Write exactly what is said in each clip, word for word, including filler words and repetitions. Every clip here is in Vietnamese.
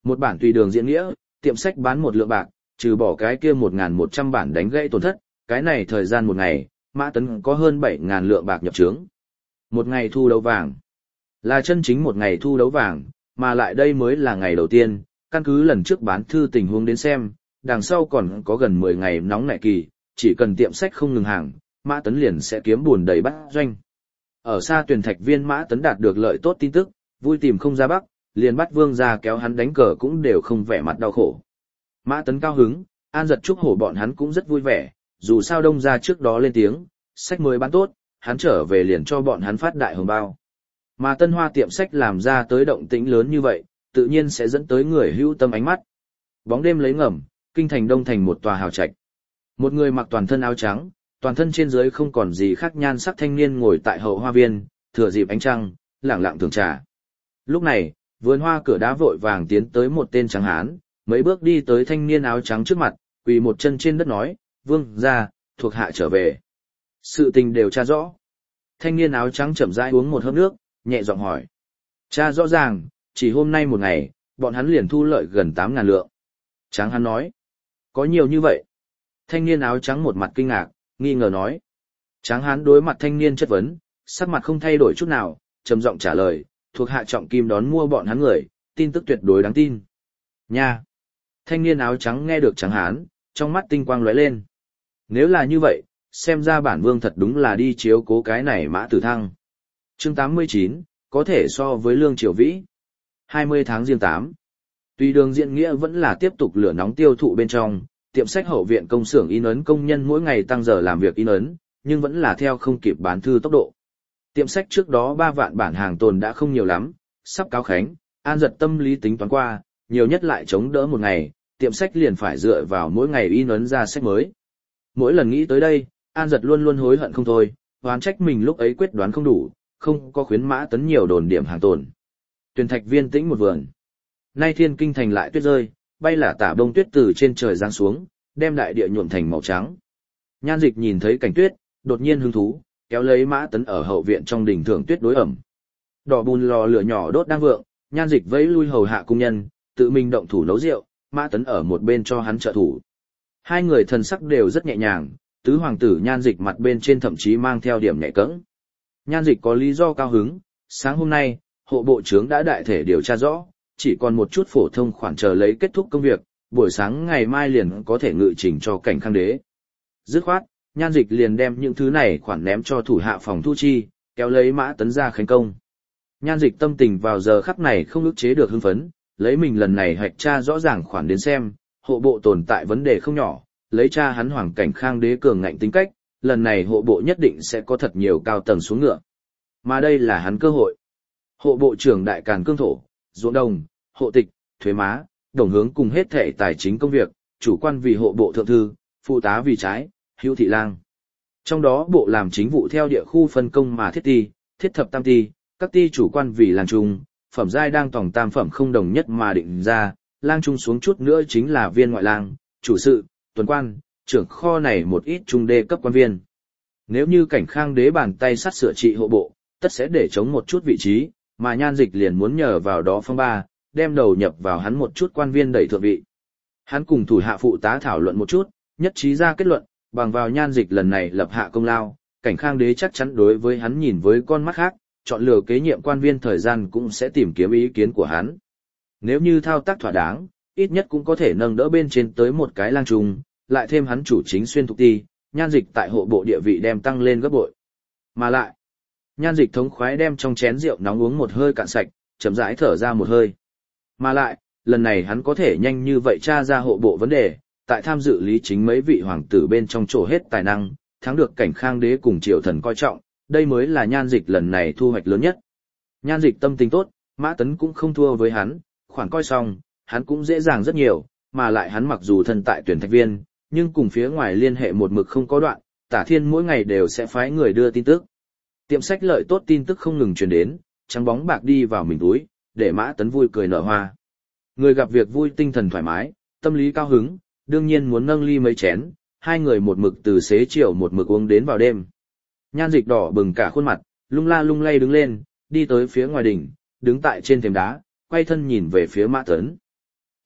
Một bản tùy đường diễn nghĩa, tiệm sách bán một lượng bạc, trừ bỏ cái kia một nghìn một trăm bản đánh gãy tổn thất, cái này thời gian một ngày, Mã Tấn có hơn bảy nghìn lượng bạc nhập trướng. Một ngày thu đấu vàng. Là chân chính một ngày thu đấu vàng, mà lại đây mới là ngày đầu tiên, căn cứ lần trước bán thư tình huống đến xem, đằng sau còn có gần mười ngày nóng nảy kỳ, chỉ cần tiệm sách không ngừng hàng, Mã Tấn liền sẽ kiếm buồn đầy bát doanh. Ở xa Tuyền Thạch Viên Mã Tấn đạt được lợi tốt tin tức, vui tìm không ra bắc, liền bắt Vương gia kéo hắn đánh cờ cũng đều không vẻ mặt đau khổ. Mã Tấn cao hứng, An Giật Trúc Hổ bọn hắn cũng rất vui vẻ, dù sao Đông gia trước đó lên tiếng, sách mới bán tốt, hắn trở về liền cho bọn hắn phát đại hồng bao. Mà Tân Hoa tiệm sách làm ra tới động tĩnh lớn như vậy, tự nhiên sẽ dẫn tới người hữu tâm ánh mắt. Bóng đêm lấy ngầm, kinh thành đông thành một tòa hào trạch. Một người mặc toàn thân áo trắng, toàn thân trên dưới không còn gì khác nhan sắc thanh niên ngồi tại hậu hoa viên, thừa dịp ánh trăng, lẳng lặng thưởng trà. Lúc này, vườn hoa cửa đá vội vàng tiến tới một tên trắng hán, mấy bước đi tới thanh niên áo trắng trước mặt, quỳ một chân trên đất nói, vương gia, thuộc hạ trở về. Sự tình đều tra rõ. Thanh niên áo trắng chậm rãi uống một hớp nước, nhẹ giọng hỏi. Tra rõ ràng, chỉ hôm nay một ngày, bọn hắn liền thu lợi gần tám ngàn lượng. Tráng hắn nói. Có nhiều như vậy. Thanh niên áo trắng một mặt kinh ngạc, nghi ngờ nói. Tráng hán đối mặt thanh niên chất vấn, sắc mặt không thay đổi chút nào, trầm giọng trả lời, thuộc hạ trọng kim đón mua bọn hắn người, tin tức tuyệt đối đáng tin. Nha! Thanh niên áo trắng nghe được tráng hán, trong mắt tinh quang lóe lên. Nếu là như vậy, xem ra bản vương thật đúng là đi chiếu cố cái này Mã Tử Thăng. Chương tám mươi chín, có thể so với Lương Triều Vĩ. hai mươi tháng Giêng tám. Tuy đường diễn nghĩa vẫn là tiếp tục lửa nóng tiêu thụ bên trong, tiệm sách hậu viện công xưởng in ấn công nhân mỗi ngày tăng giờ làm việc in ấn, nhưng vẫn là theo không kịp bán thư tốc độ. Tiệm sách trước đó ba vạn bản hàng tồn đã không nhiều lắm, sắp cáo khánh, An Giật tâm lý tính toán qua, nhiều nhất lại chống đỡ một ngày, tiệm sách liền phải dựa vào mỗi ngày in ấn ra sách mới. Mỗi lần nghĩ tới đây, An Giật luôn luôn hối hận không thôi, oán trách mình lúc ấy quyết đoán không đủ, không có khuyến Mã Tấn nhiều đồn điểm hàng tồn. Tuyền Thạch Viên tĩnh một vườn. Nay thiên kinh thành lại tuyết rơi, bay là tả bông tuyết từ trên trời giáng xuống, đem đại địa nhuộm thành màu trắng. Nhan Dịch nhìn thấy cảnh tuyết, đột nhiên hứng thú, kéo lấy Mã Tấn ở hậu viện trong đình thưởng tuyết đối ẩm. Đỏ bùn lò lửa nhỏ đốt đang vượng, Nhan Dịch vẫy lui hầu hạ cung nhân, tự mình động thủ nấu rượu, Mã Tấn ở một bên cho hắn trợ thủ. Hai người thần sắc đều rất nhẹ nhàng, tứ hoàng tử Nhan Dịch mặt bên trên thậm chí mang theo điểm nhạy cẫng. Nhan Dịch có lý do cao hứng, sáng hôm nay, hộ bộ trưởng đã đại thể điều tra rõ, chỉ còn một chút phổ thông khoản chờ lấy kết thúc công việc, buổi sáng ngày mai liền có thể ngự trình cho Cảnh Khang đế. Dứt khoát, Nhan Dịch liền đem những thứ này khoản ném cho thủ hạ phòng thu chi, kéo lấy Mã Tấn ra khánh công. Nhan Dịch tâm tình vào giờ khắc này không ức chế được hưng phấn, lấy mình lần này hoạch tra rõ ràng khoản đến xem, hộ bộ tồn tại vấn đề không nhỏ, lấy cha hắn Hoàng Cảnh Khang đế cường ngạnh tính cách, lần này hộ bộ nhất định sẽ có thật nhiều cao tầng xuống ngựa. Mà đây là hắn cơ hội. Hộ bộ trưởng Đại Càn Cương Thổ, ruộng đồng, hộ tịch, thuế má, đồng hướng cùng hết thệ tài chính công việc, chủ quan vì hộ bộ thượng thư, phụ tá vì trái, hữu thị lang. Trong đó bộ làm chính vụ theo địa khu phân công mà thiết ti, thiết thập tam ti, các ti chủ quan vì lang trung, phẩm giai đang tổng tam phẩm không đồng nhất mà định ra, lang trung xuống chút nữa chính là viên ngoại lang, chủ sự, tuần quan, trưởng kho này một ít trung đê cấp quan viên. Nếu như Cảnh Khang đế bàn tay sắt sửa trị hộ bộ, tất sẽ để chống một chút vị trí, mà Nhan Dịch liền muốn nhờ vào đó phong ba, đem đầu nhập vào hắn một chút quan viên đẩy thượng vị. Hắn cùng thủ hạ phụ tá thảo luận một chút, nhất trí ra kết luận, bằng vào Nhan Dịch lần này lập hạ công lao, Cảnh Khang đế chắc chắn đối với hắn nhìn với con mắt khác, chọn lựa kế nhiệm quan viên thời gian cũng sẽ tìm kiếm ý kiến của hắn. Nếu như thao tác thỏa đáng, ít nhất cũng có thể nâng đỡ bên trên tới một cái lang trung, lại thêm hắn chủ chính xuyên thục ti, Nhan Dịch tại hộ bộ địa vị đem tăng lên gấp bội. Mà lại, Nhan Dịch thống khoái đem trong chén rượu nóng uống một hơi cạn sạch, chậm rãi thở ra một hơi. Mà lại, lần này hắn có thể nhanh như vậy tra ra hộ bộ vấn đề, tại tham dự lý chính mấy vị hoàng tử bên trong chỗ hết tài năng, thắng được Cảnh Khang đế cùng triều thần coi trọng, đây mới là Nhan Dịch lần này thu hoạch lớn nhất. Nhan Dịch tâm tình tốt, Mã Tấn cũng không thua với hắn, khoản coi xong, hắn cũng dễ dàng rất nhiều, mà lại hắn mặc dù thân tại Tuyển Thạch Viên, nhưng cùng phía ngoài liên hệ một mực không có đoạn, Tả Thiên mỗi ngày đều sẽ phái người đưa tin tức. Tiệm sách lợi tốt tin tức không ngừng truyền đến, trắng bóng bạc đi vào mình túi, để Mã Tấn vui cười nở hoa. Người gặp việc vui tinh thần thoải mái, tâm lý cao hứng, đương nhiên muốn nâng ly mấy chén, hai người một mực từ xế chiều một mực uống đến vào đêm. Nhan Dịch đỏ bừng cả khuôn mặt, lung la lung lay đứng lên, đi tới phía ngoài đỉnh, đứng tại trên thềm đá, quay thân nhìn về phía Mã Tấn.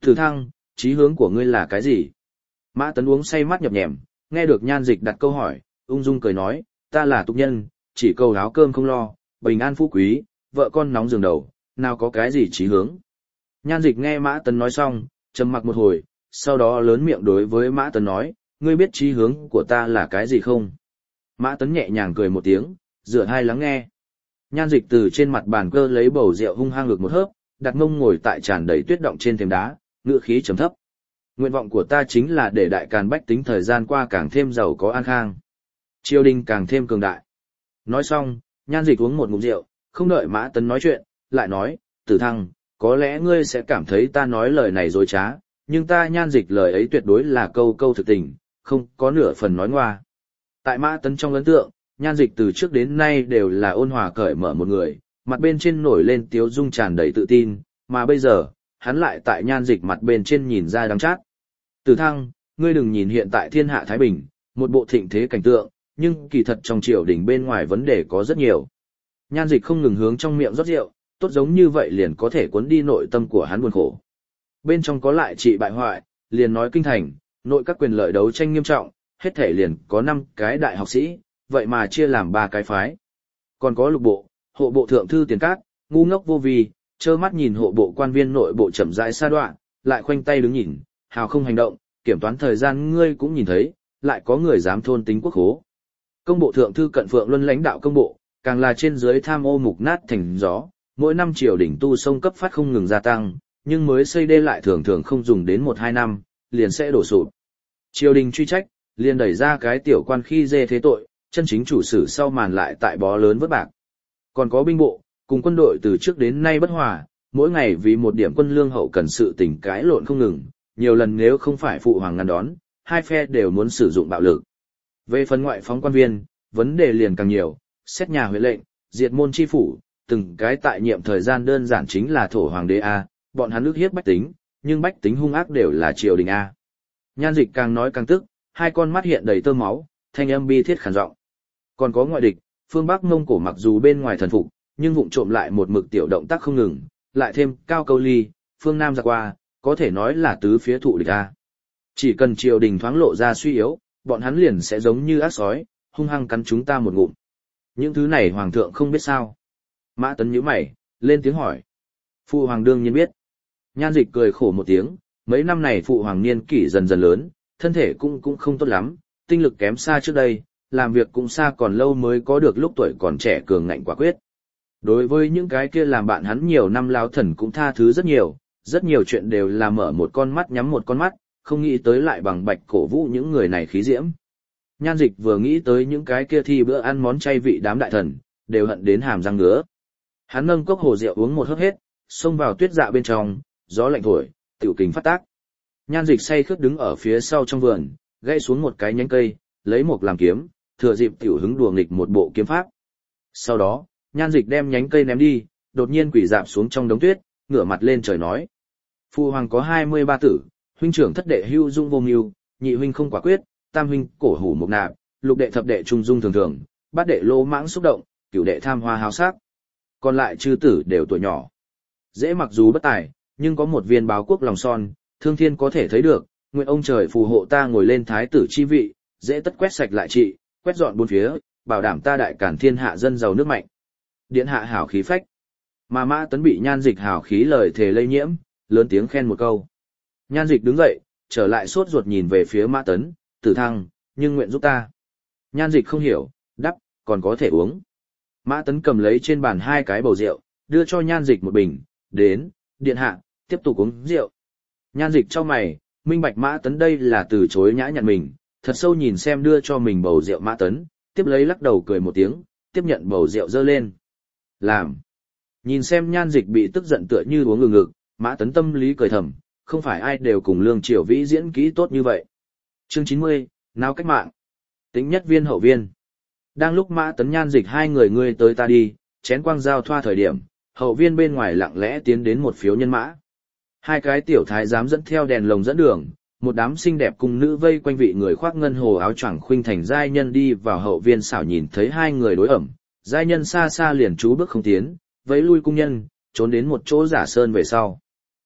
Tử Thăng, chí hướng của ngươi là cái gì? Mã Tấn uống say mắt nhập nhèm, nghe được Nhan Dịch đặt câu hỏi, ung dung cười nói, ta là tục nhân, chỉ cầu áo cơm không lo, bình an phú quý, vợ con nóng giường đầu, nào có cái gì chí hướng. Nhan Dịch nghe Mã Tấn nói xong, trầm mặc một hồi, sau đó lớn miệng đối với Mã Tấn nói, ngươi biết chí hướng của ta là cái gì không? Mã Tấn nhẹ nhàng cười một tiếng, rửa hai lắng nghe. Nhan Dịch từ trên mặt bàn cơ lấy bầu rượu hung hăng ngược một hớp, đặt mông ngồi tại tràn đầy tuyết động trên thềm đá, ngữ khí trầm thấp. Nguyện vọng của ta chính là để đại càn bách tính thời gian qua càng thêm giàu có an khang. Triều đình càng thêm cường đại. Nói xong, Nhan Dịch uống một ngụm rượu, không đợi Mã Tấn nói chuyện, lại nói, Tử Thăng, có lẽ ngươi sẽ cảm thấy ta nói lời này dối trá, nhưng ta Nhan Dịch lời ấy tuyệt đối là câu câu thực tình, không có nửa phần nói ngoa. Tại Mã Tấn trong ấn tượng, Nhan Dịch từ trước đến nay đều là ôn hòa cởi mở một người, mặt bên trên nổi lên tiếu dung tràn đầy tự tin, mà bây giờ, hắn lại tại Nhan Dịch mặt bên trên nhìn ra đắng chát. Tử Thăng, ngươi đừng nhìn hiện tại thiên hạ Thái Bình, một bộ thịnh thế cảnh tượng, nhưng kỳ thật trong triều đình bên ngoài vấn đề có rất nhiều. Nhan Dịch không ngừng hướng trong miệng rót rượu, tốt giống như vậy liền có thể cuốn đi nội tâm của hắn buồn khổ. Bên trong có lại trị bại hoại, liền nói kinh thành, nội các quyền lợi đấu tranh nghiêm trọng, hết thể liền có năm cái đại học sĩ, vậy mà chia làm ba cái phái. Còn có lục bộ, hộ bộ thượng thư Tiền Cát, ngu ngốc vô vi, trơ mắt nhìn hộ bộ quan viên nội bộ chậm rãi sa đoạn, lại khoanh tay đứng nhìn, hào không hành động, kiểm toán thời gian ngươi cũng nhìn thấy, lại có người dám thôn tính quốc khố. Công bộ thượng thư Cận Phượng Luân lãnh đạo công bộ, càng là trên dưới tham ô mục nát thành gió, mỗi năm triều đỉnh tu sông cấp phát không ngừng gia tăng, nhưng mới xây đê lại thường thường không dùng đến một hai năm, liền sẽ đổ sụp. Triều đình truy trách, liền đẩy ra cái tiểu quan khi dê thế tội, chân chính chủ sử sau màn lại tại bó lớn vất bạc. Còn có binh bộ, cùng quân đội từ trước đến nay bất hòa, mỗi ngày vì một điểm quân lương hậu cần sự tình cãi lộn không ngừng, nhiều lần nếu không phải phụ hoàng ngăn đón, hai phe đều muốn sử dụng bạo lực. Về phần ngoại phóng quan viên, vấn đề liền càng nhiều, xét nhà huệ lệnh, diệt môn chi phủ, từng cái tại nhiệm thời gian đơn giản chính là thổ hoàng đế A, bọn hắn ức hiếp bách tính, nhưng bách tính hung ác đều là triều đình A. Nhan Dịch càng nói càng tức, hai con mắt hiện đầy tơ máu, thanh âm bi thiết khàn giọng. Còn có ngoại địch, phương Bắc Mông Cổ mặc dù bên ngoài thần phục, nhưng vụng trộm lại một mực tiểu động tác không ngừng, lại thêm Cao Câu Ly, phương Nam giặc qua, có thể nói là tứ phía thụ địch A. Chỉ cần triều đình thoáng lộ ra suy yếu, bọn hắn liền sẽ giống như ác sói, hung hăng cắn chúng ta một ngụm. Những thứ này hoàng thượng không biết sao. Mã Tấn nhíu mày, lên tiếng hỏi. Phụ hoàng đương nhiên biết. Nhan Dịch cười khổ một tiếng, mấy năm này phụ hoàng niên kỷ dần dần lớn, thân thể cũng cũng không tốt lắm, tinh lực kém xa trước đây, làm việc cũng xa còn lâu mới có được lúc tuổi còn trẻ cường ngạnh quả quyết. Đối với những cái kia làm bạn hắn nhiều năm lao thần cũng tha thứ rất nhiều, rất nhiều chuyện đều là mở một con mắt nhắm một con mắt, không nghĩ tới lại bằng bạch cổ vũ những người này khí diễm. Nhan Dịch vừa nghĩ tới những cái kia thi bữa ăn món chay vị đám đại thần, đều hận đến hàm răng ngứa. Hắn nâng cốc hồ rượu uống một hớp hết, xông vào tuyết dạ bên trong, gió lạnh thổi, tiểu kình phát tác. Nhan Dịch say khướt đứng ở phía sau trong vườn, gãy xuống một cái nhánh cây, lấy một làm kiếm, thừa dịp tiểu hứng đùa nghịch một bộ kiếm pháp. Sau đó, Nhan Dịch đem nhánh cây ném đi, đột nhiên quỳ dạp xuống trong đống tuyết, ngửa mặt lên trời nói: "Phụ hoàng có hai mươi ba tử, huynh trưởng thất đệ hưu dung vô mưu, nhị huynh không quả quyết, tam huynh cổ hủ mục nạp, lục đệ thập đệ trung dung thường thường, bát đệ lô mãng xúc động, cửu đệ tham hoa háo sắc. Còn lại chư tử đều tuổi nhỏ. Dễ mặc dù bất tài, nhưng có một viên báo quốc lòng son, thương thiên có thể thấy được, nguyện ông trời phù hộ ta ngồi lên thái tử chi vị, dễ tất quét sạch lại trị, quét dọn bốn phía, bảo đảm ta đại càn thiên hạ dân giàu nước mạnh." Điện hạ hảo khí phách. Mà Mã Tấn bị Nhan Dịch hảo khí lời thề lây nhiễm, lớn tiếng khen một câu. Nhan Dịch đứng dậy, trở lại sốt ruột nhìn về phía Mã Tấn, "Tử Thăng, nhưng nguyện giúp ta." Nhan Dịch không hiểu, đắp, "Còn có thể uống." Mã Tấn cầm lấy trên bàn hai cái bầu rượu, đưa cho Nhan Dịch một bình, "Đến, điện hạ, tiếp tục uống rượu." Nhan Dịch cho mày, minh bạch Mã Tấn đây là từ chối nhã nhặn mình, thật sâu nhìn xem đưa cho mình bầu rượu Mã Tấn, tiếp lấy lắc đầu cười một tiếng, tiếp nhận bầu rượu dơ lên. "Làm." Nhìn xem Nhan Dịch bị tức giận tựa như uống ngừng ngực, Mã Tấn tâm lý cười thầm, không phải ai đều cùng Lương Triều Vĩ diễn kỹ tốt như vậy. Chương chín mươi, nào cách mạng. Tính nhất viên hậu viên. Đang lúc Mã Tấn Nhan Dịch hai người ngươi tới ta đi, chén quang giao thoa thời điểm, hậu viên bên ngoài lặng lẽ tiến đến một phiếu nhân mã. Hai cái tiểu thái giám dẫn theo đèn lồng dẫn đường, một đám xinh đẹp cung nữ vây quanh vị người khoác ngân hồ áo choàng khuynh thành giai nhân đi vào hậu viên xảo nhìn thấy hai người đối ẩm, giai nhân xa xa liền trú bước không tiến, vẫy lui cung nhân, trốn đến một chỗ giả sơn về sau.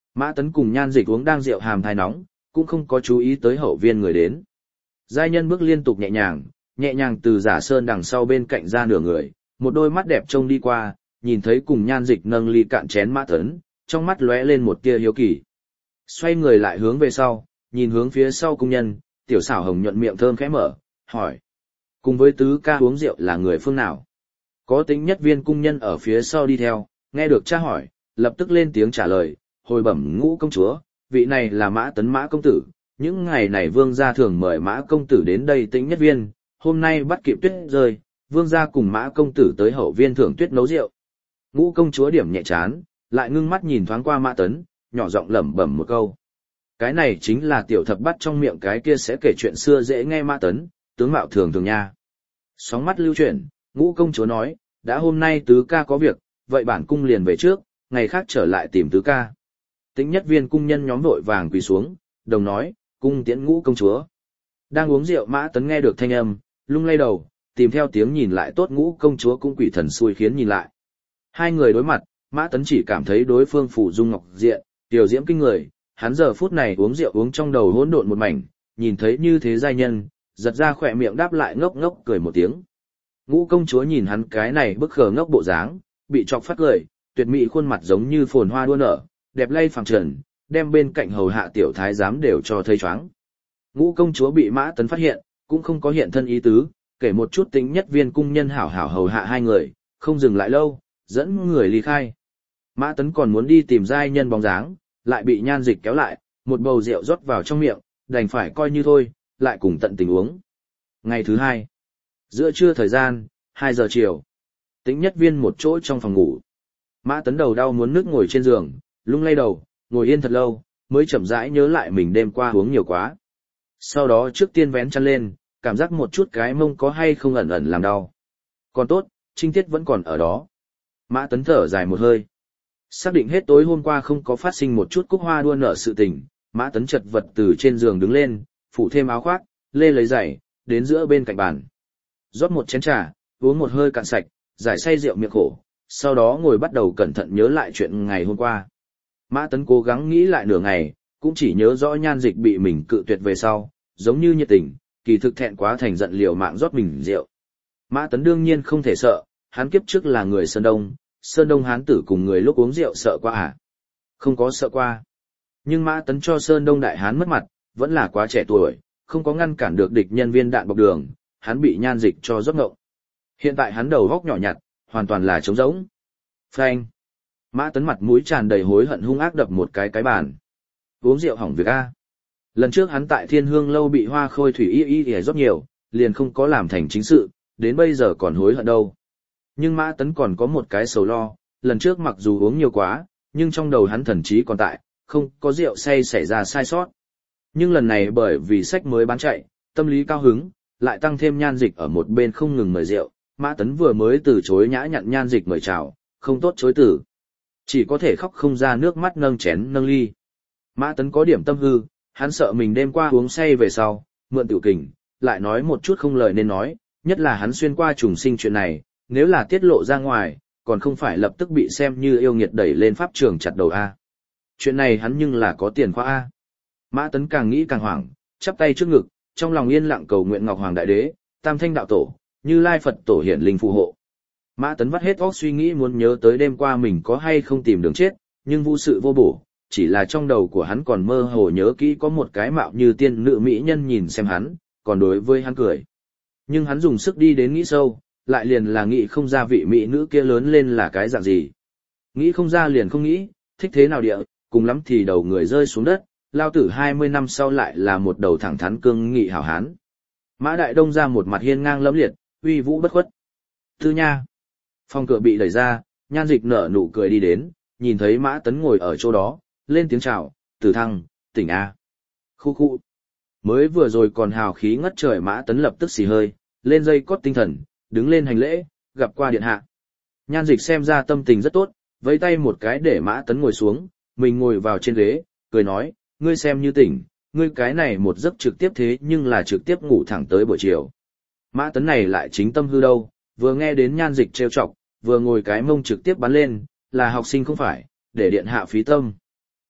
Mã Tấn cùng Nhan Dịch uống đang rượu hàm thai nóng, cũng không có chú ý tới hậu viên người đến. Giai nhân bước liên tục nhẹ nhàng, nhẹ nhàng từ giả sơn đằng sau bên cạnh ra nửa người, một đôi mắt đẹp trông đi qua, nhìn thấy cùng Nhan Dịch nâng ly cạn chén Mã Tấn, trong mắt lóe lên một tia hiếu kỳ. Xoay người lại hướng về sau, nhìn hướng phía sau cung nhân, tiểu xảo hồng nhuận miệng thơm khẽ mở, hỏi. Cùng với tứ ca uống rượu là người phương nào? Có tính nhất viên cung nhân ở phía sau đi theo, nghe được cha hỏi, lập tức lên tiếng trả lời, hồi bẩm Ngũ công chúa, vị này là Mã Tấn Mã công tử, những ngày này vương gia thường mời Mã công tử đến đây tĩnh nhất viên, hôm nay bắt kịp tuyết rơi, vương gia cùng Mã công tử tới hậu viên thưởng tuyết nấu rượu. Ngũ công chúa điểm nhẹ chán, lại ngưng mắt nhìn thoáng qua Mã Tấn, nhỏ giọng lẩm bẩm một câu. Cái này chính là tiểu thập bắt trong miệng cái kia sẽ kể chuyện xưa dễ nghe Mã Tấn, tướng mạo thường thường nha. Sóng mắt lưu chuyển, Ngũ công chúa nói, đã hôm nay tứ ca có việc, vậy bản cung liền về trước, ngày khác trở lại tìm tứ ca. Tĩnh nhất viên cung nhân nhóm vội vàng quỳ xuống, đồng nói, cung tiễn Ngũ công chúa. Đang uống rượu Mã Tấn nghe được thanh âm, lung lay đầu, tìm theo tiếng nhìn lại tốt Ngũ công chúa cũng quỷ thần xui khiến nhìn lại. Hai người đối mặt, Mã Tấn chỉ cảm thấy đối phương phủ dung ngọc diện, tiểu diễm kinh người, hắn giờ phút này uống rượu uống trong đầu hỗn độn một mảnh, nhìn thấy như thế giai nhân, giật ra khỏe miệng đáp lại ngốc ngốc cười một tiếng. Ngũ công chúa nhìn hắn cái này bức khờ ngốc bộ dáng, bị chọc phát cười, tuyệt mỹ khuôn mặt giống như phồn hoa đua nở, đẹp lay phẳng trần, đem bên cạnh hầu hạ tiểu thái giám đều cho thấy choáng. Ngũ công chúa bị Mã Tấn phát hiện, cũng không có hiện thân ý tứ, kể một chút tính nhất viên cung nhân hảo hảo hầu hạ hai người, không dừng lại lâu, dẫn người ly khai. Mã Tấn còn muốn đi tìm giai nhân bóng dáng, lại bị Nhan Dịch kéo lại, một bầu rượu rót vào trong miệng, đành phải coi như thôi, lại cùng tận tình uống. Ngày thứ hai, giữa trưa thời gian, hai giờ chiều, Tĩnh nhất viên một chỗ trong phòng ngủ. Mã Tấn đầu đau muốn nức ngồi trên giường, lung lay đầu, ngồi yên thật lâu, mới chậm rãi nhớ lại mình đêm qua uống nhiều quá. Sau đó trước tiên vén chăn lên, cảm giác một chút cái mông có hay không ẩn ẩn làm đau. Còn tốt, trinh tiết vẫn còn ở đó. Mã Tấn thở dài một hơi. Xác định hết tối hôm qua không có phát sinh một chút cúc hoa đua nở sự tình, Mã Tấn chật vật từ trên giường đứng lên, phủ thêm áo khoác, lê lấy giày, đến giữa bên cạnh bàn. Rót một chén trà, uống một hơi cạn sạch, giải say rượu miệng khổ, sau đó ngồi bắt đầu cẩn thận nhớ lại chuyện ngày hôm qua. Mã Tấn cố gắng nghĩ lại nửa ngày, cũng chỉ nhớ rõ Nhan Dịch bị mình cự tuyệt về sau, giống như nhiệt tình, kỳ thực thẹn quá thành giận liều mạng rót mình rượu. Mã Tấn đương nhiên không thể sợ, hắn kiếp trước là người Sơn Đông, Sơn Đông hán tử cùng người lúc uống rượu sợ qua à? Không có sợ qua. Nhưng Mã Tấn cho Sơn Đông đại hán mất mặt, vẫn là quá trẻ tuổi, không có ngăn cản được địch nhân viên đạn bọc đường, hắn bị Nhan Dịch cho rót ngộng. Hiện tại hắn đầu góc nhỏ nhặt, hoàn toàn là trống rỗng. Phanh. Mã Tấn mặt mũi tràn đầy hối hận hung ác đập một cái cái bàn. Uống rượu hỏng việc a. Lần trước hắn tại Thiên Hương lâu bị Hoa Khôi thủy y y y rót nhiều, liền không có làm thành chính sự, đến bây giờ còn hối hận đâu. Nhưng Mã Tấn còn có một cái sầu lo, lần trước mặc dù uống nhiều quá, nhưng trong đầu hắn thần trí còn tại, không có rượu say xảy ra sai sót. Nhưng lần này bởi vì sách mới bán chạy, tâm lý cao hứng, lại tăng thêm Nhan Dịch ở một bên không ngừng mời rượu, Mã Tấn vừa mới từ chối nhã nhặn Nhan Dịch mời chào, không tốt chối từ. Chỉ có thể khóc không ra nước mắt nâng chén nâng ly. Mã Tấn có điểm tâm hư, hắn sợ mình đêm qua uống say về sau, mượn tiểu kình, lại nói một chút không lời nên nói, nhất là hắn xuyên qua trùng sinh chuyện này, nếu là tiết lộ ra ngoài, còn không phải lập tức bị xem như yêu nghiệt đẩy lên pháp trường chặt đầu A. Chuyện này hắn nhưng là có tiền khoa A. Mã Tấn càng nghĩ càng hoảng, chắp tay trước ngực, trong lòng yên lặng cầu nguyện Ngọc Hoàng Đại Đế, Tam Thanh Đạo Tổ, Như Lai Phật Tổ hiển linh phù hộ. Mã Tấn vắt hết óc suy nghĩ muốn nhớ tới đêm qua mình có hay không tìm đường chết, nhưng vô sự vô bổ, chỉ là trong đầu của hắn còn mơ hồ nhớ kỹ có một cái mạo như tiên nữ mỹ nhân nhìn xem hắn, còn đối với hắn cười. Nhưng hắn dùng sức đi đến nghĩ sâu, lại liền là nghĩ không ra vị mỹ nữ kia lớn lên là cái dạng gì. Nghĩ không ra liền không nghĩ, thích thế nào địa, cùng lắm thì đầu người rơi xuống đất, lao tử hai mươi năm sau lại là một đầu thẳng thắn cương nghị hảo hán. Mã Đại Đông ra một mặt hiên ngang lẫm liệt, uy vũ bất khuất. Tư nha. Phòng cửa bị đẩy ra, Nhan Dịch nở nụ cười đi đến, nhìn thấy Mã Tấn ngồi ở chỗ đó, lên tiếng chào, Tử Thăng, tỉnh A. Khu khu. Mới vừa rồi còn hào khí ngất trời Mã Tấn lập tức xì hơi, lên dây cót tinh thần, đứng lên hành lễ, gặp qua điện hạ. Nhan Dịch xem ra tâm tình rất tốt, vẫy tay một cái để Mã Tấn ngồi xuống, mình ngồi vào trên ghế, cười nói, ngươi xem như tỉnh, ngươi cái này một giấc trực tiếp thế nhưng là trực tiếp ngủ thẳng tới buổi chiều. Mã Tấn này lại chính tâm hư đâu, vừa nghe đến Nhan Dịch trêu chọc, vừa ngồi cái mông trực tiếp bắn lên, là học sinh không phải, để điện hạ phí tâm.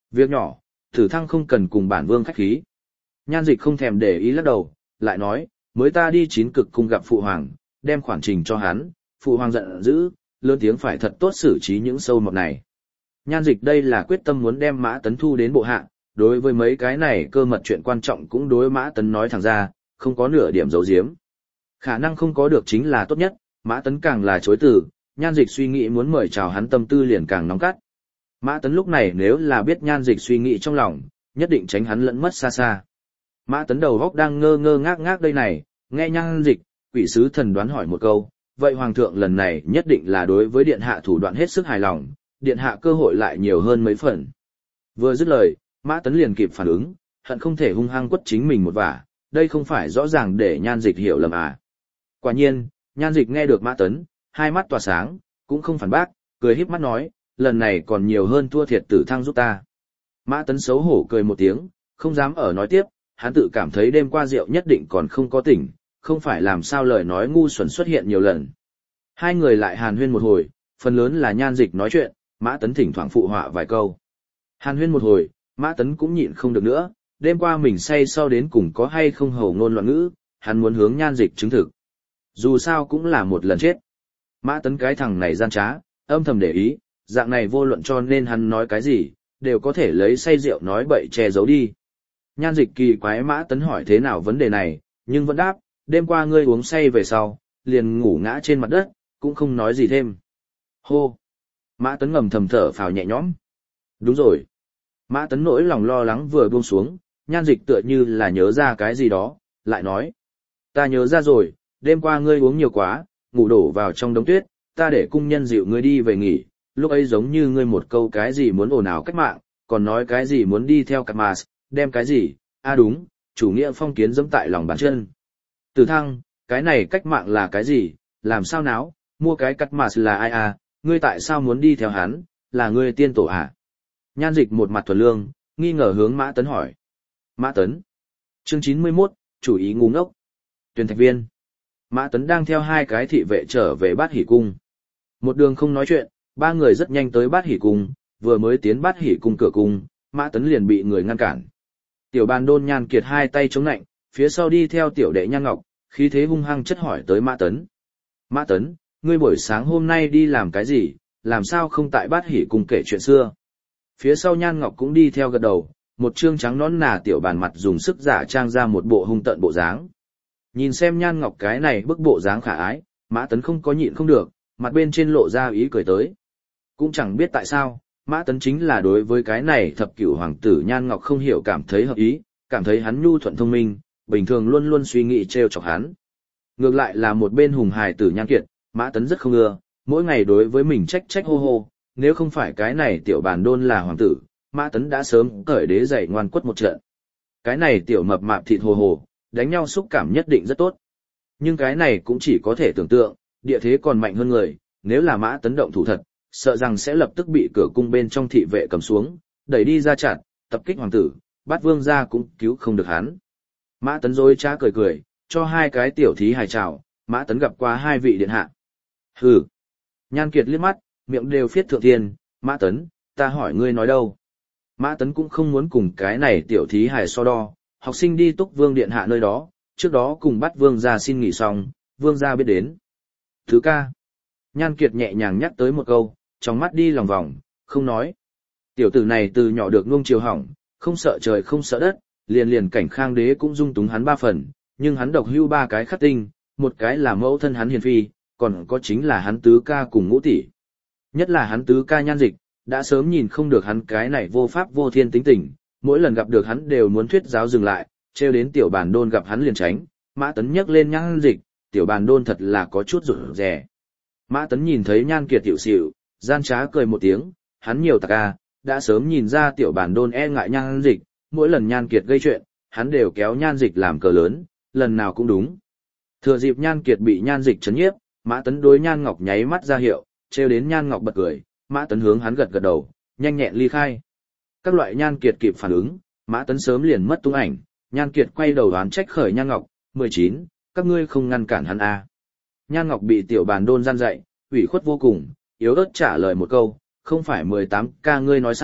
Việc nhỏ, Tử Thăng không cần cùng bản vương khách khí. Nhan Dịch không thèm để ý lắc đầu, lại nói, mới ta đi chín cực cung gặp phụ hoàng, đem khoản trình cho hắn, phụ hoàng giận dữ, lớn tiếng phải thật tốt xử trí những sâu mọt này. Nhan Dịch đây là quyết tâm muốn đem Mã Tấn thu đến bộ hạ, đối với mấy cái này cơ mật chuyện quan trọng cũng đối Mã Tấn nói thẳng ra, không có nửa điểm giấu giếm. Khả năng không có được chính là tốt nhất, Mã Tấn càng là chối từ, Nhan Dịch suy nghĩ muốn mời chào hắn tâm tư liền càng nóng cắt. Mã Tấn lúc này nếu là biết Nhan Dịch suy nghĩ trong lòng, nhất định tránh hắn lẫn mất xa xa. Mã Tấn đầu góc đang ngơ ngơ ngác ngác đây này, nghe Nhan Dịch, quỷ sứ thần đoán hỏi một câu, vậy hoàng thượng lần này nhất định là đối với điện hạ thủ đoạn hết sức hài lòng, điện hạ cơ hội lại nhiều hơn mấy phần. Vừa dứt lời, Mã Tấn liền kịp phản ứng, hận không thể hung hăng quất chính mình một vả, đây không phải rõ ràng để Nhan Dịch hiểu lầm à. Quả nhiên, Nhan Dịch nghe được Mã Tấn, hai mắt tỏa sáng, cũng không phản bác, cười híp mắt nói, lần này còn nhiều hơn thua thiệt Tử Thăng giúp ta. Mã Tấn xấu hổ cười một tiếng, không dám ở nói tiếp, hắn tự cảm thấy đêm qua rượu nhất định còn không có tỉnh, không phải làm sao lời nói ngu xuẩn xuất hiện nhiều lần. Hai người lại hàn huyên một hồi, phần lớn là Nhan Dịch nói chuyện, Mã Tấn thỉnh thoảng phụ họa vài câu. Hàn huyên một hồi, Mã Tấn cũng nhịn không được nữa, đêm qua mình say sau đến cùng có hay không hầu ngôn loạn ngữ, hắn muốn hướng Nhan Dịch chứng thực. Dù sao cũng là một lần chết. Mã Tấn cái thằng này gian trá, âm thầm để ý, dạng này vô luận cho nên hắn nói cái gì, đều có thể lấy say rượu nói bậy che giấu đi. Nhan Dịch kỳ quái Mã Tấn hỏi thế nào vấn đề này, nhưng vẫn đáp, đêm qua ngươi uống say về sau, liền ngủ ngã trên mặt đất, cũng không nói gì thêm. Hô! Mã Tấn ngầm thầm thở phào nhẹ nhõm. Đúng rồi. Mã Tấn nỗi lòng lo lắng vừa buông xuống, Nhan Dịch tựa như là nhớ ra cái gì đó, lại nói. Ta nhớ ra rồi, đêm qua ngươi uống nhiều quá, ngủ đổ vào trong đống tuyết, ta để cung nhân dịu ngươi đi về nghỉ, lúc ấy giống như ngươi một câu cái gì muốn ồn ào cách mạng, còn nói cái gì muốn đi theo cặp mà, đem cái gì, a à đúng, chủ nghĩa phong kiến dẫm tại lòng bàn chân. Tử Thăng, cái này cách mạng là cái gì, làm sao náo, mua cái cắt mà là ai à, ngươi tại sao muốn đi theo hắn, là ngươi tiên tổ à? Nhan Dịch một mặt thuần lương, nghi ngờ hướng Mã Tấn hỏi. Mã Tấn. Chương chín mươi mốt, chủ ý ngu ngốc. Tuyển thạch viên. Mã Tấn đang theo hai cái thị vệ trở về Bát Hỷ cung. Một đường không nói chuyện, ba người rất nhanh tới Bát Hỷ cung, vừa mới tiến Bát Hỷ cung cửa cung, Mã Tấn liền bị người ngăn cản. Tiểu Bàn Đôn Nhan Kiệt hai tay chống nạnh, phía sau đi theo tiểu đệ Nhan Ngọc, khí thế hung hăng chất hỏi tới Mã Tấn. Mã Tấn, ngươi buổi sáng hôm nay đi làm cái gì, làm sao không tại Bát Hỷ cung kể chuyện xưa? Phía sau Nhan Ngọc cũng đi theo gật đầu, một trương trắng nõn nà tiểu bàn mặt dùng sức giả trang ra một bộ hung tợn bộ dáng. Nhìn xem Nhan Ngọc cái này bức bộ dáng khả ái, Mã Tấn không có nhịn không được, mặt bên trên lộ ra ý cười tới. Cũng chẳng biết tại sao, Mã Tấn chính là đối với cái này thập cửu hoàng tử Nhan Ngọc không hiểu cảm thấy hợp ý, cảm thấy hắn nhu thuận thông minh, bình thường luôn luôn suy nghĩ trêu chọc hắn. Ngược lại là một bên hùng hài tử Nhan Kiệt, Mã Tấn rất không ưa, mỗi ngày đối với mình trách trách hô hô, nếu không phải cái này tiểu Bàn Đôn là hoàng tử, Mã Tấn đã sớm cởi đế giày ngoan quất một trận. Cái này tiểu mập mạp thịt hồ hồ, đánh nhau xúc cảm nhất định rất tốt. Nhưng cái này cũng chỉ có thể tưởng tượng, địa thế còn mạnh hơn người, nếu là Mã Tấn động thủ thật, sợ rằng sẽ lập tức bị cửa cung bên trong thị vệ cầm xuống, đẩy đi ra chặn, tập kích hoàng tử, Bát Vương gia cũng cứu không được hắn. Mã Tấn dối trá cười cười, cho hai cái tiểu thí hài chào, Mã Tấn gặp qua hai vị điện hạ. Hừ. Nhan Kiệt liếc mắt, miệng đều phiết thượng thiên, Mã Tấn, ta hỏi ngươi nói đâu. Mã Tấn cũng không muốn cùng cái này tiểu thí hài so đo, học sinh đi Túc Vương điện hạ nơi đó, trước đó cùng Bát Vương gia xin nghỉ xong, Vương gia biết đến. Thứ ca. Nhan Kiệt nhẹ nhàng nhắc tới một câu, trong mắt đi lòng vòng, không nói. Tiểu tử này từ nhỏ được nuông chiều hỏng, không sợ trời không sợ đất, liền liền cảnh Khang đế cũng dung túng hắn ba phần, nhưng hắn độc hưu ba cái khắc tinh, một cái là mẫu thân hắn hiền phi, còn có chính là hắn tứ ca cùng ngũ tỷ. Nhất là hắn tứ ca Nhan Dịch, đã sớm nhìn không được hắn cái này vô pháp vô thiên tính tình, mỗi lần gặp được hắn đều muốn thuyết giáo dừng lại, trêu đến tiểu Bàn Đôn gặp hắn liền tránh. Mã Tấn nhấc lên Nhan Dịch, tiểu Bàn Đôn thật là có chút rụt rè. Mã Tấn nhìn thấy Nhan Kiệt tiểu xỉu, gian trá cười một tiếng, hắn nhiều tạc a, đã sớm nhìn ra tiểu Bàn Đôn e ngại Nhan Dịch, mỗi lần Nhan Kiệt gây chuyện, hắn đều kéo Nhan Dịch làm cờ lớn, lần nào cũng đúng. Thừa dịp Nhan Kiệt bị Nhan Dịch chấn nhiếp, Mã Tấn đối Nhan Ngọc nháy mắt ra hiệu, trêu đến Nhan Ngọc bật cười, Mã Tấn hướng hắn gật gật đầu, nhanh nhẹn ly khai. Các loại Nhan Kiệt kịp phản ứng, Mã Tấn sớm liền mất tung ảnh, Nhan Kiệt quay đầu đoán trách khởi Nhan Ngọc, mười chín, các ngươi không ngăn cản hắn à. Nhan Ngọc bị tiểu Bàn Đôn gian dạy, ủy khuất vô cùng, yếu ớt trả lời một câu, không phải mười tám ca ngươi nói sao,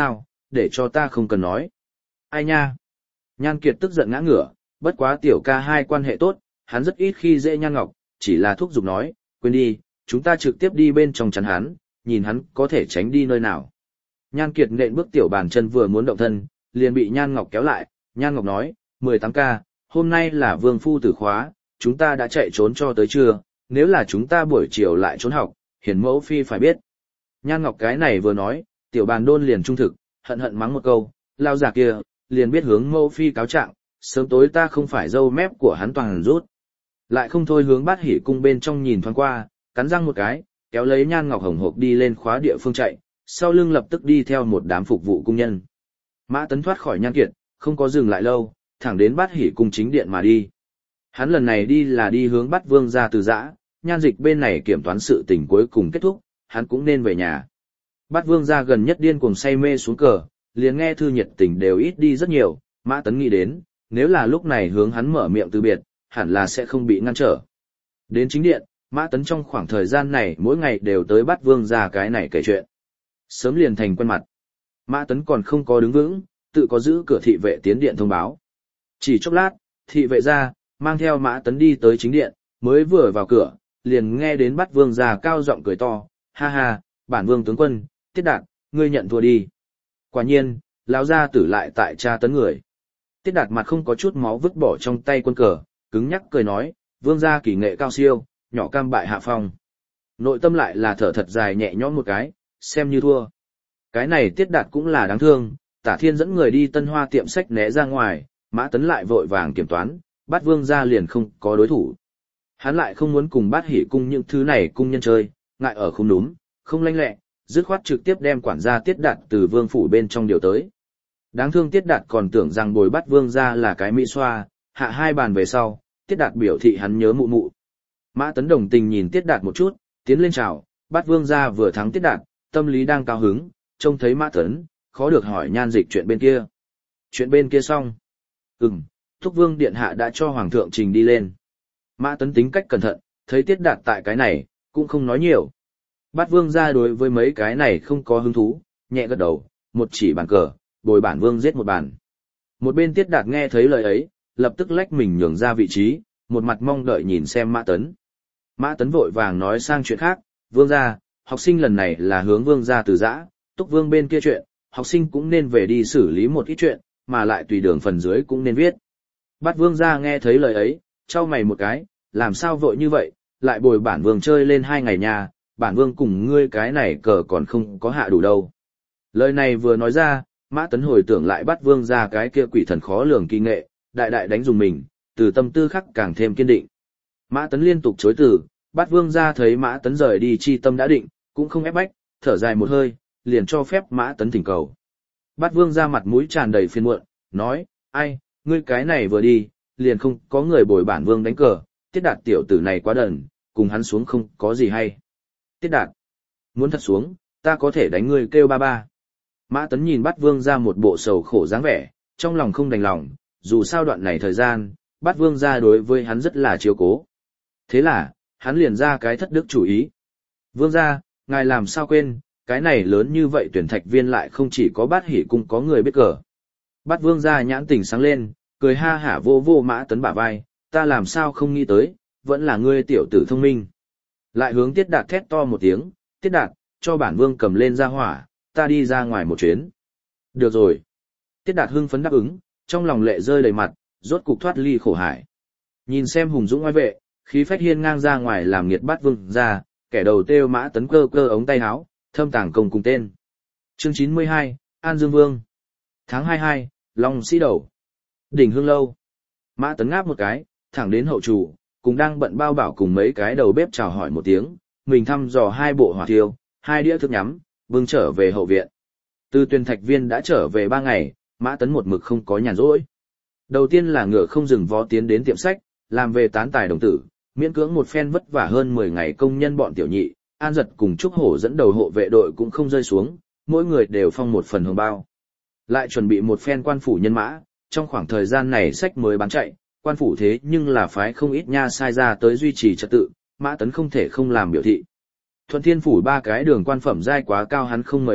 để cho ta không cần nói. Ai nha? Nhan Kiệt tức giận ngã ngửa, bất quá tiểu ca hai quan hệ tốt, hắn rất ít khi dễ Nhan Ngọc, chỉ là thúc giục nói, quên đi, chúng ta trực tiếp đi bên trong chắn hắn, nhìn hắn có thể tránh đi nơi nào. Nhan Kiệt nện bước tiểu bàn chân vừa muốn động thân, liền bị Nhan Ngọc kéo lại, Nhan Ngọc nói, mười tám ca, hôm nay là vương phu tử khóa, chúng ta đã chạy trốn cho tới trưa, nếu là chúng ta buổi chiều lại trốn học, hiển mẫu phi phải biết. Nhan Ngọc cái này vừa nói, tiểu bàn đôn liền trung thực, hận hận mắng một câu, lao già kia, liền biết hướng mẫu phi cáo trạng, sớm tối ta không phải dâu mép của hắn toàn rút. Lại không thôi hướng Bát Hỷ cung bên trong nhìn thoáng qua, cắn răng một cái, kéo lấy Nhan Ngọc hồng hộc đi lên khóa địa phương chạy, sau lưng lập tức đi theo một đám phục vụ cung nhân. Mã Tấn thoát khỏi Nhan Kiệt, không có dừng lại lâu, thẳng đến Bát Hỷ cung chính điện mà đi. Hắn lần này đi là đi hướng Bát Vương gia từ giã, Nhan Dịch bên này kiểm toán sự tình cuối cùng kết thúc, hắn cũng nên về nhà. Bát Vương gia gần nhất điên cuồng say mê xuống cờ, liền nghe thư nhiệt tình đều ít đi rất nhiều, Mã Tấn nghĩ đến, nếu là lúc này hướng hắn mở miệng từ biệt, hẳn là sẽ không bị ngăn trở. Đến chính điện, Mã Tấn trong khoảng thời gian này mỗi ngày đều tới Bát Vương gia cái này kể chuyện. Sớm liền thành quen mặt. Mã Tấn còn không có đứng vững, tự có giữ cửa thị vệ tiến điện thông báo. Chỉ chốc lát, thị vệ ra, mang theo Mã Tấn đi tới chính điện, mới vừa vào cửa, liền nghe đến Bát Vương gia cao giọng cười to, ha ha, bản vương tướng quân, Tiết Đạt, ngươi nhận thua đi. Quả nhiên, lão gia tử lại tại tra tấn người. Tiết Đạt mặt không có chút máu vứt bỏ trong tay quân cờ, cứng nhắc cười nói, vương gia kỳ nghệ cao siêu, nhỏ cam bại hạ phong. Nội tâm lại là thở thật dài nhẹ nhõm một cái, xem như thua. Cái này Tiết Đạt cũng là đáng thương, Tả Thiên dẫn người đi Tân Hoa tiệm sách né ra ngoài, Mã Tấn lại vội vàng kiểm toán, Bát Vương gia liền không có đối thủ. Hắn lại không muốn cùng Bát Hỷ cung những thứ này cung nhân chơi, ngại ở không đúng, không lanh lẹ, dứt khoát trực tiếp đem quản gia Tiết Đạt từ vương phủ bên trong điều tới. Đáng thương Tiết Đạt còn tưởng rằng bồi Bát Vương gia là cái mỹ xoa, hạ hai bàn về sau, Tiết Đạt biểu thị hắn nhớ mụ mụ. Mã Tấn đồng tình nhìn Tiết Đạt một chút, tiến lên chào, Bát Vương gia vừa thắng Tiết Đạt, tâm lý đang cao hứng, trông thấy Mã Tấn, khó được hỏi Nhan Dịch chuyện bên kia. Chuyện bên kia xong. Ừm, Thúc Vương điện hạ đã cho hoàng thượng trình đi lên. Mã Tấn tính cách cẩn thận, thấy Tiết Đạt tại cái này, cũng không nói nhiều. Bát Vương gia đối với mấy cái này không có hứng thú, nhẹ gật đầu, một chỉ bàn cờ, bồi bản vương giết một bàn. Một bên Tiết Đạt nghe thấy lời ấy, lập tức lách mình nhường ra vị trí, một mặt mong đợi nhìn xem Mã Tấn. Mã Tấn vội vàng nói sang chuyện khác, vương gia, học sinh lần này là hướng vương gia từ giã, Túc Vương bên kia chuyện, học sinh cũng nên về đi xử lý một ít chuyện, mà lại tùy đường phần dưới cũng nên viết. Bát Vương gia nghe thấy lời ấy, trao mày một cái, làm sao vội như vậy, lại bồi bản vương chơi lên hai ngày nhà, bản vương cùng ngươi cái này cờ còn không có hạ đủ đâu. Lời này vừa nói ra, Mã Tấn hồi tưởng lại Bát Vương gia cái kia quỷ thần khó lường kỳ nghệ, đại đại đánh dùng mình, từ tâm tư khắc càng thêm kiên định. Mã Tấn liên tục chối từ, Bát Vương gia thấy Mã Tấn rời đi chi tâm đã định, cũng không ép bách, thở dài một hơi, liền cho phép Mã Tấn thỉnh cầu. Bát Vương gia mặt mũi tràn đầy phiền muộn, nói, ai, ngươi cái này vừa đi, liền không có người bồi bản vương đánh cờ, Tiết Đạt tiểu tử này quá đần, cùng hắn xuống không có gì hay. Tiết Đạt, muốn thật xuống, ta có thể đánh ngươi kêu ba ba. Mã Tấn nhìn Bát Vương gia một bộ sầu khổ dáng vẻ, trong lòng không đành lòng, dù sao đoạn này thời gian, Bát Vương gia đối với hắn rất là chiếu cố. Thế là, hắn liền ra cái thất đức chủ ý. Vương gia, ngài làm sao quên, cái này lớn như vậy tuyển thạch viên lại không chỉ có Bát Hỷ cung có người biết cờ. Bát Vương gia nhãn tỉnh sáng lên, cười ha hả vô vô Mã Tấn bả vai, ta làm sao không nghĩ tới, vẫn là ngươi tiểu tử thông minh. Lại hướng Tiết Đạt thét to một tiếng, Tiết Đạt, cho bản vương cầm lên ra hỏa, ta đi ra ngoài một chuyến. Được rồi. Tiết Đạt hưng phấn đáp ứng, trong lòng lệ rơi đầy mặt, rốt cục thoát ly khổ hải. Nhìn xem hùng dũng oai vệ, khí phách hiên ngang ra ngoài làm nghiệt Bát Vương gia, kẻ đầu têu Mã Tấn cơ cơ ống tay áo, thâm tàng công cùng tên. Chương chín mươi hai, An Dương Vương. Tháng hai mươi hai, Long Sĩ Đầu. Đỉnh Hương Lâu. Mã Tấn ngáp một cái, thẳng đến hậu chủ, cùng đang bận bao bảo cùng mấy cái đầu bếp chào hỏi một tiếng, mình thăm dò hai bộ hỏa thiêu, hai đĩa thức nhắm, vương trở về hậu viện. Từ tuyển thạch viên đã trở về ba ngày, Mã Tấn một mực không có nhàn rỗi. Đầu tiên là ngựa không dừng vó tiến đến tiệm sách, làm về tán tài đồng tử, miễn cưỡng một phen vất vả hơn mười ngày công nhân bọn tiểu nhị, An Giật cùng Trúc Hổ dẫn đầu hộ vệ đội cũng không rơi xuống, mỗi người đều phong một phần hồng bao. Lại chuẩn bị một phen quan phủ nhân mã, trong khoảng thời gian này sách mới bán chạy, quan phủ thế nhưng là phái không ít nha sai ra tới duy trì trật tự, Mã Tấn không thể không làm biểu thị. Thuận Thiên phủ ba cái đường quan phẩm giai quá cao hắn không mời được,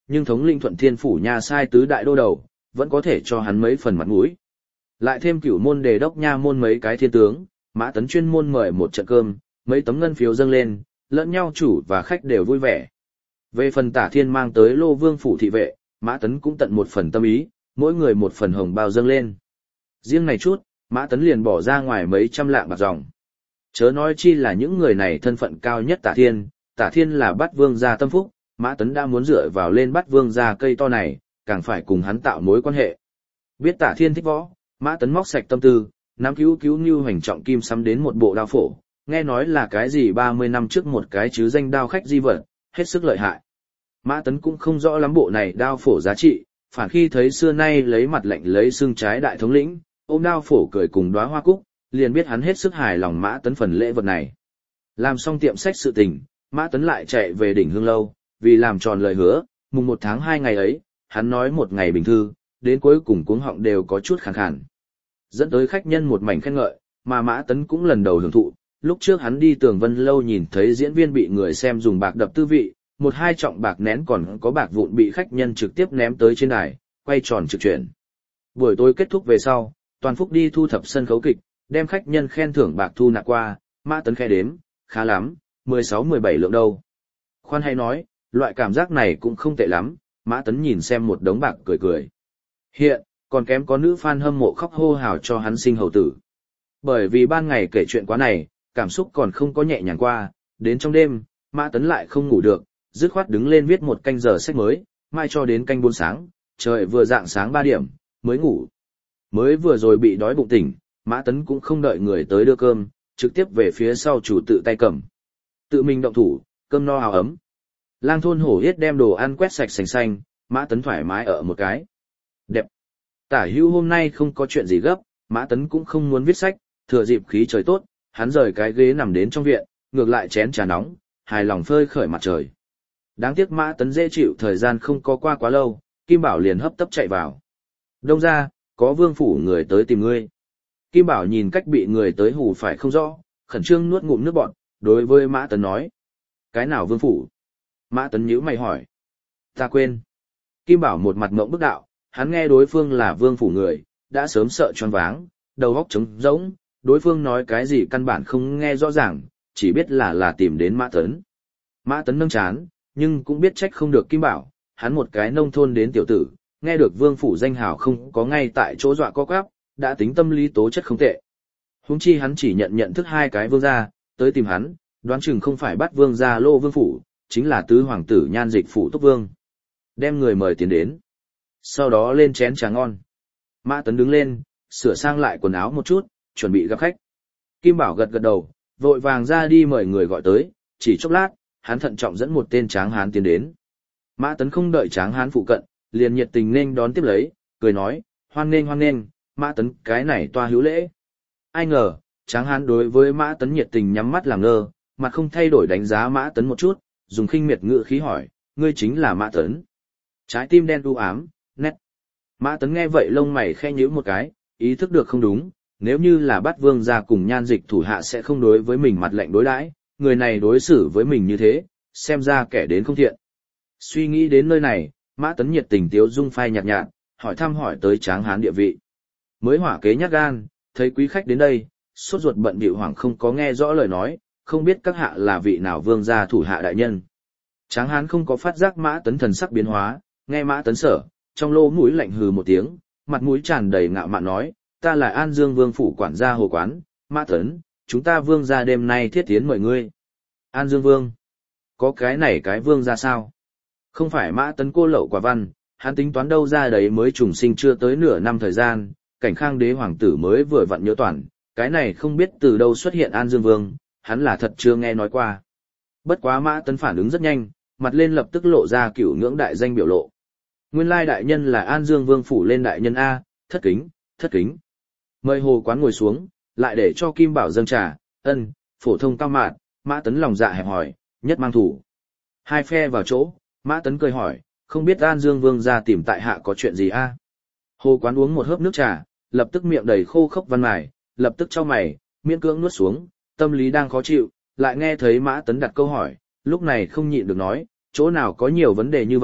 nhưng thống lĩnh Thuận Thiên phủ nha sai tứ đại đô đầu, vẫn có thể cho hắn mấy phần mặt mũi. Lại thêm cửu môn đề đốc nha môn mấy cái thiên tướng, Mã Tấn chuyên môn mời một trận cơm, mấy tấm ngân phiếu dâng lên, lẫn nhau chủ và khách đều vui vẻ. Về phần Tả Thiên mang tới Lô Vương phủ thị vệ, Mã Tấn cũng tận một phần tâm ý, mỗi người một phần hồng bao dâng lên. Riêng này chút, Mã Tấn liền bỏ ra ngoài mấy trăm lạng bạc dòng. Chớ nói chi là những người này thân phận cao nhất Tả Thiên, Tả Thiên là bắt vương gia tâm phúc, Mã Tấn đã muốn dựa vào lên bắt vương gia cây to này, càng phải cùng hắn tạo mối quan hệ. Biết Tả Thiên thích võ, Mã Tấn móc sạch tâm tư, nắm cứu cứu như hoành trọng kim sắm đến một bộ đao phổ, nghe nói là cái gì ba mươi năm trước một cái chứ danh đao khách di vật, hết sức lợi hại. Mã Tấn cũng không rõ lắm bộ này đao phổ giá trị, phản khi thấy xưa nay lấy mặt lạnh lấy xương trái đại thống lĩnh, ôm đao phổ cười cùng đóa hoa cúc, liền biết hắn hết sức hài lòng Mã Tấn phần lễ vật này. Làm xong tiệm sách sự tình, Mã Tấn lại chạy về đỉnh Hương Lâu, vì làm tròn lời hứa, mùng một tháng hai ngày ấy, hắn nói một ngày bình thư, đến cuối cùng cuống họng đều có chút khàn khàn. Dẫn tới khách nhân một mảnh khen ngợi, mà Mã Tấn cũng lần đầu hưởng thụ, lúc trước hắn đi Tường Vân Lâu nhìn thấy diễn viên bị người xem dùng bạc đập tư vị, một hai trọng bạc nén còn có bạc vụn bị khách nhân trực tiếp ném tới trên đài, quay tròn trực chuyển. Buổi tối kết thúc về sau, Toàn Phúc đi thu thập sân khấu kịch, đem khách nhân khen thưởng bạc thu nạp qua, Mã Tấn khẽ đếm, khá lắm, mười sáu mười bảy lượng đâu. Khoan hay nói, loại cảm giác này cũng không tệ lắm, Mã Tấn nhìn xem một đống bạc cười cười. Hiện, còn kém có nữ fan hâm mộ khóc hô hào cho hắn sinh hầu tử. Bởi vì ban ngày kể chuyện quá này, cảm xúc còn không có nhẹ nhàng qua, đến trong đêm, Mã Tấn lại không ngủ được, dứt khoát đứng lên viết một canh giờ sách mới, mai cho đến canh bốn sáng, trời vừa dạng sáng ba điểm, mới ngủ. Mới vừa rồi bị đói bụng tỉnh, Mã Tấn cũng không đợi người tới đưa cơm, trực tiếp về phía sau chủ tự tay cầm. Tự mình động thủ, cơm no áo ấm. Lang thôn hổ yết đem đồ ăn quét sạch sành xanh, Mã Tấn thoải mái ở một cái. Đẹp. Tả Hữu hôm nay không có chuyện gì gấp, Mã Tấn cũng không muốn viết sách, thừa dịp khí trời tốt, hắn rời cái ghế nằm đến trong viện, ngược lại chén trà nóng, hài lòng phơi khởi mặt trời. Đáng tiếc Mã Tấn dễ chịu thời gian không có qua quá lâu, Kim Bảo liền hấp tấp chạy vào. Đông ra, có vương phủ người tới tìm ngươi. Kim Bảo nhìn cách bị người tới hù phải không rõ, khẩn trương nuốt ngụm nước bọt, đối với Mã Tấn nói. Cái nào vương phủ? Mã Tấn nhíu mày hỏi. Ta quên. Kim Bảo một mặt ngộng bức đạo, hắn nghe đối phương là vương phủ người, đã sớm sợ choáng váng, đầu óc trống rỗng, đối phương nói cái gì căn bản không nghe rõ ràng, chỉ biết là là tìm đến Mã Tấn. Mã Tấn nâng chán, nhưng cũng biết trách không được Kim Bảo, hắn một cái nông thôn đến tiểu tử, nghe được vương phủ danh hào không có ngay tại chỗ dọa co quắp, đã tính tâm lý tố chất không tệ. Huống chi hắn chỉ nhận nhận thức hai cái vương gia, tới tìm hắn, đoán chừng không phải bắt vương gia Lô Vương phủ, chính là tứ hoàng tử Nhan Dịch phủ Túc Vương. Đem người mời tiến đến. Sau đó lên chén trà ngon. Mã Tấn đứng lên, sửa sang lại quần áo một chút, chuẩn bị gặp khách. Kim Bảo gật gật đầu, vội vàng ra đi mời người gọi tới, chỉ chốc lát, hắn thận trọng dẫn một tên tráng hán tiến đến. Mã Tấn không đợi tráng hán phụ cận, liền nhiệt tình nên đón tiếp lấy, cười nói, hoan nghênh hoan nghênh, Mã Tấn cái này toa hữu lễ. Ai ngờ, tráng hán đối với Mã Tấn nhiệt tình nhắm mắt làm ngơ, mặt không thay đổi đánh giá Mã Tấn một chút, dùng khinh miệt ngữ khí hỏi, ngươi chính là Mã Tấn. Trái tim đen u ám, nét. Mã Tấn nghe vậy lông mày khẽ nhíu một cái, ý thức được không đúng, nếu như là bắt vương gia cùng Nhan Dịch thủ hạ sẽ không đối với mình mặt lạnh đối đãi, người này đối xử với mình như thế, xem ra kẻ đến không thiện. Suy nghĩ đến nơi này, Mã Tấn nhiệt tình tiếu dung phai nhạt nhạt, hỏi thăm hỏi tới tráng hán địa vị. Mới hỏa kế nhát gan, thấy quý khách đến đây, sốt ruột bận bịu hoảng không có nghe rõ lời nói, không biết các hạ là vị nào vương gia thủ hạ đại nhân. Tráng hán không có phát giác Mã Tấn thần sắc biến hóa, nghe Mã Tấn sở, trong lỗ mũi lạnh hừ một tiếng, mặt mũi tràn đầy ngạo mạn nói, ta là An Dương Vương phủ quản gia Hồ Quán, Mã Tấn, chúng ta vương gia đêm nay thiết tiến mời ngươi. An Dương Vương? Có cái này cái vương gia sao? Không phải Mã Tấn cô lậu quả văn, hắn tính toán đâu ra đấy mới trùng sinh chưa tới nửa năm thời gian, cảnh khang đế hoàng tử mới vừa vặn nhớ toàn, cái này không biết từ đâu xuất hiện An Dương Vương, hắn là thật chưa nghe nói qua. Bất quá Mã Tấn phản ứng rất nhanh, mặt lên lập tức lộ ra cửu ngưỡng đại danh biểu lộ. Nguyên lai đại nhân là An Dương Vương phủ lên đại nhân A, thất kính, thất kính. Mời Hồ Quán ngồi xuống, lại để cho Kim Bảo dâng trà, ân, phổ thông cao mạn, Mã Tấn lòng dạ hẹp hỏi, nhất mang thủ. Hai phe vào chỗ, Mã Tấn cười hỏi, không biết An Dương Vương ra tìm tại hạ có chuyện gì a? Hồ Quán uống một hớp nước trà, lập tức miệng đầy khô khốc văn mài, lập tức chau mày, miễn cưỡng nuốt xuống, tâm lý đang khó chịu, lại nghe thấy Mã Tấn đặt câu hỏi, lúc này không nhịn được nói, chỗ nào có nhiều vấn đề như vậy,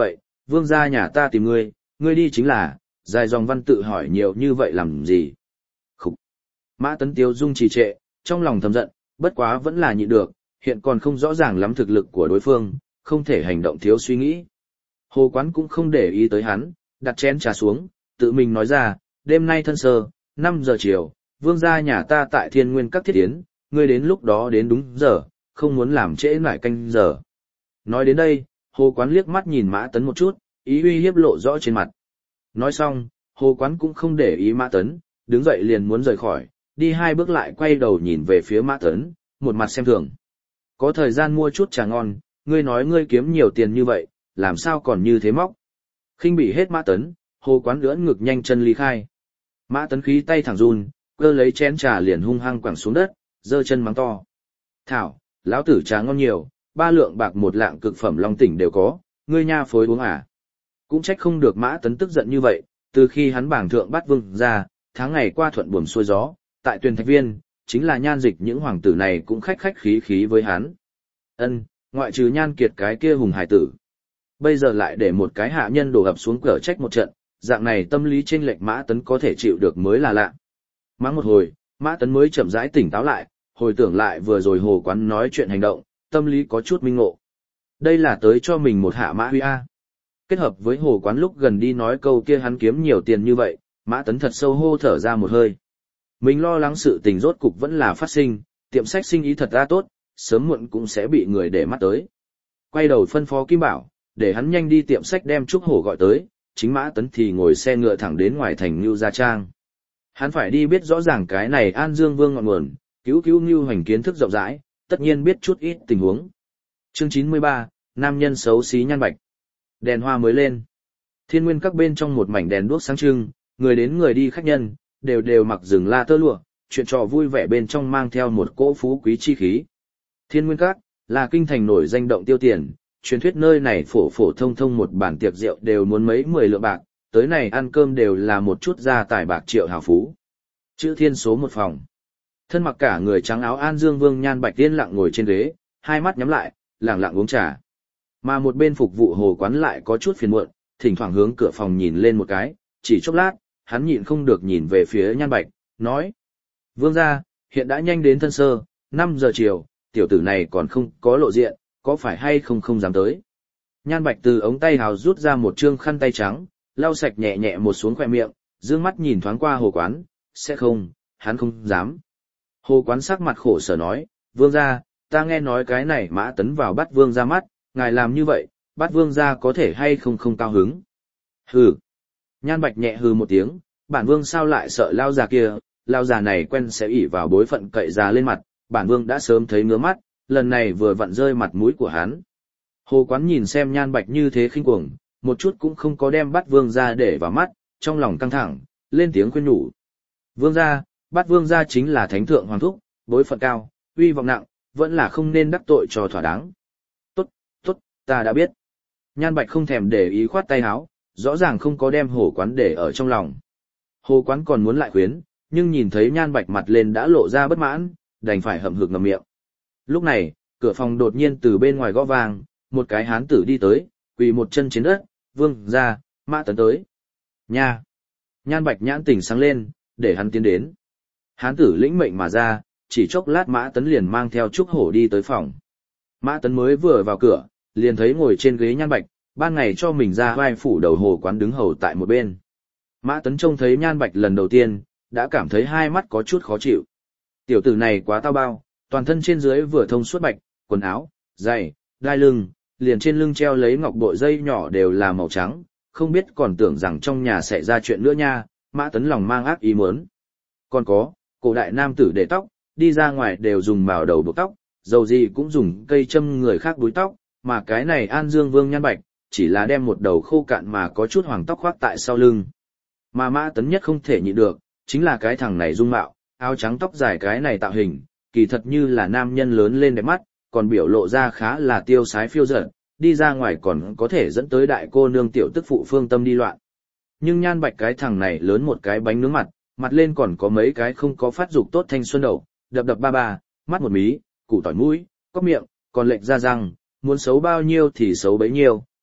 Vương gia nhà ta tìm ngươi, ngươi đi chính là, dài dòng văn tự hỏi nhiều như vậy làm gì. Khúc. Mã Tấn Tiếu dung trì trệ, trong lòng thầm giận, bất quá vẫn là nhịn được, hiện còn không rõ ràng lắm thực lực của đối phương, không thể hành động thiếu suy nghĩ. Hồ Quán cũng không để ý tới hắn, đặt chén trà xuống, tự mình nói ra, đêm nay thân sơ, năm giờ chiều, vương gia nhà ta tại Thiên Nguyên các thiết yến, ngươi đến lúc đó đến đúng giờ, không muốn làm trễ nải canh giờ. Nói đến đây, Hồ Quán liếc mắt nhìn Mã Tấn một chút, ý uy hiếp lộ rõ trên mặt. Nói xong, Hồ Quán cũng không để ý Mã Tấn, đứng dậy liền muốn rời khỏi, đi hai bước lại quay đầu nhìn về phía Mã Tấn, một mặt xem thường. Có thời gian mua chút trà ngon, ngươi nói ngươi kiếm nhiều tiền như vậy, làm sao còn như thế móc. Khinh bị hết Mã Tấn, Hồ Quán lưỡn ngực nhanh chân ly khai. Mã Tấn khí tay thẳng run, cơ lấy chén trà liền hung hăng quẳng xuống đất, giơ chân mắng to. Thảo, lão tử trà ngon nhiều, ba lượng bạc một lạng cực phẩm long tỉnh đều có, ngươi nha phối uống à. Cũng trách không được Mã Tấn tức giận như vậy, từ khi hắn bảng thượng bắt vương ra, tháng ngày qua thuận buồm xuôi gió, tại Tuyền Thạch Viên, chính là Nhan Dịch những hoàng tử này cũng khách khách khí khí với hắn. Ân, ngoại trừ Nhan Kiệt cái kia hùng hải tử. Bây giờ lại để một cái hạ nhân đổ ập xuống cửa trách một trận, dạng này tâm lý chênh lệch Mã Tấn có thể chịu được mới là lạ. Mắng một hồi, Mã Tấn mới chậm rãi tỉnh táo lại, hồi tưởng lại vừa rồi Hồ Quán nói chuyện hành động, tâm lý có chút minh ngộ. Đây là tới cho mình một hạ mã huy a. Kết hợp với Hồ Quán lúc gần đi nói câu kia hắn kiếm nhiều tiền như vậy, Mã Tấn thật sâu hô thở ra một hơi. Mình lo lắng sự tình rốt cục vẫn là phát sinh, tiệm sách sinh ý thật ra tốt, sớm muộn cũng sẽ bị người để mắt tới. Quay đầu phân phó Kim Bảo, để hắn nhanh đi tiệm sách đem Trúc Hổ gọi tới, chính Mã Tấn thì ngồi xe ngựa thẳng đến ngoài thành Nưu Gia Trang. Hắn phải đi biết rõ ràng cái này An Dương Vương ngọn nguồn, cứu cứu Nưu Hoành kiến thức rộng rãi, tất nhiên biết chút ít tình huống. Chương chín mươi ba, nam nhân xấu xí Nhan Bạch. Đèn hoa mới lên. Thiên Nguyên các bên trong một mảnh đèn đuốc sáng trưng, người đến người đi khách nhân, đều đều mặc rừng la tơ lụa, chuyện trò vui vẻ bên trong mang theo một cỗ phú quý chi khí. Thiên Nguyên các là kinh thành nổi danh động tiêu tiền, truyền thuyết nơi này phổ phổ thông thông một bàn tiệc rượu đều muốn mấy mười lượng bạc, tới này ăn cơm đều là một chút gia tài bạc triệu hào phú. Chữ Thiên số một phòng. Thân mặc cả người trắng áo An Dương Vương Nhan Bạch yên lặng ngồi trên ghế, hai mắt nhắm lại, lặng lặng uống trà. Mà một bên phục vụ Hồ Quán lại có chút phiền muộn, thỉnh thoảng hướng cửa phòng nhìn lên một cái, chỉ chốc lát, hắn nhịn không được nhìn về phía Nhan Bạch, nói: Vương gia, hiện đã nhanh đến thân sơ, năm giờ chiều, tiểu tử này còn không có lộ diện, có phải hay không không dám tới. Nhan Bạch từ ống tay hào rút ra một trương khăn tay trắng, lau sạch nhẹ nhẹ một xuống khóe miệng, dương mắt nhìn thoáng qua Hồ Quán, sẽ không, hắn không dám. Hồ Quán sắc mặt khổ sở nói: Vương gia, ta nghe nói cái này Mã Tấn vào bắt vương gia mắt, ngài làm như vậy, bắt vương gia có thể hay không không cao hứng. Hừ. Nhan Bạch nhẹ hừ một tiếng, bản vương sao lại sợ lao già kia, lao già này quen sẽ ỷ vào bối phận cậy già lên mặt, bản vương đã sớm thấy ngứa mắt, lần này vừa vặn rơi mặt mũi của hắn. Hồ Quán nhìn xem Nhan Bạch như thế khinh cuồng, một chút cũng không có đem bắt vương gia để vào mắt, trong lòng căng thẳng, lên tiếng khuyên nhủ. Vương gia, bắt vương gia chính là thánh thượng hoàng thúc, bối phận cao, uy vọng nặng, vẫn là không nên đắc tội cho thỏa đáng. Tốt, tốt, ta đã biết. Nhan Bạch không thèm để ý khoát tay áo, rõ ràng không có đem Hồ Quán để ở trong lòng. Hồ Quán còn muốn lại khuyến, nhưng nhìn thấy Nhan Bạch mặt lên đã lộ ra bất mãn, đành phải hậm hực ngậm miệng. Lúc này, cửa phòng đột nhiên từ bên ngoài gõ vang, một cái hán tử đi tới, quỳ một chân trên đất, Vương gia, Mã Tấn tới. Nha! Nhan Bạch nhãn tỉnh sáng lên, để hắn tiến đến. Hán tử lĩnh mệnh mà ra, chỉ chốc lát Mã Tấn liền mang theo Trúc Hổ đi tới phòng. Mã Tấn mới vừa vào cửa, liền thấy ngồi trên ghế Nhan Bạch, ban ngày cho mình ra vai phủ đầu Hồ Quán đứng hầu tại một bên. Mã Tấn trông thấy Nhan Bạch lần đầu tiên, đã cảm thấy hai mắt có chút khó chịu. Tiểu tử này quá tao bao, toàn thân trên dưới vừa thông suốt bạch, quần áo, giày, đai lưng, liền trên lưng treo lấy ngọc bội dây nhỏ đều là màu trắng, không biết còn tưởng rằng trong nhà sẽ ra chuyện nữa nha. Mã Tấn lòng mang ác ý muốn. Còn có, cổ đại nam tử để tóc, đi ra ngoài đều dùng màu đầu buộc tóc, dầu gì cũng dùng cây châm người khác búi tóc, mà cái này An Dương Vương Nhan Bạch, chỉ là đem một đầu khô cạn mà có chút hoàng tóc khoác tại sau lưng. Mà Mã Tấn nhất không thể nhịn được, chính là cái thằng này dung mạo, áo trắng tóc dài cái này tạo hình, kỳ thật như là nam nhân lớn lên đẹp mắt, còn biểu lộ ra khá là tiêu sái phiêu dật, đi ra ngoài còn có thể dẫn tới đại cô nương tiểu tức phụ phương tâm đi loạn. Nhưng Nhan Bạch cái thằng này lớn một cái bánh nướng mặt, mặt lên còn có mấy cái không có phát dục tốt thanh xuân đầu, đập đập ba ba, mắt một mí, củ tỏi mũi, cóc miệng, còn lệch ra răng, muốn xấu bao nhiêu thì xấu bấy nhiêu,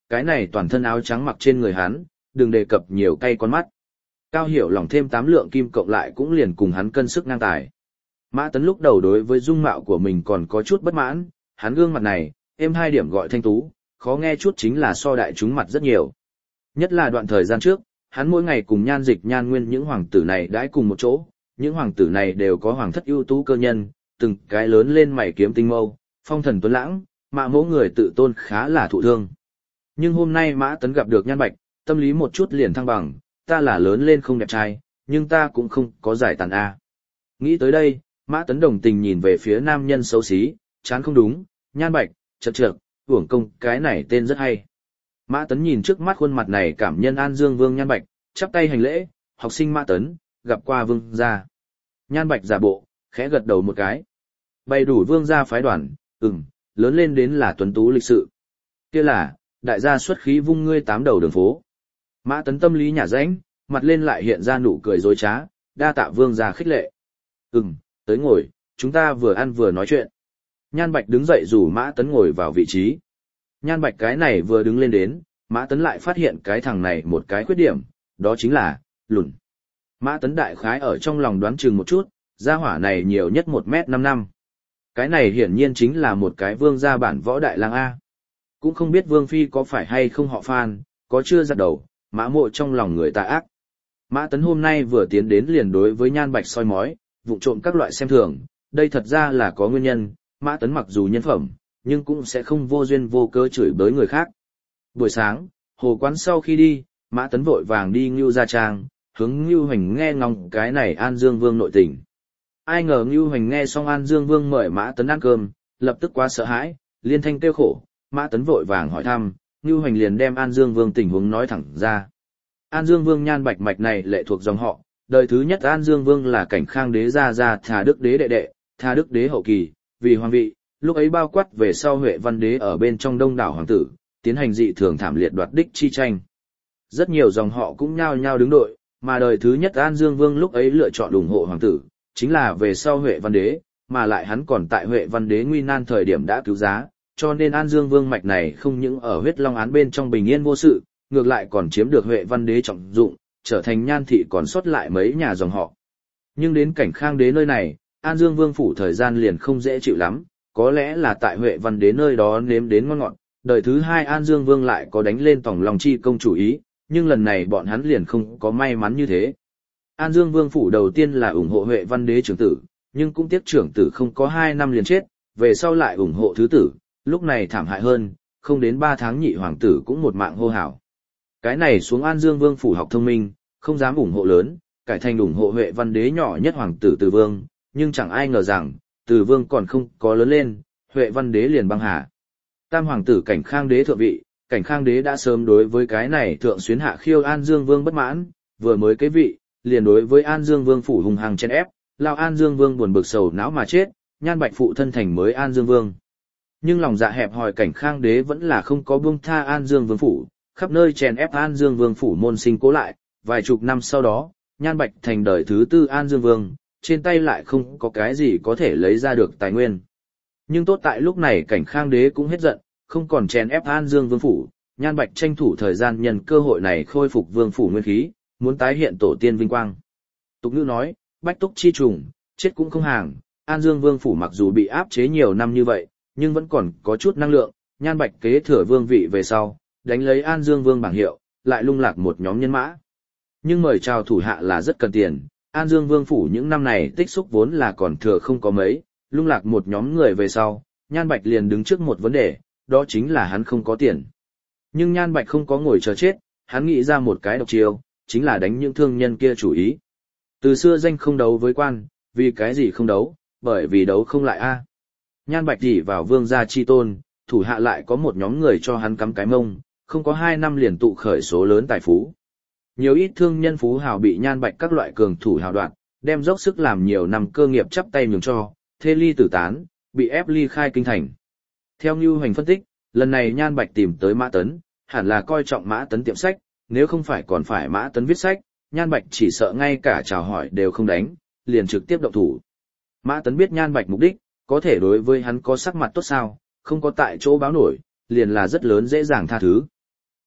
cái này toàn thân áo trắng mặc trên người hắn, đừng đề cập nhiều cay con mắt. Cao Hiểu lòng thêm tám lượng kim cộng lại cũng liền cùng hắn cân sức ngang tài. Mã Tấn lúc đầu đối với dung mạo của mình còn có chút bất mãn, hắn gương mặt này, êm hai điểm gọi thanh tú, khó nghe chút chính là so đại chúng mặt rất nhiều. Nhất là đoạn thời gian trước, hắn mỗi ngày cùng Nhan Dịch Nhan Nguyên những hoàng tử này đãi cùng một chỗ, những hoàng tử này đều có hoàng thất ưu tú cơ nhân, từng cái lớn lên mày kiếm tinh mâu, phong thần tuấn lãng, mà mỗi người tự tôn khá là thụ thương. Nhưng hôm nay Mã Tấn gặp được Nhan Bạch, tâm lý một chút liền thăng bằng, ta là lớn lên không đẹp trai, nhưng ta cũng không có giải tàn A. Nghĩ tới đây, Mã Tấn đồng tình nhìn về phía nam nhân xấu xí, chán không đúng, Nhan Bạch, chật trượt, uổng công, cái này tên rất hay. Mã Tấn nhìn trước mắt khuôn mặt này cảm nhân An Dương Vương Nhan Bạch, chắp tay hành lễ, học sinh Mã Tấn, gặp qua vương gia. Nhan Bạch giả bộ, khẽ gật đầu một cái. Bày đủ vương gia phái đoàn, ừm, lớn lên đến là tuấn tú lịch sự. Kia là, đại gia xuất khí vung ngươi tám đầu đường phố. Mã Tấn tâm lý nhả rãnh, mặt lên lại hiện ra nụ cười dối trá, đa tạ vương gia khích lệ. Ừm, tới ngồi, chúng ta vừa ăn vừa nói chuyện. Nhan Bạch đứng dậy rủ Mã Tấn ngồi vào vị trí. Nhan Bạch cái này vừa đứng lên đến, Mã Tấn lại phát hiện cái thằng này một cái khuyết điểm, đó chính là, lùn. Mã Tấn đại khái ở trong lòng đoán chừng một chút, gia hỏa này nhiều nhất một mét năm năm. Cái này hiển nhiên chính là một cái vương gia bản võ đại lang A. Cũng không biết vương phi có phải hay không họ Phan, có chưa giật đầu, Mã Mộ trong lòng người ta ác. Mã Tấn hôm nay vừa tiến đến liền đối với Nhan Bạch soi mói, vụng trộm các loại xem thường, đây thật ra là có nguyên nhân, Mã Tấn mặc dù nhân phẩm, nhưng cũng sẽ không vô duyên vô cớ chửi bới người khác. Buổi sáng, hồ quán sau khi đi, Mã Tấn vội vàng đi Ngưu Gia Trang, hướng Ngưu Hoành nghe ngóng cái này An Dương Vương nội tình. Ai ngờ Ngưu Hoành nghe xong An Dương Vương mời Mã Tấn ăn cơm, lập tức quá sợ hãi, liên thanh kêu khổ, Mã Tấn vội vàng hỏi thăm, Ngưu Hoành liền đem An Dương Vương tình huống nói thẳng ra. An Dương Vương Nhan Bạch mạch này lệ thuộc dòng họ, đời thứ nhất An Dương Vương là Cảnh Khang đế gia gia Thà Đức đế đệ đệ, Thà Đức đế hậu kỳ, vì hoàng vị, lúc ấy bao quát về sau Huệ Văn đế ở bên trong đông đảo hoàng tử, tiến hành dị thường thảm liệt đoạt đích chi tranh. Rất nhiều dòng họ cũng nhao nhao đứng đội, mà đời thứ nhất An Dương Vương lúc ấy lựa chọn ủng hộ hoàng tử, chính là về sau Huệ Văn đế, mà lại hắn còn tại Huệ Văn đế nguy nan thời điểm đã cứu giá, cho nên An Dương Vương mạch này không những ở huyết long án bên trong bình yên vô sự, ngược lại còn chiếm được Huệ Văn đế trọng dụng, trở thành Nhan thị còn sót lại mấy nhà dòng họ. Nhưng đến Cảnh Khang đế nơi này, An Dương Vương phủ thời gian liền không dễ chịu lắm, có lẽ là tại Huệ Văn đế nơi đó nếm đến ngon ngọt, đời thứ hai An Dương Vương lại có đánh lên Tòng Long Chi công chủ ý, nhưng lần này bọn hắn liền không có may mắn như thế. An Dương Vương phủ đầu tiên là ủng hộ Huệ Văn đế trưởng tử, nhưng cũng tiếc trưởng tử không có hai năm liền chết, về sau lại ủng hộ thứ tử, lúc này thảm hại hơn, không đến ba tháng nhị hoàng tử cũng một mạng hô hào. Cái này xuống An Dương Vương phủ học thông minh, không dám ủng hộ lớn, cải thành ủng hộ Huệ Văn đế nhỏ nhất hoàng tử Từ Vương, nhưng chẳng ai ngờ rằng, Từ Vương còn không có lớn lên, Huệ Văn đế liền băng hà. Tam hoàng tử Cảnh Khang đế thượng vị, Cảnh Khang đế đã sớm đối với cái này thượng xuyến hạ khiêu An Dương Vương bất mãn, vừa mới kế vị, liền đối với An Dương Vương phủ hùng hăng chen ép, lao An Dương Vương buồn bực sầu não mà chết, Nhan Bạch phụ thân thành mới An Dương Vương. Nhưng lòng dạ hẹp hòi Cảnh Khang đế vẫn là không có buông tha An Dương Vương phủ, khắp nơi chèn ép An Dương Vương phủ môn sinh cố lại, vài chục năm sau đó, Nhan Bạch thành đời thứ tư An Dương Vương, trên tay lại không có cái gì có thể lấy ra được tài nguyên. Nhưng tốt tại lúc này Cảnh Khang đế cũng hết giận, không còn chèn ép An Dương Vương phủ, Nhan Bạch tranh thủ thời gian nhân cơ hội này khôi phục vương phủ nguyên khí, muốn tái hiện tổ tiên vinh quang. Tục ngữ nói, bách túc chi trùng, chết cũng không hàng, An Dương Vương phủ mặc dù bị áp chế nhiều năm như vậy, nhưng vẫn còn có chút năng lượng, Nhan Bạch kế thừa vương vị về sau, đánh lấy An Dương Vương bảng hiệu, lại lung lạc một nhóm nhân mã. Nhưng mời chào thủ hạ là rất cần tiền, An Dương Vương phủ những năm này tích xúc vốn là còn thừa không có mấy, lung lạc một nhóm người về sau, Nhan Bạch liền đứng trước một vấn đề, đó chính là hắn không có tiền. Nhưng Nhan Bạch không có ngồi chờ chết, hắn nghĩ ra một cái độc chiêu, chính là đánh những thương nhân kia chủ ý. Từ xưa danh không đấu với quan, vì cái gì không đấu, bởi vì đấu không lại a. Nhan Bạch chỉ vào vương gia chi tôn, thủ hạ lại có một nhóm người cho hắn cắm cái mông, không có hai năm liền tụ khởi số lớn tài phú. Nhiều ít thương nhân phú hào bị Nhan Bạch các loại cường thủ hào đoạt, đem dốc sức làm nhiều năm cơ nghiệp chắp tay nhường cho, thê ly tử tán, bị ép ly khai kinh thành. Theo Nưu Hoành phân tích, lần này Nhan Bạch tìm tới Mã Tấn, hẳn là coi trọng Mã Tấn tiệm sách, nếu không phải còn phải Mã Tấn viết sách, Nhan Bạch chỉ sợ ngay cả chào hỏi đều không đánh, liền trực tiếp động thủ. Mã Tấn biết Nhan Bạch mục đích, có thể đối với hắn có sắc mặt tốt sao, không có tại chỗ báo nổi, liền là rất lớn dễ dàng tha thứ.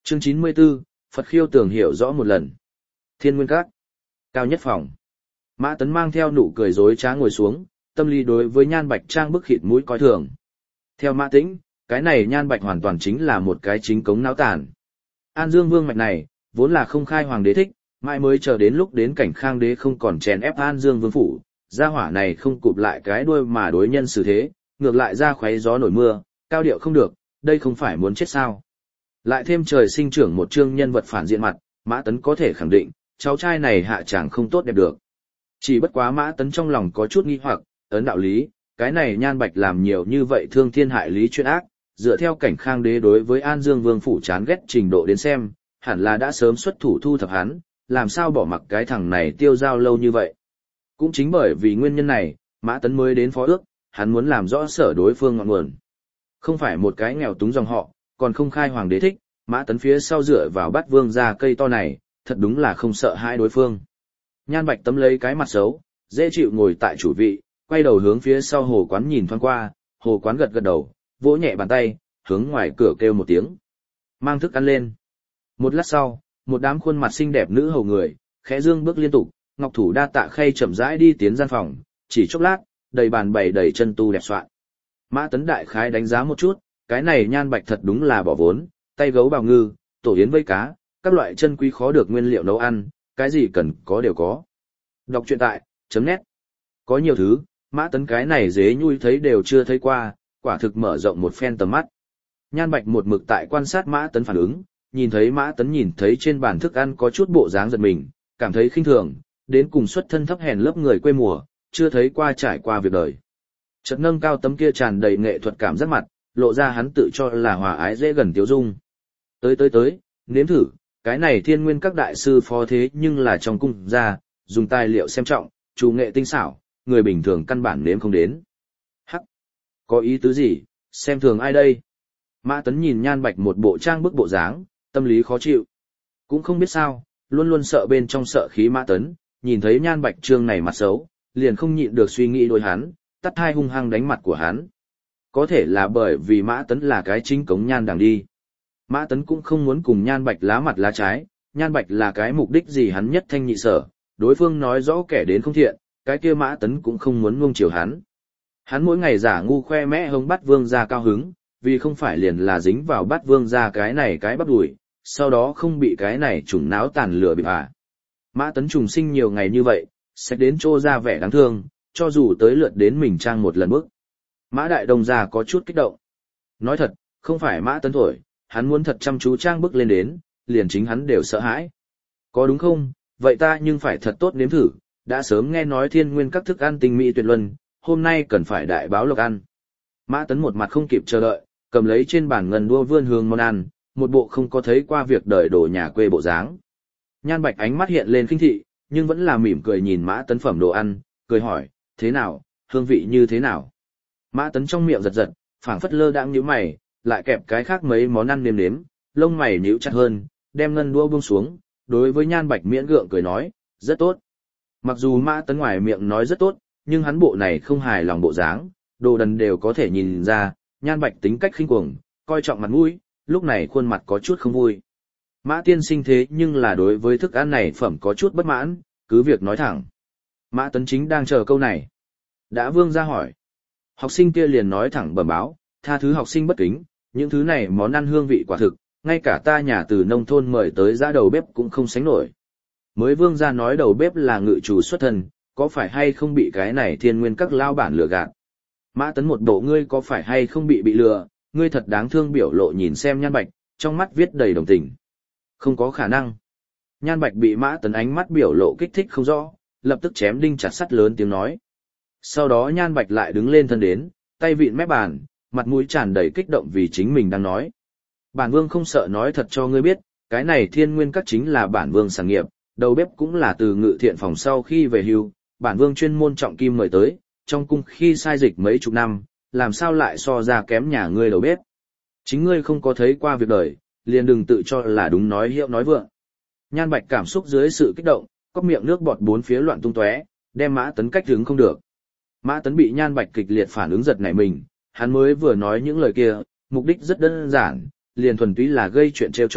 Chương chín mươi 94, Phật khiêu tường hiểu rõ một lần. Thiên Nguyên Các, cao nhất phòng. Mã Tấn mang theo nụ cười dối trá ngồi xuống, tâm lý đối với Nhan Bạch trang bức khịt mũi coi thường. Theo Mã Tĩnh, cái này Nhan Bạch hoàn toàn chính là một cái chính cống náo tàn. An Dương Vương mạch này, vốn là không khai hoàng đế thích, mãi mới chờ đến lúc đến cảnh Khang đế không còn chèn ép An Dương Vương phủ, gia hỏa này không cụp lại cái đuôi mà đối nhân xử thế, ngược lại ra khoáy gió nổi mưa, cao điệu không được, đây không phải muốn chết sao? Lại thêm trời sinh trưởng một chương nhân vật phản diện mặt, Mã Tấn có thể khẳng định, cháu trai này hạ chẳng không tốt đẹp được. Chỉ bất quá Mã Tấn trong lòng có chút nghi hoặc, ấn đạo lý, cái này Nhan Bạch làm nhiều như vậy thương thiên hại lý chuyện ác, dựa theo cảnh Khang đế đối với An Dương Vương phủ chán ghét trình độ đến xem, hẳn là đã sớm xuất thủ thu thập hắn, làm sao bỏ mặc cái thằng này tiêu dao lâu như vậy. Cũng chính bởi vì nguyên nhân này, Mã Tấn mới đến phó ước, hắn muốn làm rõ sở đối phương ngọn nguồn. Không phải một cái nghèo túng dòng họ, còn không khai hoàng đế thích, Mã Tấn phía sau dựa vào Bát Vương ra cây to này, thật đúng là không sợ hai đối phương. Nhan Bạch tấm lấy cái mặt xấu, dễ chịu ngồi tại chủ vị, quay đầu hướng phía sau hồ quán nhìn thoáng qua, hồ quán gật gật đầu, vỗ nhẹ bàn tay, hướng ngoài cửa kêu một tiếng. Mang thức ăn lên. Một lát sau, một đám khuôn mặt xinh đẹp nữ hầu người, khẽ dương bước liên tục, ngọc thủ đa tạ khay chậm rãi đi tiến gian phòng, chỉ chốc lát, đầy bàn bày đầy chân tu đẹp soạn. Mã Tấn đại khái đánh giá một chút, cái này Nhan Bạch thật đúng là bỏ vốn, tay gấu bào ngư, tổ yến vây cá, các loại chân quý khó được nguyên liệu nấu ăn, cái gì cần có đều có. Đọc truyện tại, chấm nét. Có nhiều thứ, Mã Tấn cái này dế nhui thấy đều chưa thấy qua, quả thực mở rộng một phen tầm mắt. Nhan Bạch một mực tại quan sát Mã Tấn phản ứng, nhìn thấy Mã Tấn nhìn thấy trên bàn thức ăn có chút bộ dáng giật mình, cảm thấy khinh thường, đến cùng xuất thân thấp hèn lớp người quê mùa, chưa thấy qua trải qua việc đời. Chợt nâng cao tấm kia tràn đầy nghệ thuật cảm giác mặt, lộ ra hắn tự cho là hòa ái dễ gần tiếu dung. Tới tới tới, nếm thử, cái này Thiên Nguyên Các đại sư phó thế nhưng là trong cung ra, dùng tài liệu xem trọng, chủ nghệ tinh xảo, người bình thường căn bản nếm không đến. Hắc, có ý tứ gì, xem thường ai đây? Mã Tấn nhìn Nhan Bạch một bộ trang bức bộ dáng, tâm lý khó chịu. Cũng không biết sao, luôn luôn sợ bên trong sợ khí Mã Tấn, nhìn thấy Nhan Bạch trương này mặt xấu, liền không nhịn được suy nghĩ đối hắn, tắt hai hung hăng đánh mặt của hắn. Có thể là bởi vì Mã Tấn là cái chính cống Nhan đằng đi. Mã Tấn cũng không muốn cùng Nhan Bạch lá mặt lá trái, Nhan Bạch là cái mục đích gì hắn nhất thanh nhị sở, đối phương nói rõ kẻ đến không thiện, cái kia Mã Tấn cũng không muốn nuông chiều hắn. Hắn mỗi ngày giả ngu khoe mẽ hông Bát Vương ra cao hứng, vì không phải liền là dính vào Bát Vương ra cái này cái bắp đùi, sau đó không bị cái này trùng náo tàn lửa bị à. Mã Tấn trùng sinh nhiều ngày như vậy, sẽ đến trô ra vẻ đáng thương, cho dù tới lượt đến mình trang một lần bước. Mã Đại Đông ra có chút kích động. Nói thật, không phải Mã Tấn thổi, hắn muốn thật chăm chú trang bước lên đến, liền chính hắn đều sợ hãi. Có đúng không, vậy ta nhưng phải thật tốt nếm thử, đã sớm nghe nói Thiên Nguyên Các thức ăn tinh mỹ tuyệt luân, hôm nay cần phải đại báo lộc ăn. Mã Tấn một mặt không kịp chờ đợi, cầm lấy trên bàn ngân đua vươn hướng món ăn, một bộ không có thấy qua việc đời đổ nhà quê bộ dáng. Nhan Bạch ánh mắt hiện lên khinh thị, nhưng vẫn là mỉm cười nhìn Mã Tấn phẩm đồ ăn, cười hỏi, thế nào, hương vị như thế nào? Mã Tấn trong miệng giật giật, phảng phất lơ đãng nhíu mày, lại kẹp cái khác mấy món ăn nêm nếm, lông mày nhíu chặt hơn, đem ngân đua buông xuống, đối với Nhan Bạch miễn gượng cười nói, rất tốt. Mặc dù Mã Tấn ngoài miệng nói rất tốt, nhưng hắn bộ này không hài lòng bộ dáng, đồ đần đều có thể nhìn ra, Nhan Bạch tính cách khinh cuồng, coi trọng mặt mũi, lúc này khuôn mặt có chút không vui. Mã tiên sinh thế nhưng là đối với thức ăn này phẩm có chút bất mãn, cứ việc nói thẳng. Mã Tấn chính đang chờ câu này. Đã Vương ra hỏi. Học sinh kia liền nói thẳng bẩm báo, tha thứ học sinh bất kính, những thứ này món ăn hương vị quả thực, ngay cả ta nhà từ nông thôn mời tới giã đầu bếp cũng không sánh nổi. Mới Vương ra nói đầu bếp là ngự chủ xuất thân, có phải hay không bị cái này Thiên Nguyên Các lao bản lừa gạt? Mã Tấn một bộ ngươi có phải hay không bị bị lừa, ngươi thật đáng thương biểu lộ nhìn xem Nhan Bạch, trong mắt viết đầy đồng tình. Không có khả năng. Nhan Bạch bị Mã Tấn ánh mắt biểu lộ kích thích không rõ, lập tức chém đinh chặt sắt lớn tiếng nói. Sau đó Nhan Bạch lại đứng lên thân đến, tay vịn mép bàn, mặt mũi tràn đầy kích động vì chính mình đang nói. Bản Vương không sợ nói thật cho ngươi biết, cái này Thiên Nguyên Các chính là bản Vương sản nghiệp, đầu bếp cũng là từ Ngự Thiện phòng sau khi về hưu, bản Vương chuyên môn trọng kim mời tới, trong cung khi sai dịch mấy chục năm, làm sao lại so ra kém nhà ngươi đầu bếp. Chính ngươi không có thấy qua việc đời, liền đừng tự cho là đúng nói hiệu nói vượng. Nhan Bạch cảm xúc dưới sự kích động, cốc miệng nước bọt bốn phía loạn tung tóe, đem Mã Tấn cách hứng không được. Mã Tấn bị Nhan Bạch kịch liệt phản ứng giật nảy mình, hắn mới vừa nói những lời kia, mục đích rất đơn giản, liền thuần túy là gây chuyện trêu chọc,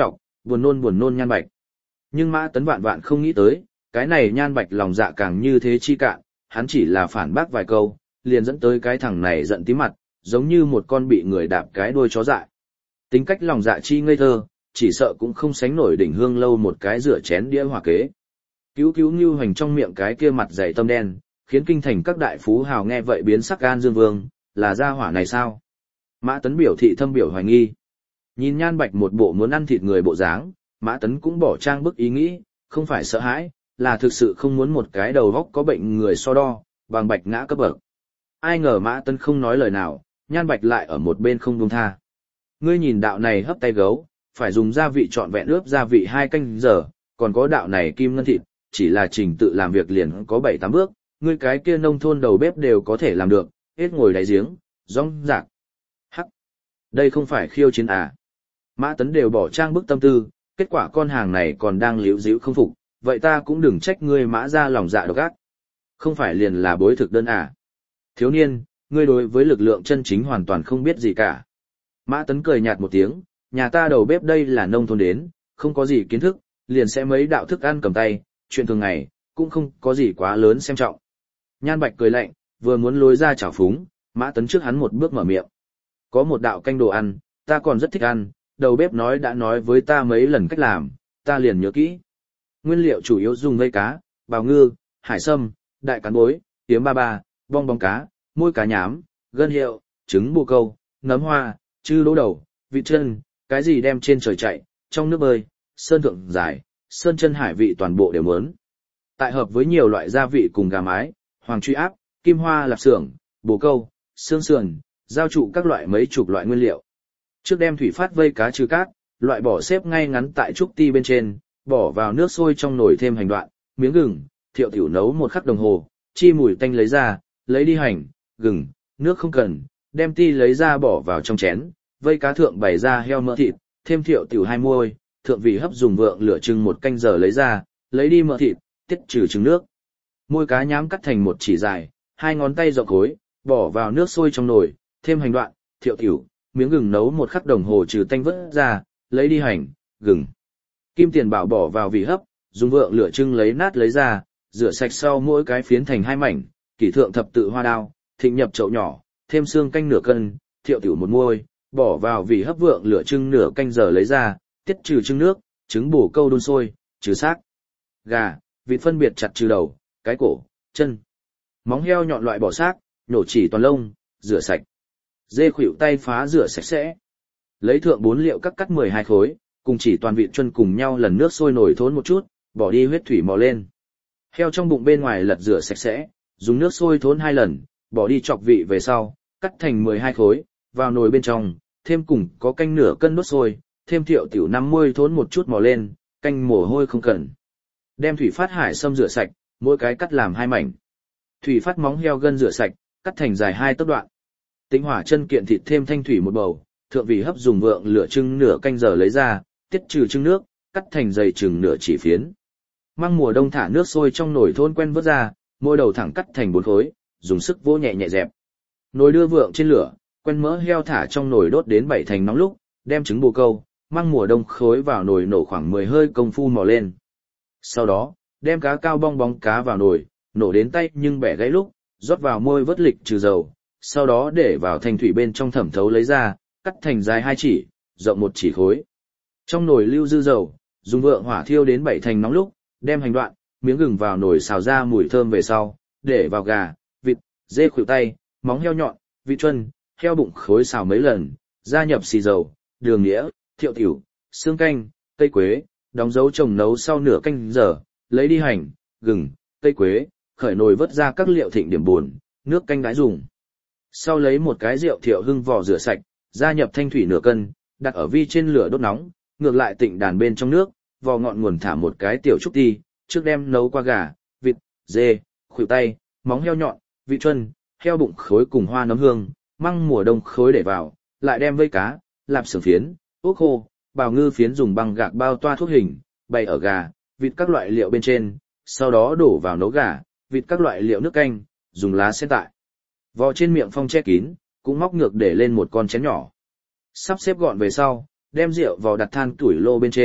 buồn nôn buồn nôn Nhan Bạch. Nhưng Mã Tấn vạn vạn không nghĩ tới, cái này Nhan Bạch lòng dạ càng như thế chi cạn, hắn chỉ là phản bác vài câu, liền dẫn tới cái thằng này giận tím mặt, giống như một con bị người đạp cái đuôi chó dại. Tính cách lòng dạ chi ngây thơ, chỉ sợ cũng không sánh nổi đỉnh hương lâu một cái rửa chén đĩa hòa kế. Cứu cứu như hoành trong miệng cái kia mặt dày tâm đen, khiến kinh thành các đại phú hào nghe vậy biến sắc gan dương vương, là gia hỏa này sao? Mã Tấn biểu thị thâm biểu hoài nghi. Nhìn Nhan Bạch một bộ muốn ăn thịt người bộ dáng, Mã Tấn cũng bỏ trang bức ý nghĩ, không phải sợ hãi, là thực sự không muốn một cái đầu góc có bệnh người so đo, bằng Bạch ngã cấp bậc. Ai ngờ Mã Tấn không nói lời nào, Nhan Bạch lại ở một bên không buông tha. Ngươi nhìn đạo này hấp tay gấu, phải dùng gia vị trọn vẹn ướp gia vị hai canh giờ, còn có đạo này kim ngân thịt, chỉ là trình tự làm việc liền có bảy tám bước, ngươi cái kia nông thôn đầu bếp đều có thể làm được, hết ngồi đáy giếng, rong rạc. Hắc, đây không phải khiêu chiến à? Mã Tấn đều bỏ trang bức tâm tư, kết quả con hàng này còn đang liễu díu không phục, vậy ta cũng đừng trách ngươi Mã ra lòng dạ độc ác. Không phải liền là bối thực đơn à? Thiếu niên, ngươi đối với lực lượng chân chính hoàn toàn không biết gì cả. Mã Tấn cười nhạt một tiếng, nhà ta đầu bếp đây là nông thôn đến, không có gì kiến thức, liền sẽ mấy đạo thức ăn cầm tay, chuyện thường ngày, cũng không có gì quá lớn xem trọng. Nhan Bạch cười lạnh, vừa muốn lối ra chảo phúng, Mã Tấn trước hắn một bước mở miệng. Có một đạo canh đồ ăn, ta còn rất thích ăn, đầu bếp nói đã nói với ta mấy lần cách làm, ta liền nhớ kỹ. Nguyên liệu chủ yếu dùng vây cá, bào ngư, hải sâm, đại cán bối, tiếm ba ba, bong bóng cá, môi cá nhám, gân hiệu, trứng bồ câu, nấm hoa, chư lỗ đầu, vịt chân, cái gì đem trên trời chạy, trong nước bơi, sơn thượng giải, sơn chân hải vị toàn bộ đều muốn. Tại hợp với nhiều loại gia vị cùng gà mái, hoàng truy áp, kim hoa lạp xưởng, bồ câu, xương sườn, giao trụ các loại mấy chục loại nguyên liệu. Trước đem thủy phát vây cá trừ cát, loại bỏ xếp ngay ngắn tại trúc ti bên trên, bỏ vào nước sôi trong nồi thêm hành đoạn, miếng gừng, thiệu tiểu nấu một khắc đồng hồ, chi mùi tanh lấy ra, lấy đi hành, gừng, nước không cần, đem ti lấy ra bỏ vào trong chén, vây cá thượng bày ra heo mỡ thịt, thêm thiệu tiểu hai muôi, thượng vị hấp dùng vượng lửa chừng một canh giờ lấy ra, lấy đi mỡ thịt, tiết trừ trứng nước. Môi cá nhám cắt thành một chỉ dài, hai ngón tay rộng khối, bỏ vào nước sôi trong nồi, thêm hành đoạn, thiệu tiểu, miếng gừng nấu một khắc đồng hồ trừ tanh vớt ra, lấy đi hành, gừng. Kim tiền bảo bỏ vào vị hấp, dùng vượng lửa trưng lấy nát lấy ra, rửa sạch sau mỗi cái phiến thành hai mảnh, kỷ thượng thập tự hoa đao, thịnh nhập chậu nhỏ, thêm xương canh nửa cân, thiệu tiểu một muôi, bỏ vào vị hấp vượng lửa trưng nửa canh giờ lấy ra, tiết trừ trứng nước, trứng bổ câu đun sôi, trừ xác. Gà, vịt phân biệt chặt trừ đầu, cái cổ, chân. Móng heo nhọn loại bỏ xác, nhổ chỉ toàn lông, rửa sạch. Dê khuỷu tay phá rửa sạch sẽ. Lấy thượng bốn liệu cắt cắt mười hai khối, cùng chỉ toàn vịt chân cùng nhau lần nước sôi nổi thốn một chút, bỏ đi huyết thủy mò lên. Heo trong bụng bên ngoài lật rửa sạch sẽ, dùng nước sôi thốn hai lần, bỏ đi chọc vị về sau, cắt thành mười hai khối, vào nồi bên trong, thêm cùng có canh nửa cân đốt sôi, thêm thiệu tiểu năm mươi thốn một chút mò lên, canh mồ hôi không cần. Đem thủy phát hải sâm rửa sạch, mỗi cái cắt làm hai mảnh. Thủy phát móng heo gân rửa sạch, cắt thành dài hai tấc đoạn. Tính hỏa chân kiện thịt thêm thanh thủy một bầu, thượng vị hấp dùng vượng lửa trưng nửa canh giờ lấy ra, tiết trừ trưng nước, cắt thành dày chừng nửa chỉ phiến. Măng mùa đông thả nước sôi trong nồi thôn quen vớt ra, mỗi đầu thẳng cắt thành bốn khối, dùng sức vỗ nhẹ nhẹ dẹp. Nồi đưa vượng trên lửa, quen mỡ heo thả trong nồi đốt đến bảy thành nóng lúc, đem trứng bồ câu, măng mùa đông khối vào nồi nổ khoảng mười hơi công phu mò lên. Sau đó, đem cá cao bong bóng cá vào nồi, nổ đến tay nhưng bẻ gãy lúc, rót vào môi vớt lịch trừ dầu, sau đó để vào thanh thủy bên trong thẩm thấu lấy ra, cắt thành dài hai chỉ, rộng một chỉ khối. Trong nồi lưu dư dầu, dùng vượng hỏa thiêu đến bảy thành nóng lúc, đem hành đoạn, miếng gừng vào nồi xào ra mùi thơm về sau, để vào gà, vịt, dê khuỷu tay, móng heo nhọn, vịt chân, heo bụng khối xào mấy lần, gia nhập xì dầu, đường nghĩa, thiệu tiểu, xương canh, cây quế, đóng dấu trồng nấu sau nửa canh giờ, lấy đi hành, gừng, cây quế, khởi nồi vớt ra các liệu thịnh điểm buồn, nước canh đãi dùng. Sau lấy một cái rượu thiệu hưng vò rửa sạch, gia nhập thanh thủy nửa cân, đặt ở vi trên lửa đốt nóng, ngược lại tịnh đàn bên trong nước, vò ngọn nguồn thả một cái tiểu trúc ti, trước đem nấu qua gà, vịt, dê, khuỷu tay, móng heo nhọn, vị chân, heo bụng khối cùng hoa nấm hương, măng mùa đông khối để vào, lại đem vây cá, lạp xưởng phiến, ốc khô, bào ngư phiến dùng băng gạc bao toa thuốc hình, bày ở gà, vịt các loại liệu bên trên, sau đó đổ vào nấu gà, vịt các loại liệu nước canh, dùng lá sen tại. Vò trên miệng phong che kín, cũng móc ngược để lên một con chén nhỏ. Sắp xếp gọn về sau, đem rượu vào đặt than củi lô bên trên,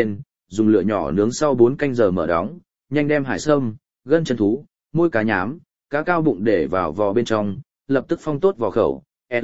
dùng lửa nhỏ nướng sau bốn canh giờ mở đóng, nhanh đem hải sâm, gân chân thú, môi cá nhám, cá cao bụng để vào vò bên trong, lập tức phong tốt vào khẩu, L.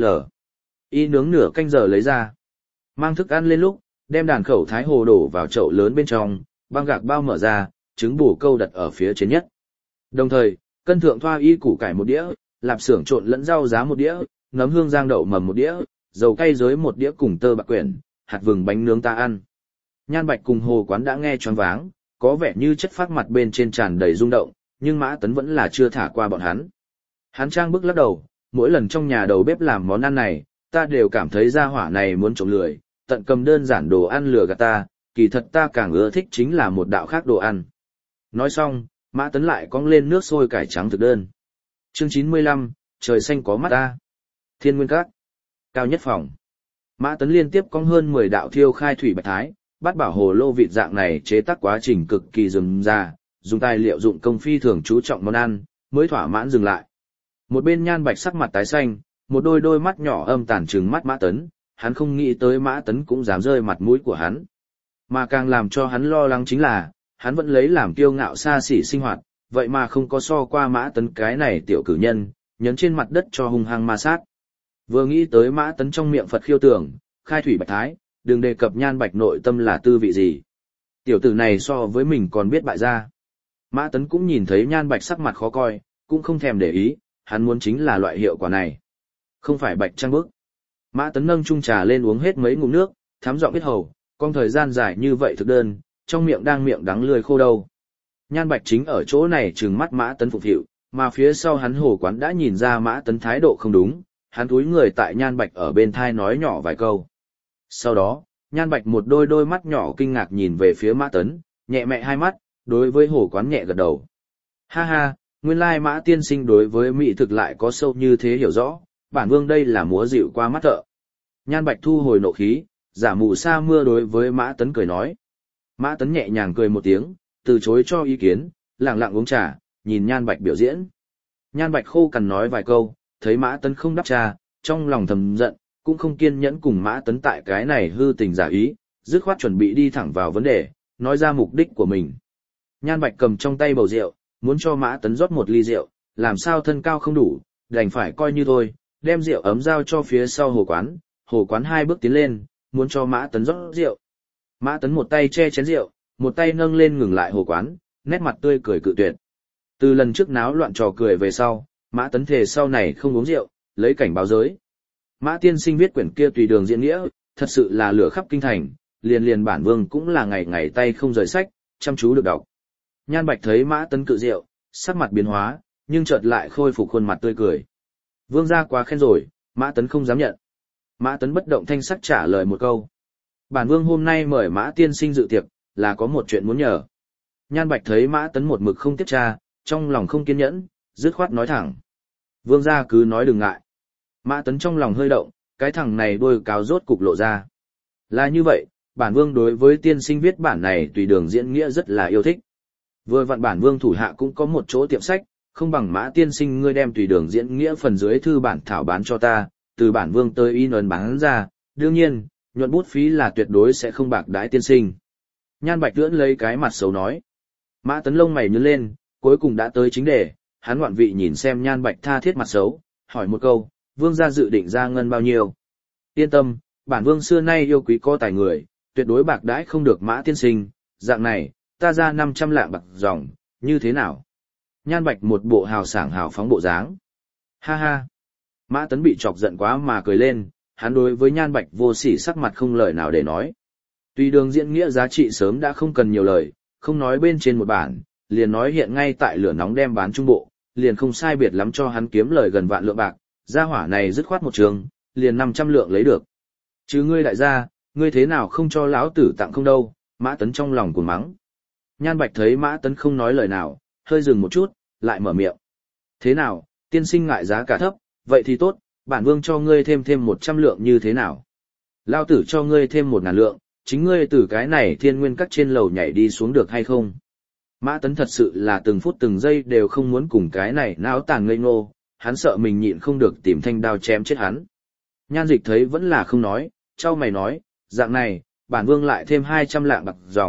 Y nướng nửa canh giờ lấy ra. Mang thức ăn lên lúc, đem đàn khẩu thái hồ đổ vào chậu lớn bên trong, băng gạc bao mở ra, trứng bổ câu đặt ở phía trên nhất. Đồng thời, cân thượng thoa y củ cải một đĩa, lạp xưởng trộn lẫn rau giá một đĩa, nấm hương rang đậu mầm một đĩa, dầu cay rới một đĩa cùng tơ bạc quyển, hạt vừng bánh nướng ta ăn. Nhan Bạch cùng Hồ Quán đã nghe choáng váng, có vẻ như chất phác mặt bên trên tràn đầy rung động, nhưng Mã Tấn vẫn là chưa thả qua bọn hắn. Hắn trang bức lắc đầu, mỗi lần trong nhà đầu bếp làm món ăn này, ta đều cảm thấy gia hỏa này muốn trộm lười, tận cầm đơn giản đồ ăn lừa gạt ta, kỳ thật ta càng ưa thích chính là một đạo khác đồ ăn. Nói xong, Mã Tấn lại cong lên nước sôi cải trắng thực đơn. Chương chín mươi lăm, trời xanh có mắt ta. Thiên Nguyên Các. Cao nhất phòng. Mã Tấn liên tiếp cong hơn mười đạo thiêu khai thủy bạch thái, bát bảo hồ lô vịt dạng này chế tác quá trình cực kỳ rườm rà, dùng tài liệu dụng công phi thường chú trọng món ăn, mới thỏa mãn dừng lại. Một bên Nhan Bạch sắc mặt tái xanh, một đôi đôi mắt nhỏ âm tàn trừng mắt Mã Tấn, hắn không nghĩ tới Mã Tấn cũng dám rơi mặt mũi của hắn. Mà càng làm cho hắn lo lắng chính là, hắn vẫn lấy làm kiêu ngạo xa xỉ sinh hoạt, vậy mà không có so qua Mã Tấn cái này tiểu cử nhân, nhấn trên mặt đất cho hung hăng ma sát. Vừa nghĩ tới Mã Tấn trong miệng Phật khiêu tưởng, khai thủy bạch thái, đừng đề cập Nhan Bạch nội tâm là tư vị gì. Tiểu tử này so với mình còn biết bại gia. Mã Tấn cũng nhìn thấy Nhan Bạch sắc mặt khó coi, cũng không thèm để ý, hắn muốn chính là loại hiệu quả này. Không phải Bạch Trang bức. Mã Tấn nâng chung trà lên uống hết mấy ngụm nước, thắm giọng biết hầu, con thời gian dài như vậy thực đơn, trong miệng đang miệng đắng lười khô đâu. Nhan Bạch chính ở chỗ này trừng mắt Mã Tấn phục hiệu, mà phía sau hắn Hồ Quán đã nhìn ra Mã Tấn thái độ không đúng, hắn cúi người tại Nhan Bạch ở bên thai nói nhỏ vài câu. Sau đó, Nhan Bạch một đôi đôi mắt nhỏ kinh ngạc nhìn về phía Mã Tấn, nhẹ mẹ hai mắt, đối với Hồ Quán nhẹ gật đầu. Ha ha, nguyên lai Mã tiên sinh đối với mỹ thực lại có sâu như thế hiểu rõ, bản vương đây là múa dịu qua mắt thợ. Nhan Bạch thu hồi nộ khí, giả mù sa mưa đối với Mã Tấn cười nói. Mã Tấn nhẹ nhàng cười một tiếng, từ chối cho ý kiến, lặng lặng uống trà, nhìn Nhan Bạch biểu diễn. Nhan Bạch khô cằn nói vài câu, thấy Mã Tấn không đáp trà, trong lòng thầm giận, cũng không kiên nhẫn cùng Mã Tấn tại cái này hư tình giả ý, dứt khoát chuẩn bị đi thẳng vào vấn đề, nói ra mục đích của mình. Nhan Bạch cầm trong tay bầu rượu, muốn cho Mã Tấn rót một ly rượu, làm sao thân cao không đủ, đành phải coi như thôi, đem rượu ấm giao cho phía sau Hồ Quán, Hồ Quán hai bước tiến lên, muốn cho Mã Tấn rót rượu. Mã Tấn một tay che chén rượu, một tay nâng lên ngừng lại Hồ Quán, nét mặt tươi cười cự tuyệt. Từ lần trước náo loạn trò cười về sau, Mã Tấn thề sau này không uống rượu, lấy cảnh báo giới. Mã tiên sinh viết quyển kia tùy đường diễn nghĩa, thật sự là lửa khắp kinh thành, liền liền bản vương cũng là ngày ngày tay không rời sách, chăm chú được đọc. Nhan Bạch thấy Mã Tấn cự rượu, sắc mặt biến hóa, nhưng chợt lại khôi phục khuôn mặt tươi cười. Vương gia quá khen rồi, Mã Tấn không dám nhận. Mã Tấn bất động thanh sắc trả lời một câu. Bản vương hôm nay mời Mã tiên sinh dự tiệc, là có một chuyện muốn nhờ. Nhan Bạch thấy Mã Tấn một mực không tiếp tra, trong lòng không kiên nhẫn, dứt khoát nói thẳng. Vương gia cứ nói đừng ngại. Mã Tấn trong lòng hơi động, cái thằng này đôi cáo rốt cục lộ ra. Là như vậy, bản vương đối với tiên sinh viết bản này tùy đường diễn nghĩa rất là yêu thích. Vừa vặn bản vương thủ hạ cũng có một chỗ tiệm sách, không bằng Mã tiên sinh ngươi đem tùy đường diễn nghĩa phần dưới thư bản thảo bán cho ta, từ bản vương tới in ấn bán ra, đương nhiên, nhuận bút phí là tuyệt đối sẽ không bạc đãi tiên sinh. Nhan Bạch lưỡn lấy cái mặt xấu nói. Mã Tấn lông mày nhướng lên, cuối cùng đã tới chính đề, hắn ngoạn vị nhìn xem Nhan Bạch tha thiết mặt xấu, hỏi một câu, vương gia dự định ra ngân bao nhiêu? Yên tâm, bản vương xưa nay yêu quý có tài người, tuyệt đối bạc đãi không được Mã tiên sinh, dạng này, ta ra năm trăm lạng bạc dòng, như thế nào? Nhan Bạch một bộ hào sảng hào phóng bộ dáng. Ha ha. Mã Tấn bị chọc giận quá mà cười lên, hắn đối với Nhan Bạch vô sỉ sắc mặt không lời nào để nói. Tuy đường diễn nghĩa giá trị sớm đã không cần nhiều lời, không nói bên trên một bản, liền nói hiện ngay tại lửa nóng đem bán trung bộ, liền không sai biệt lắm cho hắn kiếm lời gần vạn lượng bạc, gia hỏa này dứt khoát một trường, liền năm trăm lượng lấy được. Chứ ngươi đại gia, ngươi thế nào không cho lão tử tặng không đâu, Mã Tấn trong lòng cuồng mắng. Nhan Bạch thấy Mã Tấn không nói lời nào, hơi dừng một chút, lại mở miệng. Thế nào, tiên sinh ngại giá cả thấp, vậy thì tốt, bản vương cho ngươi thêm thêm một trăm lượng như thế nào? Lão tử cho ngươi thêm một ngàn lượng, chính ngươi từ cái này thiên nguyên các trên lầu nhảy đi xuống được hay không? Mã Tấn thật sự là từng phút từng giây đều không muốn cùng cái này náo tàn ngây ngô, hắn sợ mình nhịn không được tìm thanh đao chém chết hắn. Nhan Dịch thấy vẫn là không nói, trao mày nói, dạng này, bản vương lại thêm hai trăm lạng bạc dòng,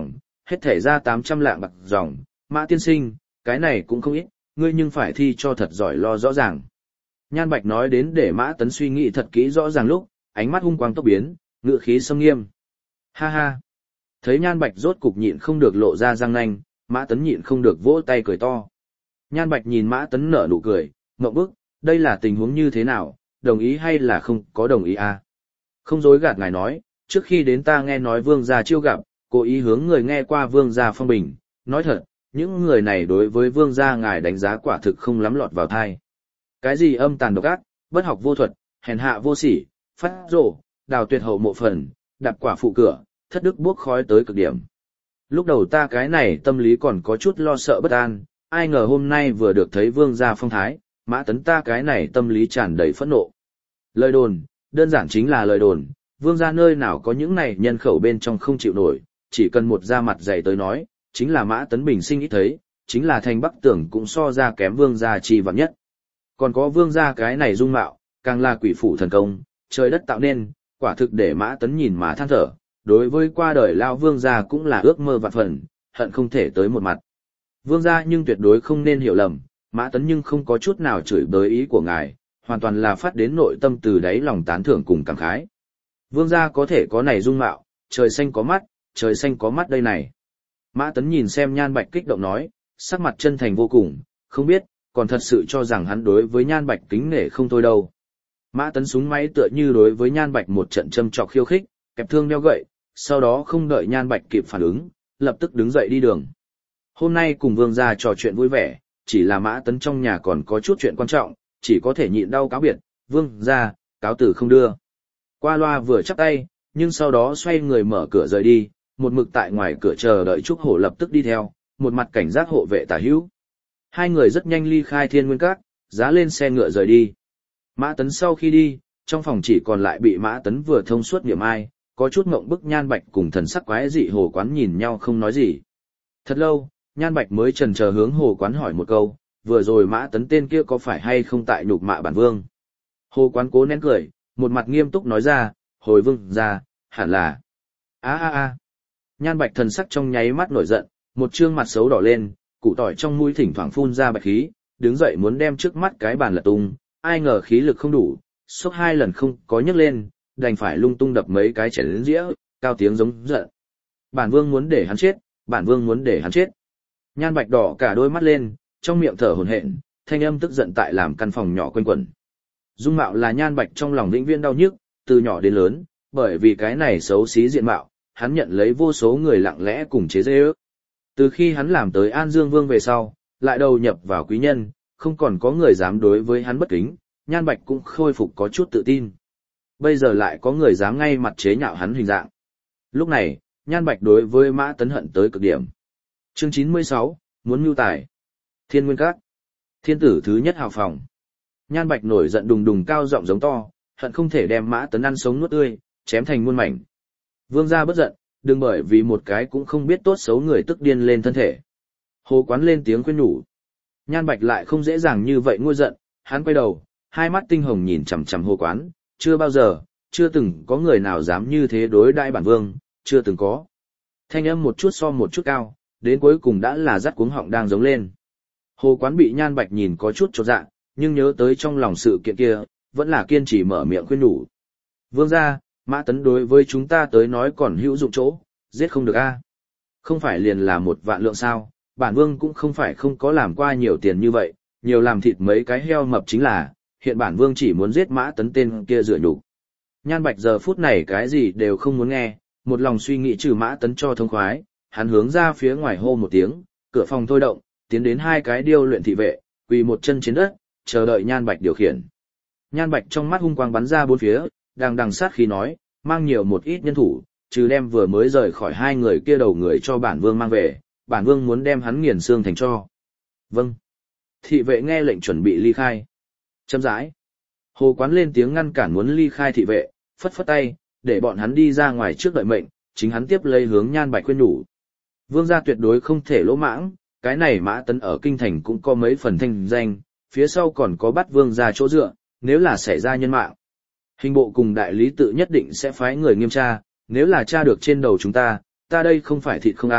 hết thể ra tám trăm lạng bạc dòng, Mã tiên sinh, cái này cũng không ít, ngươi nhưng phải thi cho thật giỏi lo rõ ràng. Nhan Bạch nói đến để Mã Tấn suy nghĩ thật kỹ rõ ràng lúc, ánh mắt hung quang tốc biến, ngữ khí sâm nghiêm. Ha ha. Thấy Nhan Bạch rốt cục nhịn không được lộ ra răng nanh, Mã Tấn nhịn không được vỗ tay cười to. Nhan Bạch nhìn Mã Tấn nở nụ cười, ngậm bức, đây là tình huống như thế nào, đồng ý hay là không có đồng ý à? Không dối gạt ngài nói, trước khi đến ta nghe nói vương gia chiêu gặp, cố ý hướng người nghe qua vương gia phong bình, nói thật, những người này đối với vương gia ngài đánh giá quả thực không lắm lọt vào thai. Cái gì âm tàn độc ác, bất học vô thuật, hèn hạ vô sỉ, phát rồ, đào tuyệt hậu mộ phần, đạp quả phụ cửa, thất đức buốc khói tới cực điểm. Lúc đầu ta cái này tâm lý còn có chút lo sợ bất an, ai ngờ hôm nay vừa được thấy vương gia phong thái, Mã Tấn ta cái này tâm lý tràn đầy phẫn nộ. Lời đồn, đơn giản chính là lời đồn, vương gia nơi nào có những này nhân khẩu bên trong không chịu nổi, chỉ cần một da mặt dày tới nói, chính là Mã Tấn bình sinh ít thấy, chính là thành Bắc Tưởng cũng so ra kém vương gia chi vạn nhất. Còn có vương gia cái này dung mạo, càng là quỷ phủ thần công, trời đất tạo nên, quả thực để Mã Tấn nhìn mà than thở, đối với qua đời lao vương gia cũng là ước mơ vạn phần, hận không thể tới một mặt. Vương gia nhưng tuyệt đối không nên hiểu lầm, Mã Tấn nhưng không có chút nào chửi bới ý của ngài, hoàn toàn là phát đến nội tâm từ đáy lòng tán thưởng cùng cảm khái. Vương gia có thể có này dung mạo, trời xanh có mắt, trời xanh có mắt đây này. Mã Tấn nhìn xem Nhan Bạch kích động nói, sắc mặt chân thành vô cùng, không biết, còn thật sự cho rằng hắn đối với Nhan Bạch kính nể không thôi đâu. Mã Tấn súng máy tựa như đối với Nhan Bạch một trận châm chọc khiêu khích, kẹp thương đeo gậy, sau đó không đợi Nhan Bạch kịp phản ứng, lập tức đứng dậy đi đường. Hôm nay cùng vương gia trò chuyện vui vẻ, chỉ là Mã Tấn trong nhà còn có chút chuyện quan trọng, chỉ có thể nhịn đau cáo biệt, vương gia, cáo tử không đưa. Qua loa vừa chắp tay, nhưng sau đó xoay người mở cửa rời đi, một mực tại ngoài cửa chờ đợi Trúc Hổ lập tức đi theo, một mặt cảnh giác hộ vệ tả hữu. Hai người rất nhanh ly khai Thiên Nguyên Các, giá lên xe ngựa rời đi. Mã Tấn sau khi đi, trong phòng chỉ còn lại bị Mã Tấn vừa thông suốt niệm ai, có chút ngộng bức Nhan Bạch cùng thần sắc quái dị Hồ Quán nhìn nhau không nói gì. Thật lâu, Nhan Bạch mới chần chờ hướng Hồ Quán hỏi một câu, vừa rồi Mã Tấn tên kia có phải hay không tại nhục mạ bản vương. Hồ Quán cố nén cười, một mặt nghiêm túc nói ra, hồi vương ra, hẳn là. a a a Nhan Bạch thần sắc trong nháy mắt nổi giận, một trương mặt xấu đỏ lên, củ tỏi trong mũi thỉnh thoảng phun ra bạch khí, đứng dậy muốn đem trước mắt cái bàn lật tung, ai ngờ khí lực không đủ, xốc hai lần không có nhấc lên, đành phải lung tung đập mấy cái chén lớn dĩa, cao tiếng giống giận. Bản vương muốn để hắn chết, bản vương muốn để hắn chết. Nhan Bạch đỏ cả đôi mắt lên, trong miệng thở hổn hển, thanh âm tức giận tại làm căn phòng nhỏ quanh quẩn. Dung mạo là Nhan Bạch trong lòng vĩnh viễn đau nhức, từ nhỏ đến lớn, bởi vì cái này xấu xí diện mạo, hắn nhận lấy vô số người lặng lẽ cùng chế giễu. Từ khi hắn làm tới An Dương Vương về sau, lại đầu nhập vào quý nhân, không còn có người dám đối với hắn bất kính, Nhan Bạch cũng khôi phục có chút tự tin. Bây giờ lại có người dám ngay mặt chế nhạo hắn hình dạng. Lúc này, Nhan Bạch đối với Mã Tấn hận tới cực điểm. Chương chín mươi sáu, muốn mưu tài. Thiên Nguyên Các. Thiên tử thứ nhất hào phòng. Nhan Bạch nổi giận đùng đùng cao giọng giống to, hận không thể đem Mã Tấn ăn sống nuốt tươi, chém thành muôn mảnh. Vương gia bất giận, đừng bởi vì một cái cũng không biết tốt xấu người tức điên lên thân thể. Hồ Quán lên tiếng khuyên nhủ. Nhan Bạch lại không dễ dàng như vậy nguôi giận, hắn quay đầu, hai mắt tinh hồng nhìn chằm chằm Hồ Quán, chưa bao giờ, chưa từng có người nào dám như thế đối đãi bản vương, chưa từng có. Thanh âm một chút so một chút cao, đến cuối cùng đã là dắt cuống họng đang giống lên. Hồ Quán bị Nhan Bạch nhìn có chút chột dạ, nhưng nhớ tới trong lòng sự kiện kia, vẫn là kiên trì mở miệng khuyên nhủ. Vương gia, Mã Tấn đối với chúng ta tới nói còn hữu dụng chỗ, giết không được a. Không phải liền là một vạn lượng sao, bản vương cũng không phải không có làm qua nhiều tiền như vậy, nhiều làm thịt mấy cái heo mập chính là, hiện bản vương chỉ muốn giết Mã Tấn tên kia dựa nhục. Nhan Bạch giờ phút này cái gì đều không muốn nghe, một lòng suy nghĩ trừ Mã Tấn cho thông khoái, hắn hướng ra phía ngoài hô một tiếng, cửa phòng thôi động, tiến đến hai cái điêu luyện thị vệ, quỳ một chân trên đất, chờ đợi Nhan Bạch điều khiển. Nhan Bạch trong mắt hung quang bắn ra bốn phía, đang đằng sát khí nói, mang nhiều một ít nhân thủ, trừ đem vừa mới rời khỏi hai người kia đầu người cho bản vương mang về, bản vương muốn đem hắn nghiền xương thành tro. Vâng. Thị vệ nghe lệnh chuẩn bị ly khai. Chậm rãi. Hồ Quán lên tiếng ngăn cản muốn ly khai thị vệ, phất phất tay, để bọn hắn đi ra ngoài trước đợi mệnh, chính hắn tiếp lấy hướng Nhan Bạch khuyên nhủ. Vương gia tuyệt đối không thể lỗ mãng, cái này Mã Tấn ở kinh thành cũng có mấy phần thanh danh, phía sau còn có bắt vương gia chỗ dựa, nếu là xảy ra nhân mạng. Hình bộ cùng đại lý tự nhất định sẽ phái người nghiêm tra, nếu là tra được trên đầu chúng ta, ta đây không phải thịt không ăn,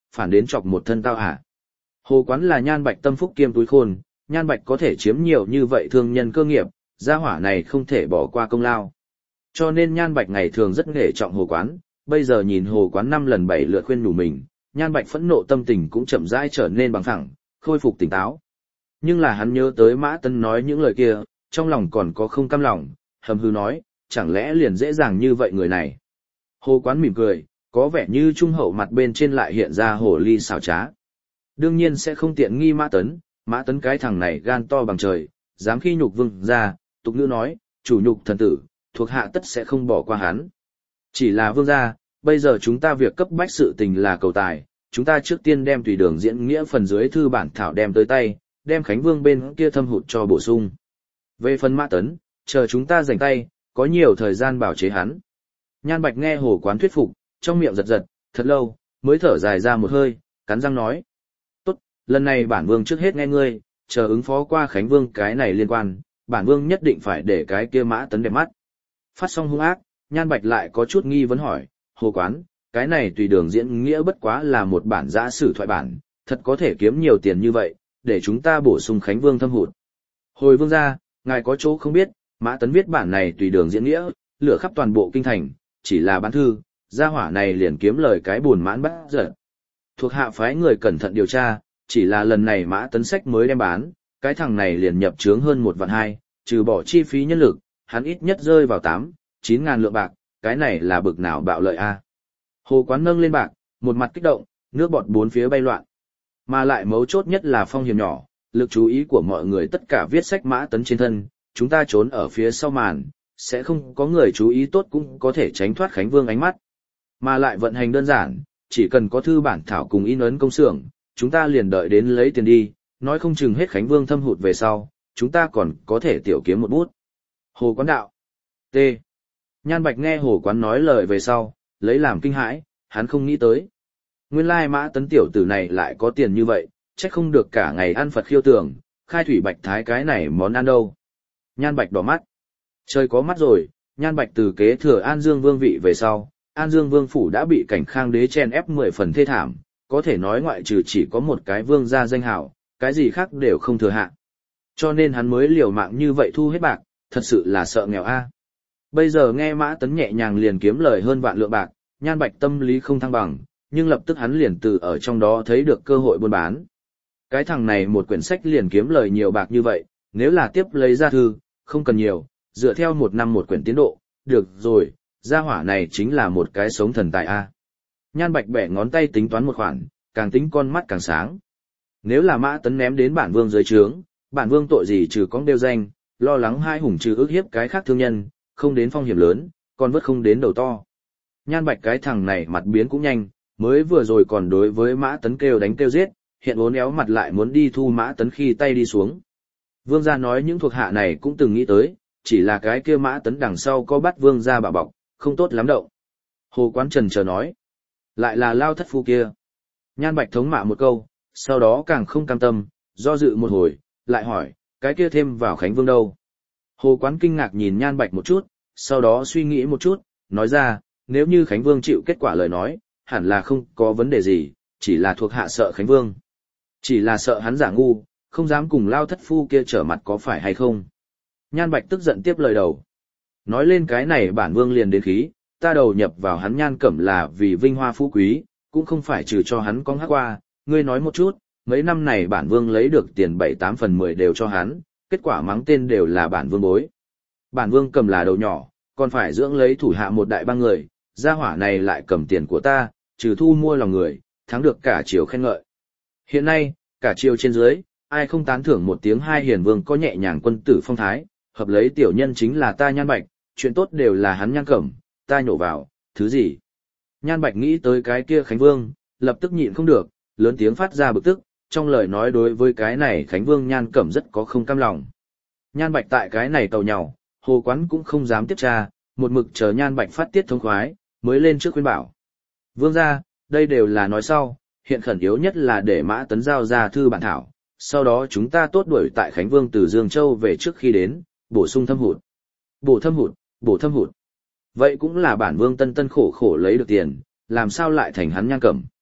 phản đến chọc một thân tao hả. Hồ Quán là Nhan Bạch tâm phúc kiêm túi khôn, Nhan Bạch có thể chiếm nhiều như vậy thương nhân cơ nghiệp, gia hỏa này không thể bỏ qua công lao. Cho nên Nhan Bạch ngày thường rất nể trọng Hồ Quán, bây giờ nhìn Hồ Quán năm lần bảy lượt khuyên nhủ mình, Nhan Bạch phẫn nộ tâm tình cũng chậm rãi trở nên bằng phẳng, khôi phục tỉnh táo. Nhưng là hắn nhớ tới Mã Tấn nói những lời kia, trong lòng còn có không cam lòng, hầm hư nói, chẳng lẽ liền dễ dàng như vậy người này. Hồ Quán mỉm cười, có vẻ như trung hậu mặt bên trên lại hiện ra hồ ly xảo trá. Đương nhiên sẽ không tiện nghi Mã Tấn, Mã Tấn cái thằng này gan to bằng trời, dám khi nhục vương gia, tục ngữ nói, chủ nhục thần tử, thuộc hạ tất sẽ không bỏ qua hắn. Chỉ là vương gia, bây giờ chúng ta việc cấp bách sự tình là cầu tài, chúng ta trước tiên đem tùy đường diễn nghĩa phần dưới thư bản thảo đem tới tay, đem Khánh Vương bên kia thâm hụt cho bổ sung. Về phần Mã Tấn, chờ chúng ta dành tay, có nhiều thời gian bảo chế hắn. Nhan Bạch nghe Hồ Quán thuyết phục, trong miệng giật giật, thật lâu, mới thở dài ra một hơi, cắn răng nói. Tốt, lần này bản vương trước hết nghe ngươi, chờ ứng phó qua Khánh Vương cái này liên quan, bản vương nhất định phải để cái kia Mã Tấn đẹp mắt. Phát xong hung ác, Nhan Bạch lại có chút nghi vấn hỏi, Hồ Quán, cái này tùy đường diễn nghĩa bất quá là một bản giã sử thoại bản, thật có thể kiếm nhiều tiền như vậy, để chúng ta bổ sung Khánh Vương thâm hụt. Hồi vương gia, ngài có chỗ không biết, Mã Tấn viết bản này tùy đường diễn nghĩa, lửa khắp toàn bộ kinh thành, chỉ là bán thư, gia hỏa này liền kiếm lời cái buồn mãn bắt giật. Thuộc hạ phái người cẩn thận điều tra, chỉ là lần này Mã Tấn sách mới đem bán, cái thằng này liền nhập trướng hơn một vạn hai, trừ bỏ chi phí nhân lực, hắn ít nhất rơi vào tám, chín ngàn lượng bạc, cái này là bực nào bạo lợi a. Hồ Quán nâng lên bạc, một mặt kích động, nước bọt bốn phía bay loạn. Mà lại mấu chốt nhất là Phong Hiểm nhỏ, lực chú ý của mọi người tất cả viết sách Mã Tấn trên thân, chúng ta trốn ở phía sau màn, sẽ không có người chú ý tốt cũng có thể tránh thoát Khánh Vương ánh mắt. Mà lại vận hành đơn giản, chỉ cần có thư bản thảo cùng in ấn công xưởng, chúng ta liền đợi đến lấy tiền đi, nói không chừng hết Khánh Vương thâm hụt về sau, chúng ta còn có thể tiểu kiếm một bút. Hồ Quán đạo. T. Nhan Bạch nghe Hồ Quán nói lời về sau, lấy làm kinh hãi, hắn không nghĩ tới. Nguyên lai Mã Tấn tiểu tử này lại có tiền như vậy, chắc không được cả ngày ăn Phật khiêu tưởng, khai thủy bạch thái cái này món ăn đâu. Nhan Bạch đỏ mắt. Trời có mắt rồi, Nhan Bạch từ kế thừa An Dương Vương vị về sau, An Dương Vương phủ đã bị Cảnh Khang đế chen ép mười phần thê thảm, có thể nói ngoại trừ chỉ có một cái vương gia danh hảo, cái gì khác đều không thừa hạ. Cho nên hắn mới liều mạng như vậy thu hết bạc, thật sự là sợ nghèo a. Bây giờ nghe Mã Tấn nhẹ nhàng liền kiếm lời hơn vạn lượng bạc, Nhan Bạch tâm lý không thăng bằng, nhưng lập tức hắn liền từ ở trong đó thấy được cơ hội buôn bán. Cái thằng này một quyển sách liền kiếm lời nhiều bạc như vậy, nếu là tiếp lấy ra thư, không cần nhiều, dựa theo một năm một quyển tiến độ, được rồi, gia hỏa này chính là một cái sống thần tài a. Nhan Bạch bẻ ngón tay tính toán một khoản, càng tính con mắt càng sáng. Nếu là Mã Tấn ném đến bản vương dưới trướng, bản vương tội gì trừ con đeo danh, lo lắng hai hùng trừ ước hiếp cái khác thương nhân, không đến phong hiểm lớn, còn vất không đến đầu to. Nhan Bạch cái thằng này mặt biến cũng nhanh, mới vừa rồi còn đối với Mã Tấn kêu đánh kêu giết, hiện uốn éo mặt lại muốn đi thu Mã Tấn khi tay đi xuống. Vương gia nói những thuộc hạ này cũng từng nghĩ tới, chỉ là cái kia Mã Tấn đằng sau có bắt vương gia bảo bọc, không tốt lắm động. Hồ Quán trần chờ nói, lại là Lao thất phu kia. Nhan Bạch thống mạ một câu, sau đó càng không cam tâm, do dự một hồi, lại hỏi, cái kia thêm vào Khánh Vương đâu? Hồ Quán kinh ngạc nhìn Nhan Bạch một chút, sau đó suy nghĩ một chút, nói ra, nếu như Khánh Vương chịu kết quả lời nói, hẳn là không có vấn đề gì, chỉ là thuộc hạ sợ Khánh Vương. Chỉ là sợ hắn giả ngu, không dám cùng Lao thất phu kia trở mặt có phải hay không? Nhan Bạch tức giận tiếp lời đầu. Nói lên cái này bản vương liền đến khí, ta đầu nhập vào hắn Nhan Cẩm là vì vinh hoa phú quý, cũng không phải trừ cho hắn con hát qua, ngươi nói một chút, mấy năm này bản vương lấy được tiền bảy tám phần mười đều cho hắn, kết quả mắng tên đều là bản vương bối. Bản vương cầm là đầu nhỏ, còn phải dưỡng lấy thủ hạ một đại ba người, gia hỏa này lại cầm tiền của ta, trừ thu mua lòng người, thắng được cả triều khen ngợi. Hiện nay, cả triều trên dưới, ai không tán thưởng một tiếng hai hiền vương có nhẹ nhàng quân tử phong thái, hợp lấy tiểu nhân chính là ta Nhan Bạch, chuyện tốt đều là hắn Nhan Cẩm, ta nhổ vào, thứ gì? Nhan Bạch nghĩ tới cái kia Khánh Vương, lập tức nhịn không được, lớn tiếng phát ra bực tức, trong lời nói đối với cái này Khánh Vương Nhan Cẩm rất có không cam lòng. Nhan Bạch tại cái này tàu nhàu, Hồ Quán cũng không dám tiếp tra, một mực chờ Nhan Bạch phát tiết thông khoái, mới lên trước khuyên bảo. Vương gia, đây đều là nói sau, hiện khẩn yếu nhất là để Mã Tấn giao ra thư bản thảo, sau đó chúng ta tốt đuổi tại Khánh Vương từ Dương Châu về trước khi đến, bổ sung thâm hụt. Bổ thâm hụt, bổ thâm hụt. Vậy cũng là bản vương tân tân khổ khổ lấy được tiền, làm sao lại thành hắn Nhan Cẩm.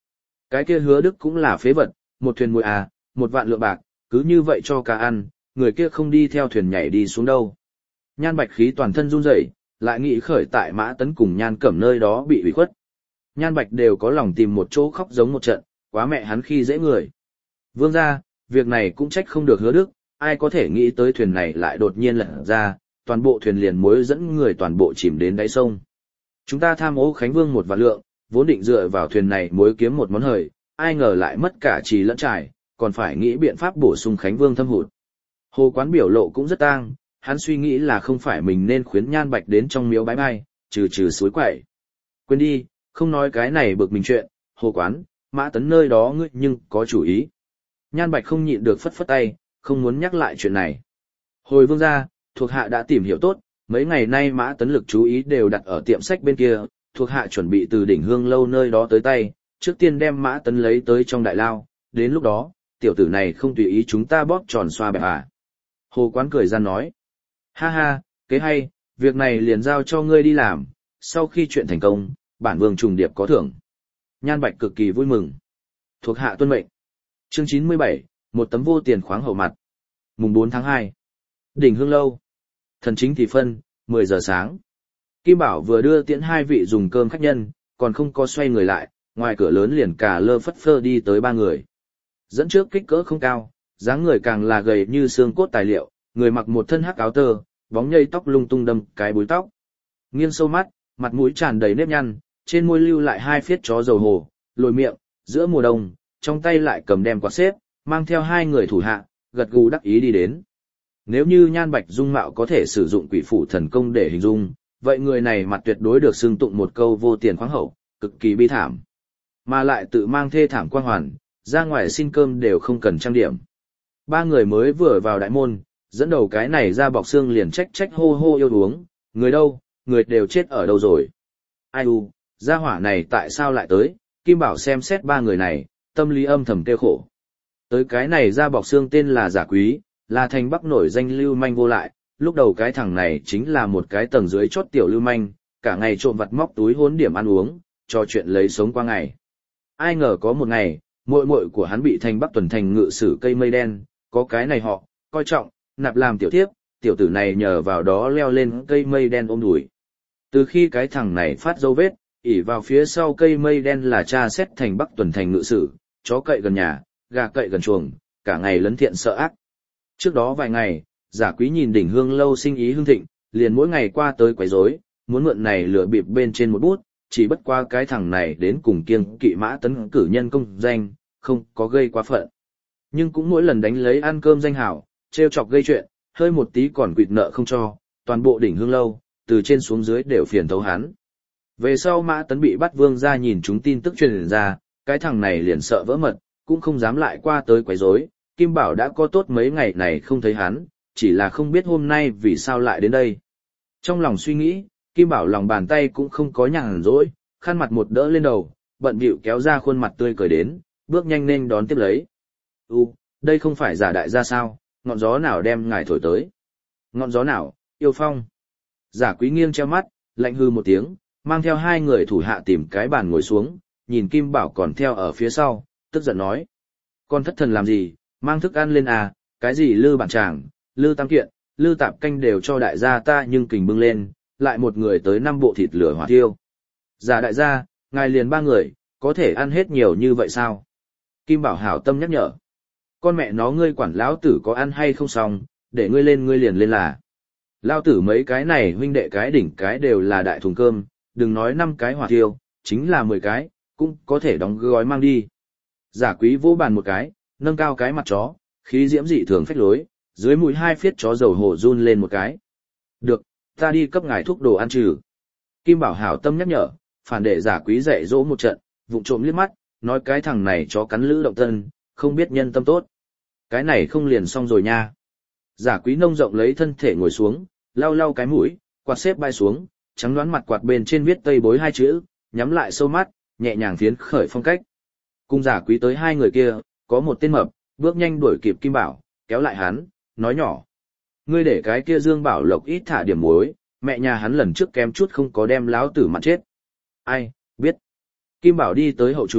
Cái kia Hứa Đức cũng là phế vật, một thuyền muối à, một vạn lượng bạc, cứ như vậy cho cá ăn, người kia không đi theo thuyền nhảy đi xuống đâu. Nhan Bạch khí toàn thân run rẩy, lại nghĩ khởi tại Mã Tấn cùng Nhan Cẩm nơi đó bị ủy khuất. Nhan Bạch đều có lòng tìm một chỗ khóc giống một trận, quá mẹ hắn khi dễ người. Vương gia, việc này cũng trách không được Hứa Đức, ai có thể nghĩ tới thuyền này lại đột nhiên lật ra, toàn bộ thuyền liền muối dẫn người toàn bộ chìm đến đáy sông. Chúng ta tham ô Khánh Vương một vạn lượng, vốn định dựa vào thuyền này muối kiếm một món hời, ai ngờ lại mất cả trì lẫn trải, còn phải nghĩ biện pháp bổ sung Khánh Vương thâm hụt. Hồ Quán biểu lộ cũng rất tang, hắn suy nghĩ là không phải mình nên khuyến Nhan Bạch đến trong miếu bái bai, trừ trừ suối quậy. Quên đi, không nói cái này bực mình chuyện, Hồ Quán, Mã Tấn nơi đó ngươi nhưng có chủ ý. Nhan Bạch không nhịn được phất phất tay, không muốn nhắc lại chuyện này. Hồi vương gia, thuộc hạ đã tìm hiểu tốt, mấy ngày nay Mã Tấn lực chú ý đều đặt ở tiệm sách bên kia, thuộc hạ chuẩn bị từ đỉnh hương lâu nơi đó tới tay, trước tiên đem Mã Tấn lấy tới trong đại lao, đến lúc đó, tiểu tử này không tùy ý chúng ta bóp tròn xoa bẹp à. Hồ Quán cười gian nói, ha ha, kế hay, việc này liền giao cho ngươi đi làm, sau khi chuyện thành công, bản vương trùng điệp có thưởng. Nhan Bạch cực kỳ vui mừng. Thuộc hạ tuân mệnh. Chương chín mươi bảy, một tấm vô tiền khoáng hậu mặt. Mùng bốn tháng hai. Đỉnh Hương Lâu. Thần chính thì phân, mười giờ sáng. Kim Bảo vừa đưa tiễn hai vị dùng cơm khách nhân, còn không có xoay người lại, ngoài cửa lớn liền cả lơ phất phơ đi tới ba người. Dẫn trước kích cỡ không cao, dáng người càng là gầy như xương cốt tài liệu, người mặc một thân hắc áo tơ, bóng nhây tóc lung tung đâm cái búi tóc. Nghiêng sâu mắt, mặt mũi tràn đầy nếp nhăn, trên môi lưu lại hai phiết chó dầu hồ, lồi miệng, giữa mùa đông, trong tay lại cầm đem quạt xếp, mang theo hai người thủ hạ, gật gù đắc ý đi đến. Nếu như Nhan Bạch dung mạo có thể sử dụng quỷ phủ thần công để hình dung, vậy người này mặt tuyệt đối được xưng tụng một câu vô tiền khoáng hậu, cực kỳ bi thảm. Mà lại tự mang thê thảm quang hoàn, ra ngoài xin cơm đều không cần trang điểm. Ba người mới vừa vào đại môn, dẫn đầu cái này ra bọc xương liền trách trách hô hô yêu uống, người đâu, người đều chết ở đâu rồi. Ai u, gia hỏa này tại sao lại tới, Kim Bảo xem xét ba người này, tâm lý âm thầm tiêu khổ. Tới cái này ra bọc xương tên là Giả Quý, là thành Bắc nổi danh lưu manh vô lại, lúc đầu cái thằng này chính là một cái tầng dưới chót tiểu lưu manh, cả ngày trộm vặt móc túi hốn điểm ăn uống, trò chuyện lấy sống qua ngày. Ai ngờ có một ngày, muội muội của hắn bị thành Bắc tuần thành ngự sử cây mây đen, có cái này họ, coi trọng, nạp làm tiểu thiếp, tiểu tử này nhờ vào đó leo lên cây mây đen ôm đùi. Từ khi cái thằng này phát dấu vết, ỉ vào phía sau cây mây đen là cha xét thành Bắc tuần thành ngự sử, chó cậy gần nhà, gà cậy gần chuồng, cả ngày lấn thiện sợ ác. Trước đó vài ngày, Giả Quý nhìn đỉnh hương lâu sinh ý hưng thịnh, liền mỗi ngày qua tới quấy rối, muốn mượn này lừa bịp bên trên một bút, chỉ bất qua cái thằng này đến cùng kiêng kỵ Mã Tấn cử nhân công danh, không có gây quá phận. Nhưng cũng mỗi lần đánh lấy ăn cơm danh hảo, trêu chọc gây chuyện, hơi một tí còn quỵt nợ không cho, toàn bộ đỉnh hương lâu, từ trên xuống dưới đều phiền thấu hắn. Về sau Mã Tấn bị bắt vương ra nhìn chúng tin tức truyền ra, cái thằng này liền sợ vỡ mật, cũng không dám lại qua tới quấy rối. Kim Bảo đã có tốt mấy ngày này không thấy hắn, chỉ là không biết hôm nay vì sao lại đến đây. Trong lòng suy nghĩ, Kim Bảo lòng bàn tay cũng không có nhàn rỗi, khăn mặt một đỡ lên đầu, bận bịu kéo ra khuôn mặt tươi cười đến, bước nhanh nên đón tiếp lấy. U, đây không phải Giả đại gia sao, ngọn gió nào đem ngài thổi tới? Ngọn gió nào, yêu phong? Giả Quý nghiêng treo mắt, lạnh hư một tiếng, mang theo hai người thủ hạ tìm cái bàn ngồi xuống, nhìn Kim Bảo còn theo ở phía sau, tức giận nói. Con thất thần làm gì, mang thức ăn lên à, cái gì lư bản tràng, lư tam kiện, lư tạp canh đều cho đại gia ta nhưng kình bưng lên, lại một người tới năm bộ thịt lửa hỏa thiêu. Giả đại gia, ngài liền ba người, có thể ăn hết nhiều như vậy sao? Kim Bảo hảo tâm nhắc nhở. Con mẹ nó ngươi quản lão tử có ăn hay không xong, để ngươi lên ngươi liền lên là. Lão tử mấy cái này huynh đệ cái đỉnh cái đều là đại thùng cơm, đừng nói năm cái hỏa thiêu, chính là mười cái, cũng có thể đóng gói mang đi. Giả Quý vỗ bàn một cái, nâng cao cái mặt chó, khí diễm dị thường phách lối, dưới mũi hai phiết chó dầu hổ run lên một cái. Được, ta đi cấp ngài thuốc đồ ăn trừ. Kim Bảo hảo tâm nhắc nhở, phản để Giả Quý dạy dỗ một trận, vụng trộm liếc mắt, nói cái thằng này chó cắn lữ động tân, không biết nhân tâm tốt. Cái này không liền xong rồi nha. Giả Quý nông rộng lấy thân thể ngồi xuống, lau lau cái mũi, quạt xếp bay xuống, trắng đoán mặt quạt bên trên viết tây bối hai chữ, nhắm lại sâu mắt, nhẹ nhàng phiến khởi phong cách. Cùng Giả Quý tới hai người kia, có một tên mập, bước nhanh đuổi kịp Kim Bảo, kéo lại hắn, nói nhỏ. Ngươi để cái kia Dương Bảo Lộc ít thả điểm muối, mẹ nhà hắn lần trước kém chút không có đem láo tử mặn chết. Ai, biết. Kim Bảo đi tới hậu trù,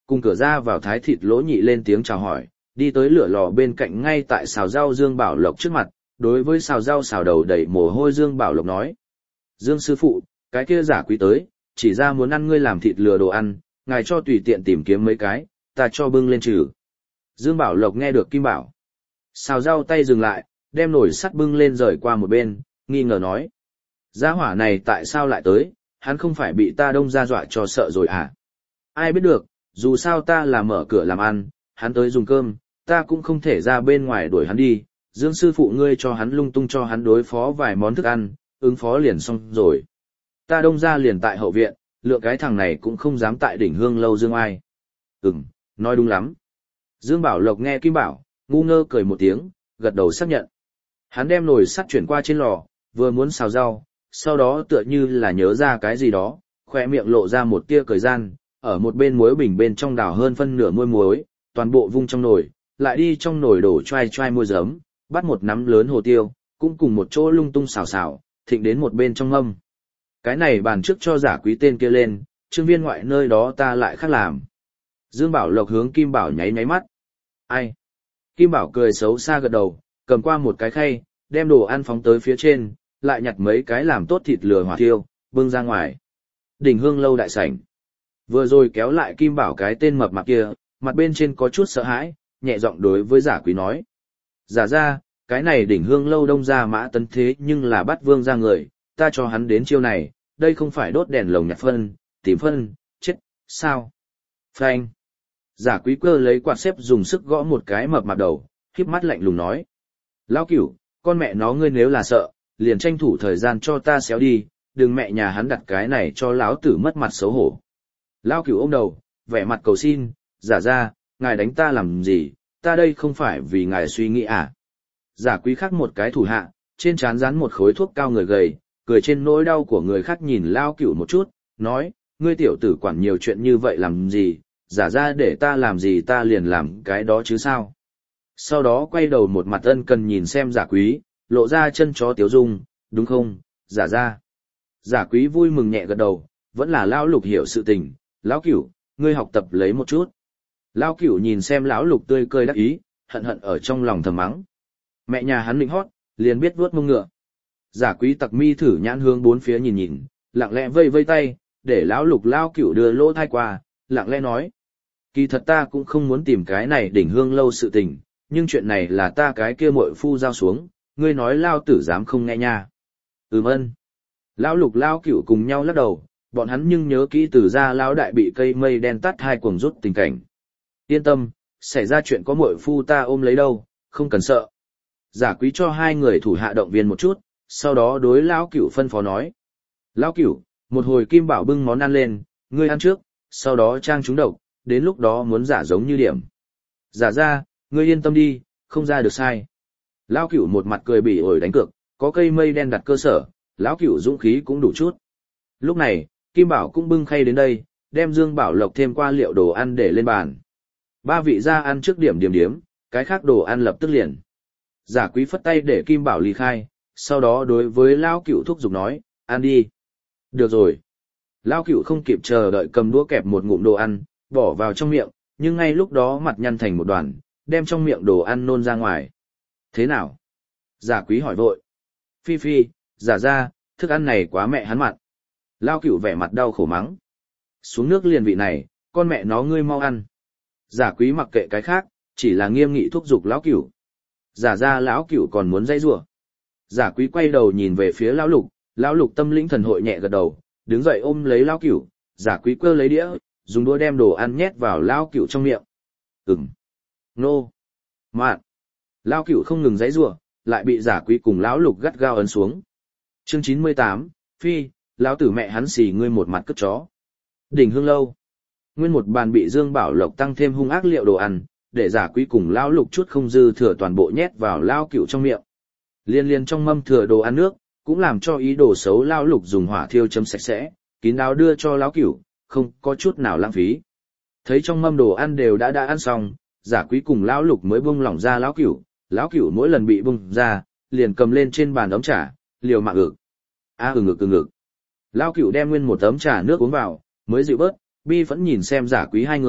cùng cửa ra vào thái thịt lỗ nhị lên tiếng chào hỏi, đi tới lửa lò bên cạnh ngay tại xào rau Dương Bảo Lộc trước mặt, đối với xào rau xào đầu đầy mồ hôi Dương Bảo Lộc nói. Dương sư phụ, cái kia giả quý tới, chỉ ra muốn ăn ngươi làm thịt lừa đồ ăn, ngài cho tùy tiện tìm kiếm mấy cái, ta cho bưng lên trừ. Dương Bảo Lộc nghe được Kim Bảo. Xào rau tay dừng lại, đem nồi sắt bưng lên rời qua một bên, nghi ngờ nói. Gia hỏa này tại sao lại tới, hắn không phải bị ta đông ra dọa cho sợ rồi à? Ai biết được, dù sao ta là mở cửa làm ăn, hắn tới dùng cơm, ta cũng không thể ra bên ngoài đuổi hắn đi. Dương sư phụ ngươi cho hắn lung tung cho hắn đối phó vài món thức ăn, ứng phó liền xong rồi. Ta đông ra liền tại hậu viện, lượng cái thằng này cũng không dám tại đỉnh hương lâu dương ai. Ừm, nói đúng lắm. Dương Bảo Lộc nghe Kim Bảo, ngu ngơ cười một tiếng, gật đầu xác nhận. Hắn đem nồi sắt chuyển qua trên lò, vừa muốn xào rau, sau đó tựa như là nhớ ra cái gì đó, khoe miệng lộ ra một tia cười gian, ở một bên muối bình bên trong đảo hơn phân nửa muôi muối, toàn bộ vung trong nồi, lại đi trong nồi đổ choai choai muôi giấm, bắt một nắm lớn hồ tiêu, cũng cùng một chỗ lung tung xào xào, thịnh đến một bên trong mâm. Cái này bàn trước cho giả quý tên kia lên, trương viên ngoại nơi đó ta lại khác làm. Dương Bảo Lộc hướng Kim Bảo nháy nháy mắt. Ai? Kim Bảo cười xấu xa gật đầu, cầm qua một cái khay, đem đồ ăn phóng tới phía trên, lại nhặt mấy cái làm tốt thịt lừa hỏa thiêu, bưng ra ngoài. Đỉnh hương lâu đại sảnh. Vừa rồi kéo lại Kim Bảo cái tên mập mạp kia, mặt bên trên có chút sợ hãi, nhẹ giọng đối với giả quý nói. Giả ra, cái này đỉnh hương lâu đông ra Mã Tấn thế nhưng là bắt vương ra người, ta cho hắn đến chiêu này, đây không phải đốt đèn lồng nhặt phân, tìm phân, chết, sao? Phanh. Giả quý cơ lấy quạt xếp dùng sức gõ một cái mập mạp đầu, khiếp mắt lạnh lùng nói. Lão cửu, con mẹ nó ngươi nếu là sợ, liền tranh thủ thời gian cho ta xéo đi, đừng mẹ nhà hắn đặt cái này cho lão tử mất mặt xấu hổ. Lão cửu ôm đầu, vẻ mặt cầu xin, giả ra, ngài đánh ta làm gì, ta đây không phải vì ngài suy nghĩ à. Giả quý khắc một cái thủ hạ, trên trán dán một khối thuốc cao người gầy, cười trên nỗi đau của người khác nhìn Lão cửu một chút, nói, ngươi tiểu tử quản nhiều chuyện như vậy làm gì, giả ra để ta làm gì ta liền làm cái đó chứ sao. Sau đó quay đầu một mặt ân cần nhìn xem giả quý, lộ ra chân chó tiếu dung, đúng không, giả ra. Giả quý vui mừng nhẹ gật đầu, vẫn là Lão Lục hiểu sự tình, Lão Cửu, ngươi học tập lấy một chút. Lão Cửu nhìn xem Lão Lục tươi cười đắc ý, hận hận ở trong lòng thầm mắng. Mẹ nhà hắn định hót, liền biết vuốt mông ngựa. Giả quý tặc mi thử nhãn hướng bốn phía nhìn nhìn, lặng lẽ vây vây tay, để Lão Lục Lão Cửu đưa lỗ thai qua, lặng lẽ nói. Kỳ thật ta cũng không muốn tìm cái này đỉnh hương lâu sự tình, nhưng chuyện này là ta cái kia muội phu giao xuống, ngươi nói lao tử dám không nghe nha. Ừm ân. Lão Lục Lão Cửu cùng nhau lắc đầu, bọn hắn nhưng nhớ kỹ từ ra lão đại bị cây mây đen tắt hai cuồng rút tình cảnh. Yên tâm, xảy ra chuyện có muội phu ta ôm lấy đâu, không cần sợ. Giả quý cho hai người thủ hạ động viên một chút, sau đó đối Lão Cửu phân phó nói. Lão Cửu, một hồi Kim Bảo bưng món ăn lên, ngươi ăn trước, sau đó trang chúng độc, đến lúc đó muốn giả giống như điểm. Giả ra, ngươi yên tâm đi, không ra được sai. Lão Cửu một mặt cười bỉ ổi đánh cược, có cây mây đen đặt cơ sở, Lão Cửu dũng khí cũng đủ chút. Lúc này, Kim Bảo cũng bưng khay đến đây, đem Dương Bảo Lộc thêm qua liệu đồ ăn để lên bàn. Ba vị ra ăn trước điểm điểm điểm, cái khác đồ ăn lập tức liền. Giả quý phất tay để Kim Bảo ly khai, sau đó đối với Lão Cửu thúc giục nói, ăn đi. Được rồi. Lão Cửu không kịp chờ đợi cầm đũa kẹp một ngụm đồ ăn, bỏ vào trong miệng, nhưng ngay lúc đó mặt nhăn thành một đoàn, đem trong miệng đồ ăn nôn ra ngoài. Thế nào? Giả quý hỏi vội. Phi phi, giả ra, thức ăn này quá mẹ hắn mặn. Lão Cửu vẻ mặt đau khổ mắng. Xuống nước liền vị này, con mẹ nó ngươi mau ăn. Giả quý mặc kệ cái khác, chỉ là nghiêm nghị thúc giục Lão Cửu. Giả ra Lão Cửu còn muốn dây rủa. Giả quý quay đầu nhìn về phía Lão Lục, Lão Lục tâm lĩnh thần hội nhẹ gật đầu, đứng dậy ôm lấy Lão Cửu, giả quý cơ lấy đĩa, dùng đũa đem đồ ăn nhét vào Lão Cửu trong miệng. Ừm. Nô. Mạn. Lão Cửu không ngừng dãy rủa, lại bị giả quý cùng Lão Lục gắt gao ấn xuống. Chương chín mươi tám, Phi, Lão tử mẹ hắn xì ngươi một mặt cất chó. Đỉnh hương lâu. Nguyên một bàn bị Dương Bảo Lộc tăng thêm hung ác liệu đồ ăn, để giả quý cùng Lão Lục chút không dư thừa toàn bộ nhét vào Lão Cửu trong miệng. Liên liên trong mâm thừa đồ ăn nước, cũng làm cho ý đồ xấu Lão Lục dùng hỏa thiêu chấm sạch sẽ, kín đáo đưa cho Lão Cửu, không có chút nào lãng phí. Thấy trong mâm đồ ăn đều đã đã ăn xong, giả quý cùng Lão Lục mới buông lỏng ra Lão Cửu, Lão Cửu mỗi lần bị bung ra, liền cầm lên trên bàn ấm trà, liều mạng ực. A à, ừ ngực ừ ngực. Lão Cửu đem nguyên một ấm trà nước uống vào, mới dịu bớt, bi vẫn nhìn xem giả quý hai người,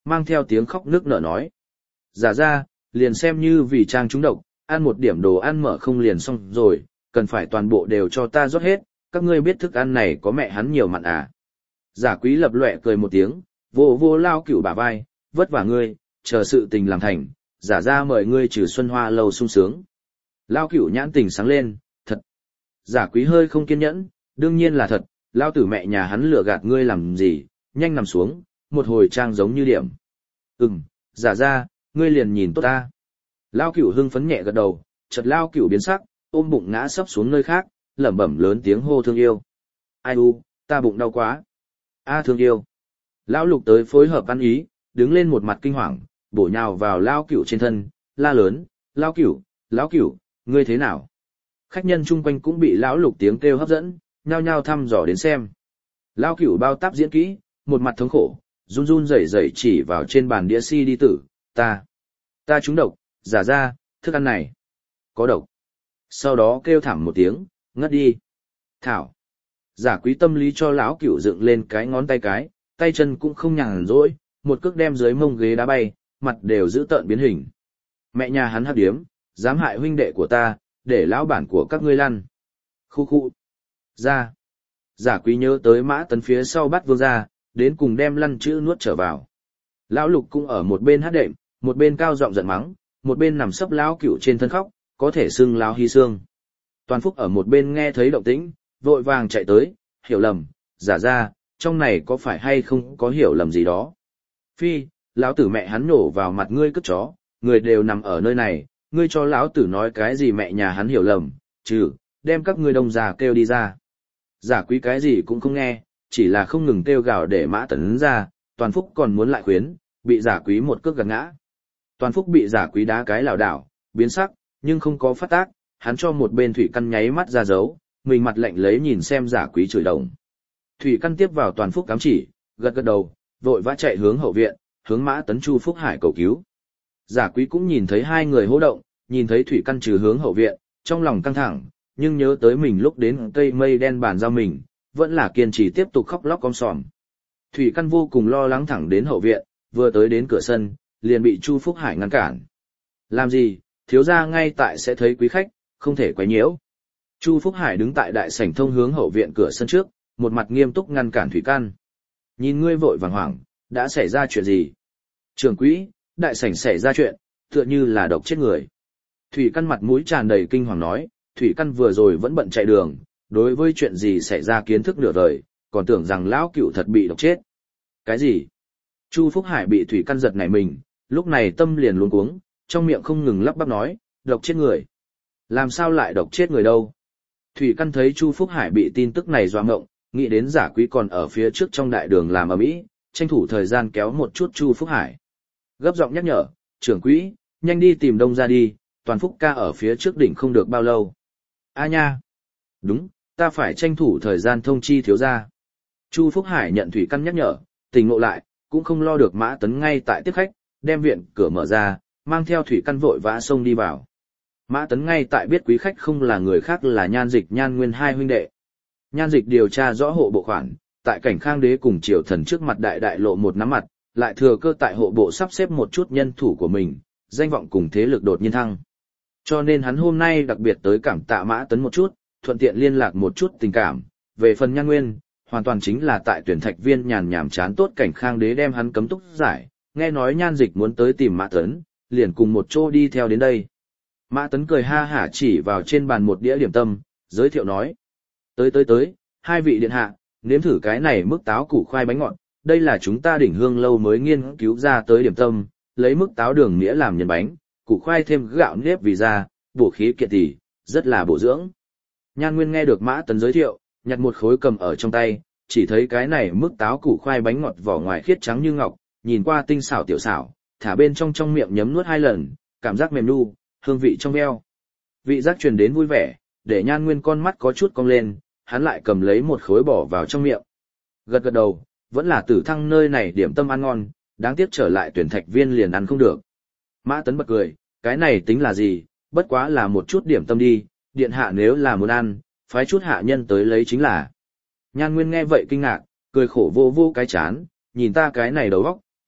mang theo tiếng khóc nức nở nói. Giả ra, liền xem như vì trang trúng độc, ăn một điểm đồ ăn mở không liền xong rồi, cần phải toàn bộ đều cho ta rót hết, các ngươi biết thức ăn này có mẹ hắn nhiều mặn à. Giả quý lập lệ cười một tiếng, vô vô Lao Cửu bả vai, vất vả ngươi, chờ sự tình làm thành, giả ra mời ngươi trừ xuân hoa lâu sung sướng. Lao Cửu nhãn tình sáng lên, thật. Giả quý hơi không kiên nhẫn, đương nhiên là thật, Lao tử mẹ nhà hắn lừa gạt ngươi làm gì, nhanh nằm xuống, một hồi trang giống như điểm. Ừm, giả ra, ngươi liền nhìn tốt ta. Lao Cửu hưng phấn nhẹ gật đầu, chợt Lao Cửu biến sắc, ôm bụng ngã sấp xuống nơi khác, lẩm bẩm lớn tiếng hô thương yêu. Ai u, ta bụng đau quá. A thương yêu. Lão Lục tới phối hợp ăn ý, đứng lên một mặt kinh hoàng, bổ nhào vào Lao Cửu trên thân, la lớn, Lao Cửu, Lão Cửu, ngươi thế nào? Khách nhân chung quanh cũng bị Lão Lục tiếng kêu hấp dẫn, nhao nhao thăm dò đến xem. Lao Cửu bao táp diễn kỹ, một mặt thống khổ, run run rẩy rẩy chỉ vào trên bàn đĩa si đi tử, ta, ta trúng độc, giả ra, thức ăn này, có độc. Sau đó kêu thảm một tiếng, ngất đi. Thảo. Giả quý tâm lý cho lão Cửu dựng lên cái ngón tay cái, tay chân cũng không nhàn rỗi, một cước đem dưới mông ghế đá bay, mặt đều giữ tợn biến hình. Mẹ nhà hắn hắc điếm, dám hại huynh đệ của ta, để lão bản của các ngươi lăn. Khu khu. Ra. Giả quý nhớ tới Mã Tấn phía sau bắt vương ra, đến cùng đem lăn chữ nuốt trở vào. Lão Lục cũng ở một bên hát đệm, một bên cao giọng giận mắng, một bên nằm sấp lão Cửu trên thân khóc, có thể xưng lão hy xương. Toàn Phúc ở một bên nghe thấy động tĩnh, vội vàng chạy tới, hiểu lầm, giả ra, trong này có phải hay không có hiểu lầm gì đó. Phi, lão tử mẹ hắn nổ vào mặt ngươi cất chó, người đều nằm ở nơi này, ngươi cho lão tử nói cái gì mẹ nhà hắn hiểu lầm, trừ, đem các ngươi đông già kêu đi ra. Giả quý cái gì cũng không nghe, chỉ là không ngừng kêu gào để Mã Tấn ra, Toàn Phúc còn muốn lại khuyến, bị giả quý một cước gạt ngã. Toàn Phúc bị giả quý đá cái lảo đảo, biến sắc, nhưng không có phát tác, hắn cho một bên Thủy Căn nháy mắt ra dấu, mình mặt lạnh lấy nhìn xem giả quý chửi đồng. Thủy Căn tiếp vào Toàn Phúc cám chỉ, gật gật đầu, vội vã chạy hướng hậu viện, hướng Mã Tấn Chu Phúc Hải cầu cứu. Giả quý cũng nhìn thấy hai người hô động, nhìn thấy Thủy Căn trừ hướng hậu viện, trong lòng căng thẳng, nhưng nhớ tới mình lúc đến cây mây đen bàn giao mình, vẫn là kiên trì tiếp tục khóc lóc om sòm. Thủy Căn vô cùng lo lắng thẳng đến hậu viện, vừa tới đến cửa sân, liền bị Chu Phúc Hải ngăn cản. Làm gì, thiếu gia ngay tại sẽ thấy quý khách, không thể quấy nhiễu. Chu Phúc Hải đứng tại đại sảnh thông hướng hậu viện cửa sân trước, một mặt nghiêm túc ngăn cản Thủy Căn. Nhìn ngươi vội vàng hoảng, đã xảy ra chuyện gì? Trưởng quỹ, đại sảnh xảy ra chuyện, tựa như là độc chết người. Thủy Căn mặt mũi tràn đầy kinh hoàng nói, Thủy Căn vừa rồi vẫn bận chạy đường, đối với chuyện gì xảy ra kiến thức nửa đời, còn tưởng rằng lão Cửu thật bị độc chết. Cái gì? Chu Phúc Hải bị Thủy Căn giật nảy mình, lúc này tâm liền luống cuống, trong miệng không ngừng lắp bắp nói, độc chết người. Làm sao lại độc chết người đâu? Thủy Căn thấy Chu Phúc Hải bị tin tức này doa ngộng, nghĩ đến giả quý còn ở phía trước trong đại đường làm ầm ĩ, tranh thủ thời gian kéo một chút Chu Phúc Hải. Gấp giọng nhắc nhở, trưởng quỹ, nhanh đi tìm Đông ra đi, Toàn Phúc ca ở phía trước đỉnh không được bao lâu. A nha! Đúng, ta phải tranh thủ thời gian thông chi thiếu gia. Chu Phúc Hải nhận Thủy Căn nhắc nhở, tỉnh ngộ lại, cũng không lo được Mã Tấn ngay tại tiếp khách, đem viện cửa mở ra, mang theo Thủy Căn vội vã xông đi vào. Mã Tấn ngay tại biết quý khách không là người khác là Nhan Dịch Nhan Nguyên hai huynh đệ. Nhan Dịch điều tra rõ hộ bộ khoản, tại cảnh Khang Đế cùng Triều Thần trước mặt đại đại lộ một nắm mặt, lại thừa cơ tại hộ bộ sắp xếp một chút nhân thủ của mình, danh vọng cùng thế lực đột nhiên thăng. Cho nên hắn hôm nay đặc biệt tới cảm tạ Mã Tấn một chút, thuận tiện liên lạc một chút tình cảm. Về phần Nhan Nguyên, hoàn toàn chính là tại tuyển thạch viên nhàn nhảm chán tốt cảnh Khang Đế đem hắn cấm túc giải, nghe nói Nhan Dịch muốn tới tìm Mã Tấn, liền cùng một chỗ đi theo đến đây. Mã Tấn cười ha hả chỉ vào trên bàn một đĩa điểm tâm, giới thiệu nói. Tới tới tới, hai vị điện hạ, nếm thử cái này mức táo củ khoai bánh ngọt, đây là chúng ta đỉnh hương lâu mới nghiên cứu ra tới điểm tâm, lấy mức táo đường nghĩa làm nhân bánh, củ khoai thêm gạo nếp vì da, bổ khí kiện tỷ, rất là bổ dưỡng. Nhan Nguyên nghe được Mã Tấn giới thiệu, nhặt một khối cầm ở trong tay, chỉ thấy cái này mức táo củ khoai bánh ngọt vỏ ngoài khiết trắng như ngọc, nhìn qua tinh xảo tiểu xảo, thả bên trong trong miệng nhấm nuốt hai lần, cảm giác mềm nu, hương vị trong veo. Vị giác truyền đến vui vẻ, để Nhan Nguyên con mắt có chút cong lên, hắn lại cầm lấy một khối bỏ vào trong miệng. Gật gật đầu, vẫn là Tử Thăng nơi này điểm tâm ăn ngon, đáng tiếc trở lại tuyển thạch viên liền ăn không được. Mã Tấn bật cười, cái này tính là gì, bất quá là một chút điểm tâm đi, điện hạ nếu là muốn ăn, phái chút hạ nhân tới lấy chính là. Nhan Nguyên nghe vậy kinh ngạc, cười khổ vô vô cái chán, nhìn ta cái này đầu óc,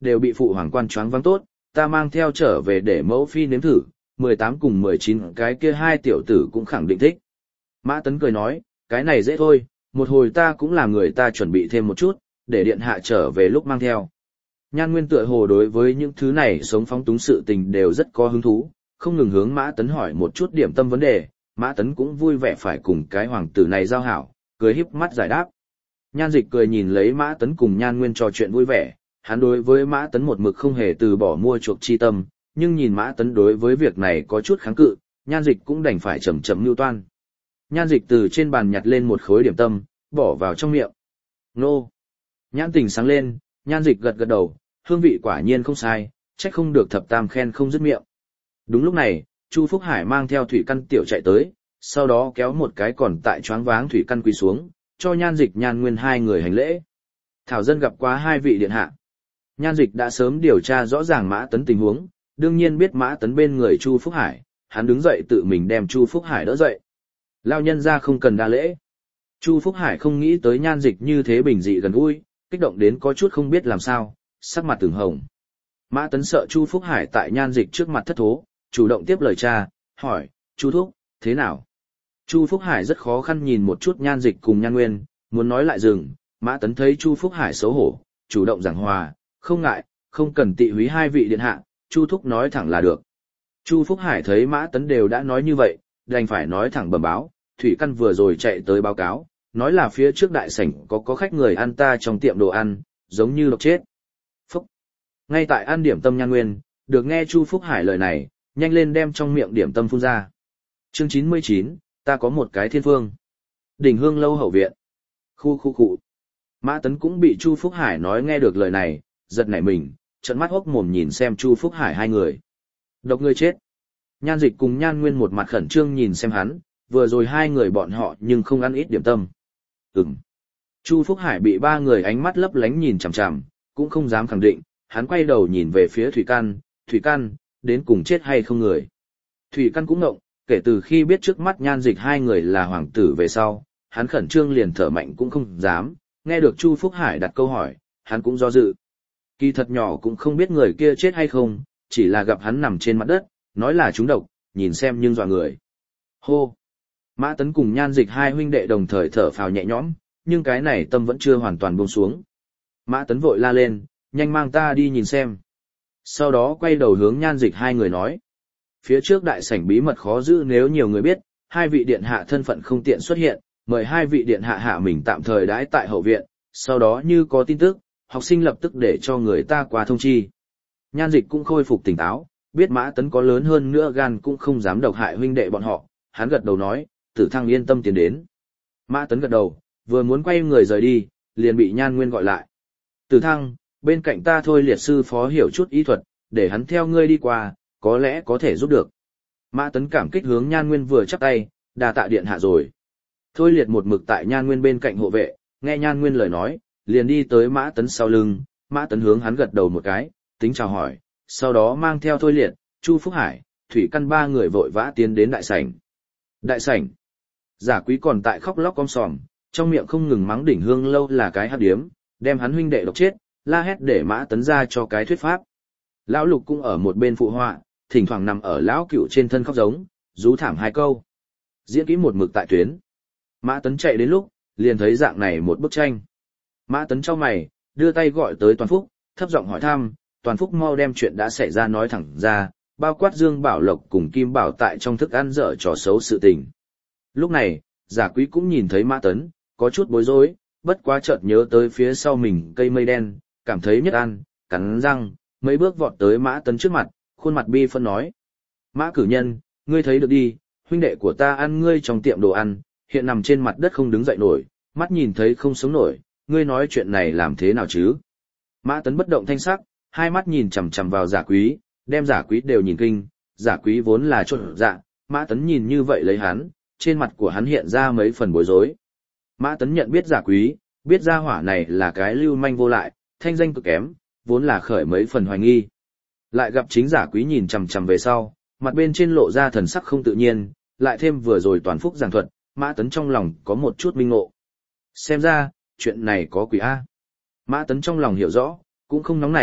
đều bị phụ hoàng quan choáng vắng tốt, ta mang theo trở về để mẫu phi nếm thử, mười tám cùng mười chín cái kia hai tiểu tử cũng khẳng định thích. Mã Tấn cười nói, cái này dễ thôi, một hồi ta cũng làm người ta chuẩn bị thêm một chút, để điện hạ trở về lúc mang theo. Nhan Nguyên tựa hồ đối với những thứ này sống phóng túng sự tình đều rất có hứng thú, không ngừng hướng Mã Tấn hỏi một chút điểm tâm vấn đề, Mã Tấn cũng vui vẻ phải cùng cái hoàng tử này giao hảo, cười híp mắt giải đáp. Nhan Dịch cười nhìn lấy Mã Tấn cùng Nhan Nguyên trò chuyện vui vẻ, hắn đối với Mã Tấn một mực không hề từ bỏ mua chuộc chi tâm, nhưng nhìn Mã Tấn đối với việc này có chút kháng cự, Nhan Dịch cũng đành phải chậm chậm mưu toan. Nhan Dịch từ trên bàn nhặt lên một khối điểm tâm, bỏ vào trong miệng. Nô! Nhãn tình sáng lên, Nhan Dịch gật gật đầu, hương vị quả nhiên không sai, trách không được thập tam khen không dứt miệng. Đúng lúc này, Chu Phúc Hải mang theo Thủy Căn tiểu chạy tới, sau đó kéo một cái còn tại choáng váng Thủy Căn quỳ xuống, cho Nhan Dịch Nhan Nguyên hai người hành lễ. Thảo dân gặp quá hai vị điện hạ. Nhan Dịch đã sớm điều tra rõ ràng Mã Tấn tình huống, đương nhiên biết Mã Tấn bên người Chu Phúc Hải, hắn đứng dậy tự mình đem Chu Phúc Hải đỡ dậy. Lao nhân ra không cần đa lễ. Chu Phúc Hải không nghĩ tới Nhan Dịch như thế bình dị gần gũi, kích động đến có chút không biết làm sao, sắc mặt từng hồng. Mã Tấn sợ Chu Phúc Hải tại Nhan Dịch trước mặt thất thố, chủ động tiếp lời cha, hỏi, Chu Thúc, thế nào? Chu Phúc Hải rất khó khăn nhìn một chút Nhan Dịch cùng Nhan Nguyên, muốn nói lại dừng, Mã Tấn thấy Chu Phúc Hải xấu hổ, chủ động giảng hòa, không ngại, không cần tị húy hai vị điện hạ, Chu Thúc nói thẳng là được. Chu Phúc Hải thấy Mã Tấn đều đã nói như vậy, đành phải nói thẳng bẩm báo, Thủy Căn vừa rồi chạy tới báo cáo, nói là phía trước đại sảnh có có khách người ăn ta trong tiệm đồ ăn, giống như độc chết. Phúc! Ngay tại ăn điểm tâm Nhan Nguyên, được nghe Chu Phúc Hải lời này, nhanh lên đem trong miệng điểm tâm phun ra. Chương chín mươi chín, ta có một cái thiên phương. Đỉnh Hương lâu hậu viện. Khu khu khu. Mã Tấn cũng bị Chu Phúc Hải nói nghe được lời này, giật nảy mình, trợn mắt hốc mồm nhìn xem Chu Phúc Hải hai người. Độc người chết. Nhan Dịch cùng Nhan Nguyên một mặt khẩn trương nhìn xem hắn, vừa rồi hai người bọn họ nhưng không ăn ít điểm tâm. Ừm. Chu Phúc Hải bị ba người ánh mắt lấp lánh nhìn chằm chằm, cũng không dám khẳng định, hắn quay đầu nhìn về phía Thủy Căn, Thủy Căn, đến cùng chết hay không người. Thủy Căn cũng ngộng, kể từ khi biết trước mắt Nhan Dịch hai người là hoàng tử về sau, hắn khẩn trương liền thở mạnh cũng không dám, nghe được Chu Phúc Hải đặt câu hỏi, hắn cũng do dự. Kỳ thật nhỏ cũng không biết người kia chết hay không, chỉ là gặp hắn nằm trên mặt đất, nói là trúng độc, nhìn xem nhưng dọa người. Hô! Mã Tấn cùng Nhan Dịch hai huynh đệ đồng thời thở phào nhẹ nhõm, nhưng cái này tâm vẫn chưa hoàn toàn buông xuống. Mã Tấn vội la lên, nhanh mang ta đi nhìn xem. Sau đó quay đầu hướng Nhan Dịch hai người nói. Phía trước đại sảnh bí mật khó giữ nếu nhiều người biết, hai vị điện hạ thân phận không tiện xuất hiện, mời hai vị điện hạ hạ mình tạm thời đãi tại hậu viện, sau đó như có tin tức, học sinh lập tức để cho người ta qua thông chi. Nhan Dịch cũng khôi phục tỉnh táo, biết Mã Tấn có lớn hơn nữa gan cũng không dám độc hại huynh đệ bọn họ, hắn gật đầu nói, Tử Thăng yên tâm tiến đến. Mã Tấn gật đầu, vừa muốn quay người rời đi, liền bị Nhan Nguyên gọi lại. Tử Thăng, bên cạnh ta thôi liệt sư phó hiểu chút y thuật, để hắn theo ngươi đi qua, có lẽ có thể giúp được. Mã Tấn cảm kích hướng Nhan Nguyên vừa chắp tay, đà tạ điện hạ rồi. Thôi liệt một mực tại Nhan Nguyên bên cạnh hộ vệ, nghe Nhan Nguyên lời nói, liền đi tới Mã Tấn sau lưng, Mã Tấn hướng hắn gật đầu một cái, tính chào hỏi, sau đó mang theo Thôi liệt, Chu Phúc Hải, Thủy Căn ba người vội vã tiến đến đại sảnh. Đại sảnh. Giả Quý còn tại khóc lóc om sòm, trong miệng không ngừng mắng Đỉnh Hương lâu là cái hắc điếm, đem hắn huynh đệ độc chết, la hét để Mã Tấn ra cho cái thuyết pháp. Lão Lục cũng ở một bên phụ họa, thỉnh thoảng nằm ở lão cựu trên thân khóc giống, rú thảm hai câu. Diễn kỹ một mực tại tuyến. Mã Tấn chạy đến lúc, liền thấy dạng này một bức tranh. Mã Tấn chau mày, đưa tay gọi tới Toàn Phúc, thấp giọng hỏi thăm, Toàn Phúc mau đem chuyện đã xảy ra nói thẳng ra, bao quát Dương Bảo Lộc cùng Kim Bảo tại trong thức ăn dở trò xấu sự tình. Lúc này, Giả Quý cũng nhìn thấy Mã Tấn, có chút bối rối, bất quá chợt nhớ tới phía sau mình cây mây đen, cảm thấy nhất an, cắn răng, mấy bước vọt tới Mã Tấn trước mặt, khuôn mặt bi phân nói. Mã cử nhân, ngươi thấy được đi, huynh đệ của ta ăn ngươi trong tiệm đồ ăn, hiện nằm trên mặt đất không đứng dậy nổi, mắt nhìn thấy không sống nổi, ngươi nói chuyện này làm thế nào chứ? Mã Tấn bất động thanh sắc, hai mắt nhìn chằm chằm vào Giả Quý, đem Giả Quý đều nhìn kinh, Giả Quý vốn là trộn dạ, Mã Tấn nhìn như vậy lấy hắn, trên mặt của hắn hiện ra mấy phần bối rối. Mã Tấn nhận biết Giả Quý, biết gia hỏa này là cái lưu manh vô lại, thanh danh cực kém, vốn là khởi mấy phần hoài nghi. Lại gặp chính Giả Quý nhìn chằm chằm về sau, mặt bên trên lộ ra thần sắc không tự nhiên, lại thêm vừa rồi Toàn Phúc giảng thuật, Mã Tấn trong lòng có một chút minh ngộ. Xem ra, chuyện này có quỷ A. Mã Tấn trong lòng hiểu rõ, cũng không nóng nảy,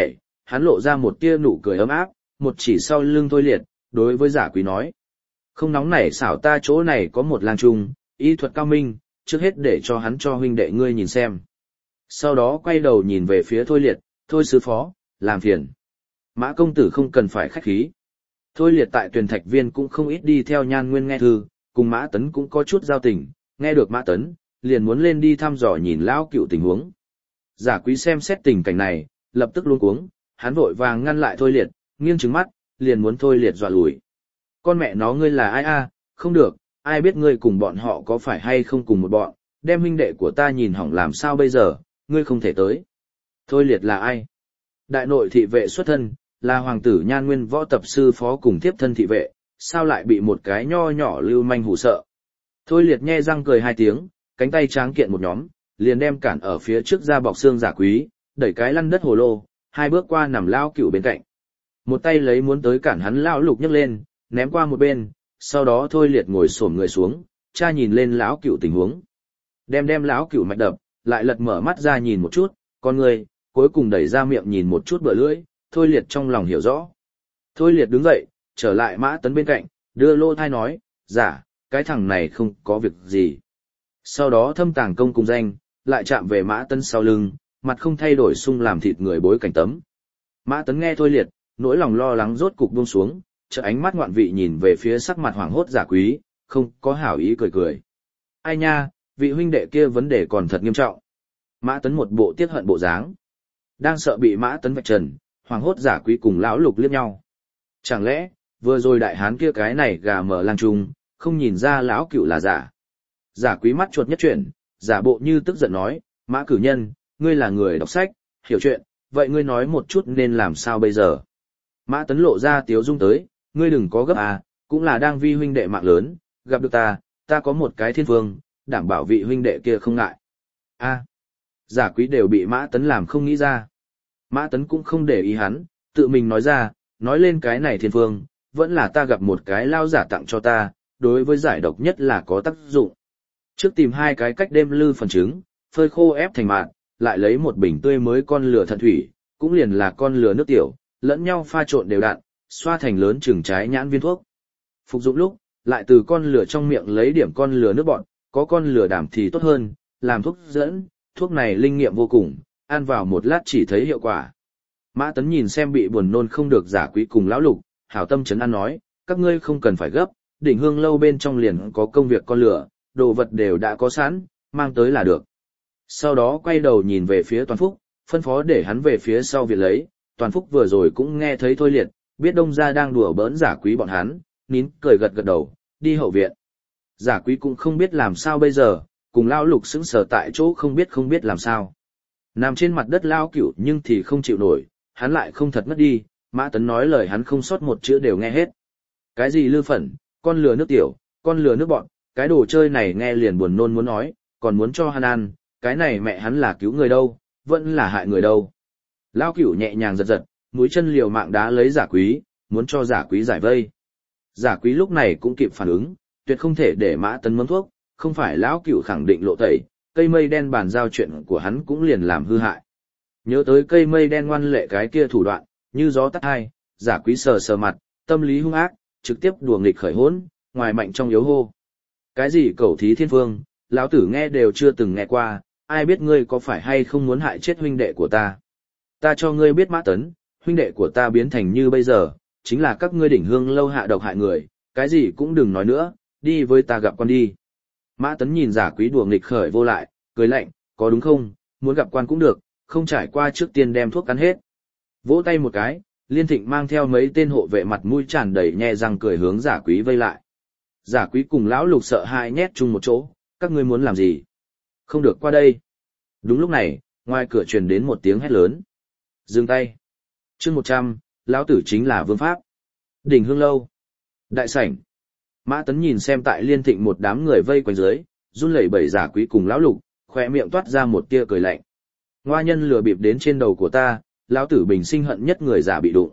hắn lộ ra một tia nụ cười ấm áp, một chỉ sau lưng Thôi Liệt, đối với giả quý nói. Không nóng nảy xảo ta chỗ này có một lang trung, y thuật cao minh, trước hết để cho hắn cho huynh đệ ngươi nhìn xem. Sau đó quay đầu nhìn về phía Thôi Liệt, Thôi sứ phó, làm phiền. Mã công tử không cần phải khách khí. Thôi Liệt tại Tuyền Thạch Viên cũng không ít đi theo Nhan Nguyên nghe thư, cùng Mã Tấn cũng có chút giao tình, nghe được Mã Tấn, liền muốn lên đi thăm dò nhìn lão cựu tình huống. Giả quý xem xét tình cảnh này, lập tức luống cuống, hắn vội vàng ngăn lại Thôi Liệt, nghiêng trừng mắt, liền muốn Thôi Liệt dọa lùi. Con mẹ nó ngươi là ai a? Không được, ai biết ngươi cùng bọn họ có phải hay không cùng một bọn, đem huynh đệ của ta nhìn hỏng làm sao bây giờ, ngươi không thể tới. Thôi Liệt là ai? Đại nội thị vệ xuất thân, là hoàng tử Nhan Nguyên võ tập sư phó cùng tiếp thân thị vệ, sao lại bị một cái nho nhỏ lưu manh hù sợ. Thôi Liệt nhe răng cười hai tiếng, cánh tay tráng kiện một nhóm, liền đem cản ở phía trước ra bọc xương giả quý, đẩy cái lăn đất hồ lô, hai bước qua nằm lao cựu bên cạnh. Một tay lấy muốn tới cản hắn lão lục nhấc lên, ném qua một bên, sau đó Thôi Liệt ngồi xổm người xuống, cha nhìn lên lão cựu tình huống. Đem đem lão cựu mạch đập, lại lật mở mắt ra nhìn một chút, con người, cuối cùng đẩy ra miệng nhìn một chút bờ lưỡi, Thôi Liệt trong lòng hiểu rõ. Thôi Liệt đứng dậy, trở lại Mã Tấn bên cạnh, đưa lô thai nói, giả, cái thằng này không có việc gì. Sau đó thâm tàng công cùng danh, lại chạm về Mã Tấn sau lưng, mặt không thay đổi sung làm thịt người bối cảnh tấm. Mã Tấn nghe Thôi Liệt, nỗi lòng lo lắng rốt cục buông xuống, chợ ánh mắt ngoạn vị nhìn về phía sắc mặt hoảng hốt giả quý, không có hảo ý cười cười. Ai nha, vị huynh đệ kia vấn đề còn thật nghiêm trọng. Mã Tấn một bộ tiếc hận bộ dáng. Đang sợ bị Mã Tấn vạch trần, hoảng hốt giả quý cùng lão lục liếc nhau. Chẳng lẽ, vừa rồi đại hán kia cái này gà mở lang trung, không nhìn ra lão cựu là giả. Giả quý mắt chuột nhất chuyển, giả bộ như tức giận nói, Mã cử nhân, ngươi là người đọc sách, hiểu chuyện, vậy ngươi nói một chút nên làm sao bây giờ. Mã Tấn lộ ra tiếu dung tới, ngươi đừng có gấp à, cũng là đang vi huynh đệ mạng lớn, gặp được ta, ta có một cái thiên phương, đảm bảo vị huynh đệ kia không ngại. A, giả quý đều bị Mã Tấn làm không nghĩ ra. Mã Tấn cũng không để ý hắn, tự mình nói ra, nói lên cái này thiên phương, vẫn là ta gặp một cái lao giả tặng cho ta, đối với giải độc nhất là có tác dụng. Trước tìm hai cái cách đêm lư phần trứng, phơi khô ép thành mạt, lại lấy một bình tươi mới con lửa thận thủy, cũng liền là con lửa nước tiểu, lẫn nhau pha trộn đều đặn, xoa thành lớn chừng trái nhãn viên thuốc. Phục dụng lúc, lại từ con lửa trong miệng lấy điểm con lửa nước bọt, có con lửa đảm thì tốt hơn, làm thuốc dẫn, thuốc này linh nghiệm vô cùng, ăn vào một lát chỉ thấy hiệu quả. Mã Tấn nhìn xem bị buồn nôn không được giả quý cùng lão lục, hảo tâm trấn an nói, các ngươi không cần phải gấp, đỉnh hương lâu bên trong liền có công việc con lửa, đồ vật đều đã có sẵn, mang tới là được. Sau đó quay đầu nhìn về phía Toàn Phúc, phân phó để hắn về phía sau viện lấy, Toàn Phúc vừa rồi cũng nghe thấy Thôi Liệt, biết Đông gia đang đùa bỡn giả quý bọn hắn, nín cười gật gật đầu, đi hậu viện. Giả quý cũng không biết làm sao bây giờ, cùng lão lục sững sờ tại chỗ không biết không biết làm sao. Nằm trên mặt đất lao cửu nhưng thì không chịu nổi, hắn lại không thật ngất đi, Mã Tấn nói lời hắn không sót một chữ đều nghe hết. Cái gì lư phẩn, con lừa nước tiểu, con lừa nước bọn, cái đồ chơi này nghe liền buồn nôn muốn nói, còn muốn cho hắn ăn, cái này mẹ hắn là cứu người đâu, vẫn là hại người đâu. Lao cửu nhẹ nhàng giật giật, mũi chân liều mạng đá lấy giả quý, muốn cho giả quý giải vây. Giả quý lúc này cũng kịp phản ứng, tuyệt không thể để Mã Tấn mớm thuốc, không phải lão cửu khẳng định lộ tẩy, cây mây đen bàn giao chuyện của hắn cũng liền làm hư hại. Nhớ tới cây mây đen ngoan lệ cái kia thủ đoạn, như gió tắt hai, giả quý sờ sờ mặt, tâm lý hung ác, trực tiếp đùa nghịch khởi hỗn, ngoài mạnh trong yếu hô. Cái gì cẩu thí thiên phương, lão tử nghe đều chưa từng nghe qua, ai biết ngươi có phải hay không muốn hại chết huynh đệ của ta. Ta cho ngươi biết Mã Tấn, huynh đệ của ta biến thành như bây giờ, chính là các ngươi đỉnh hương lâu hạ độc hại người, cái gì cũng đừng nói nữa, đi với ta gặp quan đi. Mã Tấn nhìn giả quý đùa nghịch khởi vô lại, cười lạnh, có đúng không, muốn gặp quan cũng được, không trải qua trước tiên đem thuốc cắn hết. Vỗ tay một cái, Liên Thịnh mang theo mấy tên hộ vệ mặt mũi tràn đầy nhe răng cười hướng giả quý vây lại. Giả quý cùng lão lục sợ hãi nhét chung một chỗ, các ngươi muốn làm gì? Không được qua đây. Đúng lúc này, ngoài cửa truyền đến một tiếng hét lớn. Dừng tay. Chương một trăm, lão tử chính là Vương Pháp. Đỉnh hương lâu. Đại sảnh. Mã Tấn nhìn xem tại Liên Thịnh một đám người vây quanh dưới, run lẩy bẩy giả quý cùng lão lục, khỏe miệng toát ra một tia cười lạnh. Ngoa nhân lừa bịp đến trên đầu của ta, lão tử bình sinh hận nhất người giả bị đụng.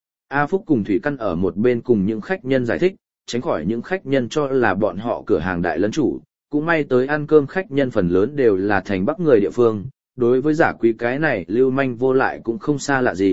A Phúc cùng Thủy Căn ở một bên cùng những khách nhân giải thích, tránh khỏi những khách nhân cho là bọn họ cửa hàng đại lấn chủ, cũng may tới ăn cơm khách nhân phần lớn đều là thành Bắc người địa phương, đối với giả quý cái này lưu manh vô lại cũng không xa lạ gì,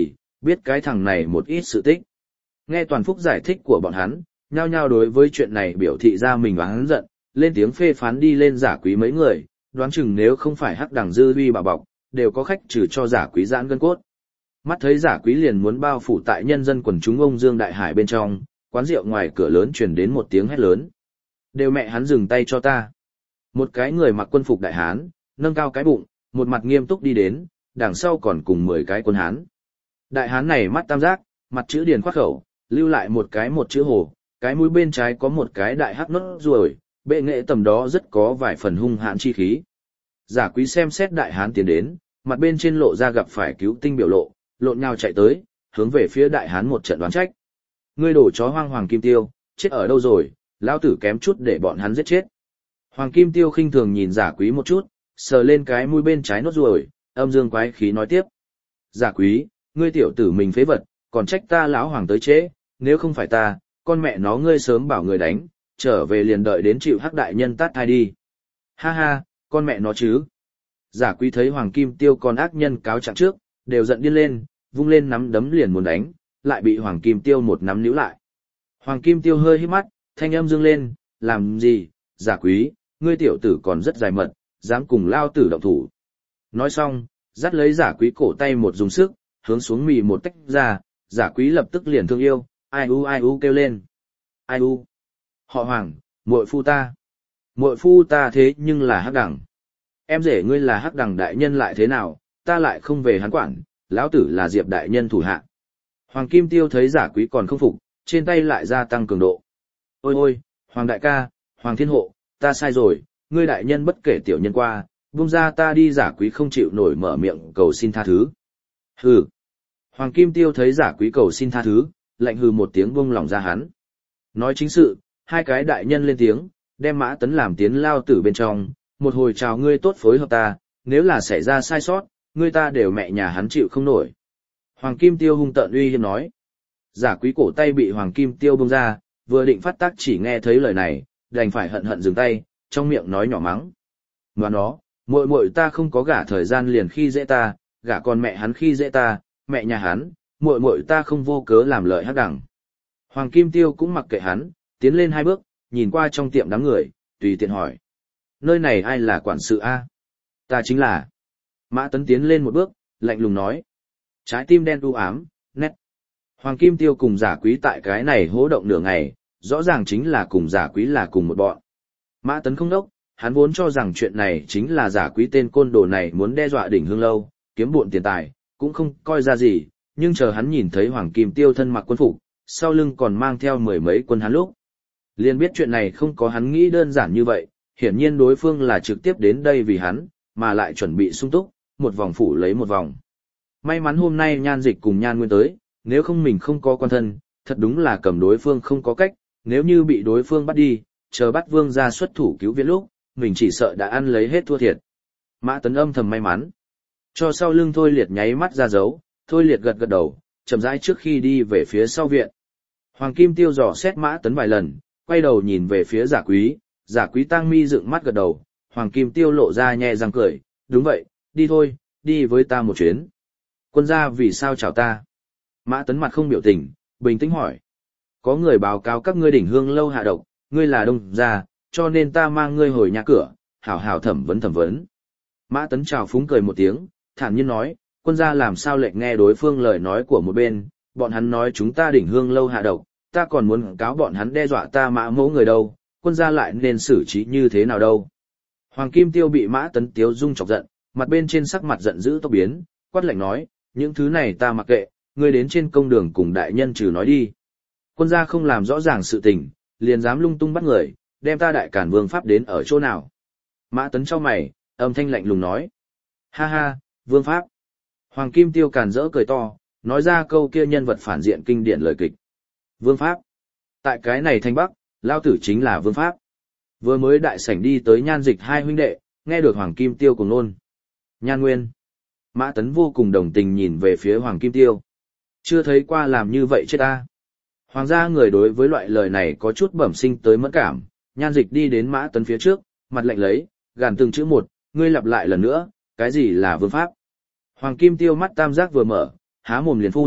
biết cái thằng này một ít sự tích. Nghe Toàn Phúc giải thích của bọn hắn, nhao nhao đối với chuyện này biểu thị ra mình oán giận, lên tiếng phê phán đi lên Giả Quý mấy người, đoán chừng nếu không phải hắc đằng dư uy bảo bọc, đều có khách trừ cho Giả Quý giãn gân cốt. Mắt thấy Giả Quý liền muốn bao phủ tại nhân dân quần chúng ông Dương Đại Hải bên trong, quán rượu ngoài cửa lớn truyền đến một tiếng hét lớn. Đều mẹ hắn dừng tay cho ta. Một cái người mặc quân phục đại hán, nâng cao cái bụng, một mặt nghiêm túc đi đến, đằng sau còn cùng mười cái quân hán. Đại hán này mắt tam giác, mặt chữ điền khoát khẩu, lưu lại một cái một chữ hồ, cái mũi bên trái có một cái đại hắc nốt ruồi, bệ nghệ tầm đó rất có vài phần hung hãn chi khí. Giả Quý xem xét đại hán tiến đến, mặt bên trên lộ ra gặp phải cứu tinh biểu lộ, lộn nhào chạy tới, hướng về phía đại hán một trận đoán trách. Ngươi đổ chó hoang Hoàng Kim Tiêu, chết ở đâu rồi, lão tử kém chút để bọn hắn giết chết. Hoàng Kim Tiêu khinh thường nhìn Giả Quý một chút, sờ lên cái mũi bên trái nốt ruồi, âm dương quái khí nói tiếp. Giả Quý, ngươi tiểu tử mình phế vật, còn trách ta lão hoàng tới trễ, nếu không phải ta, con mẹ nó ngươi sớm bảo người đánh, trở về liền đợi đến chịu hắc đại nhân tát thai đi. Ha ha, con mẹ nó chứ. Giả Quý thấy Hoàng Kim Tiêu còn ác nhân cáo trạng trước, đều giận điên lên, vung lên nắm đấm liền muốn đánh, lại bị Hoàng Kim Tiêu một nắm níu lại. Hoàng Kim Tiêu hơi hít mắt, thanh âm dương lên, làm gì, Giả Quý, ngươi tiểu tử còn rất dài mật, dám cùng lao tử động thủ. Nói xong, dắt lấy Giả Quý cổ tay một dùng sức, hướng xuống mì một tách ra, Giả Quý lập tức liền thương yêu, ai u ai u kêu lên. Ai u. Họ Hoàng, muội phu ta. Muội phu ta thế nhưng là hắc đẳng. Em rể ngươi là hắc đẳng đại nhân lại thế nào, ta lại không về hắn quản, lão tử là Diệp đại nhân thủ hạ. Hoàng Kim Tiêu thấy Giả Quý còn không phục, trên tay lại gia tăng cường độ. Ôi ôi, Hoàng đại ca, Hoàng thiên hộ, ta sai rồi, ngươi đại nhân bất kể tiểu nhân qua, buông ra ta đi. Giả Quý không chịu nổi mở miệng cầu xin tha thứ. Hừ. Hoàng Kim Tiêu thấy Giả Quý cầu xin tha thứ, lạnh hừ một tiếng buông lòng ra hắn. Nói chính sự, hai cái đại nhân lên tiếng, đem Mã Tấn làm tiến lao tử bên trong, một hồi chào ngươi tốt phối hợp ta, nếu là xảy ra sai sót, ngươi ta đều mẹ nhà hắn chịu không nổi. Hoàng Kim Tiêu hung tợn uy hiếp nói. Giả Quý cổ tay bị Hoàng Kim Tiêu buông ra, vừa định phát tác chỉ nghe thấy lời này, đành phải hận hận dừng tay, trong miệng nói nhỏ mắng. Mà nó, muội muội ta không có gả thời gian liền khi dễ ta, gả con mẹ hắn khi dễ ta, mẹ nhà hắn, muội muội ta không vô cớ làm lợi hắc đẳng. Hoàng Kim Tiêu cũng mặc kệ hắn, tiến lên hai bước, nhìn qua trong tiệm đám người, tùy tiện hỏi. Nơi này ai là quản sự a? Ta chính là. Mã Tấn tiến lên một bước, lạnh lùng nói. Trái tim đen u ám, nét. Hoàng Kim Tiêu cùng Giả Quý tại cái này hố động nửa ngày, rõ ràng chính là cùng Giả Quý là cùng một bọn. Mã Tấn không đốc, hắn vốn cho rằng chuyện này chính là Giả Quý tên côn đồ này muốn đe dọa đỉnh hương lâu, kiếm bộn tiền tài, cũng không coi ra gì, nhưng chờ hắn nhìn thấy Hoàng Kim Tiêu thân mặc quân phục, sau lưng còn mang theo mười mấy quân hắn lúc. Liền biết chuyện này không có hắn nghĩ đơn giản như vậy, hiển nhiên đối phương là trực tiếp đến đây vì hắn, mà lại chuẩn bị sung túc, một vòng phủ lấy một vòng. May mắn hôm nay Nhan Dịch cùng Nhan Nguyên tới, nếu không mình không có quan thân, thật đúng là cầm đối phương không có cách, nếu như bị đối phương bắt đi, chờ bắt vương ra xuất thủ cứu viện lúc, mình chỉ sợ đã ăn lấy hết thua thiệt. Mã Tấn âm thầm may mắn. Cho sau lưng Thôi Liệt nháy mắt ra dấu, Thôi Liệt gật gật đầu, chậm rãi trước khi đi về phía sau viện. Hoàng Kim Tiêu dò xét Mã Tấn vài lần, quay đầu nhìn về phía Giả Quý, Giả Quý tang mi dựng mắt gật đầu, Hoàng Kim Tiêu lộ ra nhẹ răng cười, đúng vậy, đi thôi, đi với ta một chuyến. Quân gia vì sao chào ta? Mã Tấn mặt không biểu tình, bình tĩnh hỏi. Có người báo cáo các ngươi đỉnh hương lâu hạ độc, ngươi là đông gia, cho nên ta mang ngươi hồi nhà cửa, hảo hảo thẩm vấn thẩm vấn. Mã Tấn chào phúng cười một tiếng, thản nhiên nói, quân gia làm sao lệnh nghe đối phương lời nói của một bên, bọn hắn nói chúng ta đỉnh hương lâu hạ độc, ta còn muốn cáo bọn hắn đe dọa ta Mã mẫu người đâu, quân gia lại nên xử trí như thế nào đâu. Hoàng Kim Tiêu bị Mã Tấn tiếu dung chọc giận, mặt bên trên sắc mặt giận dữ tốc biến, quát lạnh nói, những thứ này ta mặc kệ, ngươi đến trên công đường cùng đại nhân trừ nói đi. Quân gia không làm rõ ràng sự tình, liền dám lung tung bắt người, đem ta đại cản vương pháp đến ở chỗ nào. Mã Tấn chau mày, âm thanh lạnh lùng nói. Ha ha, vương pháp. Hoàng Kim Tiêu càn rỡ cười to, nói ra câu kia nhân vật phản diện kinh điển lời kịch. Vương pháp. Tại cái này thanh bắc, lao tử chính là vương pháp. Vừa mới đại sảnh đi tới Nhan Dịch hai huynh đệ, nghe được Hoàng Kim Tiêu cùng nôn. Nhan Nguyên. Mã Tấn vô cùng đồng tình nhìn về phía Hoàng Kim Tiêu. Chưa thấy qua làm như vậy chết ta. Hoàng gia người đối với loại lời này có chút bẩm sinh tới mẫn cảm, Nhan Dịch đi đến Mã Tấn phía trước, mặt lạnh lấy, gàn từng chữ một, ngươi lặp lại lần nữa, cái gì là vương pháp? Hoàng Kim Tiêu mắt tam giác vừa mở, há mồm liền phun,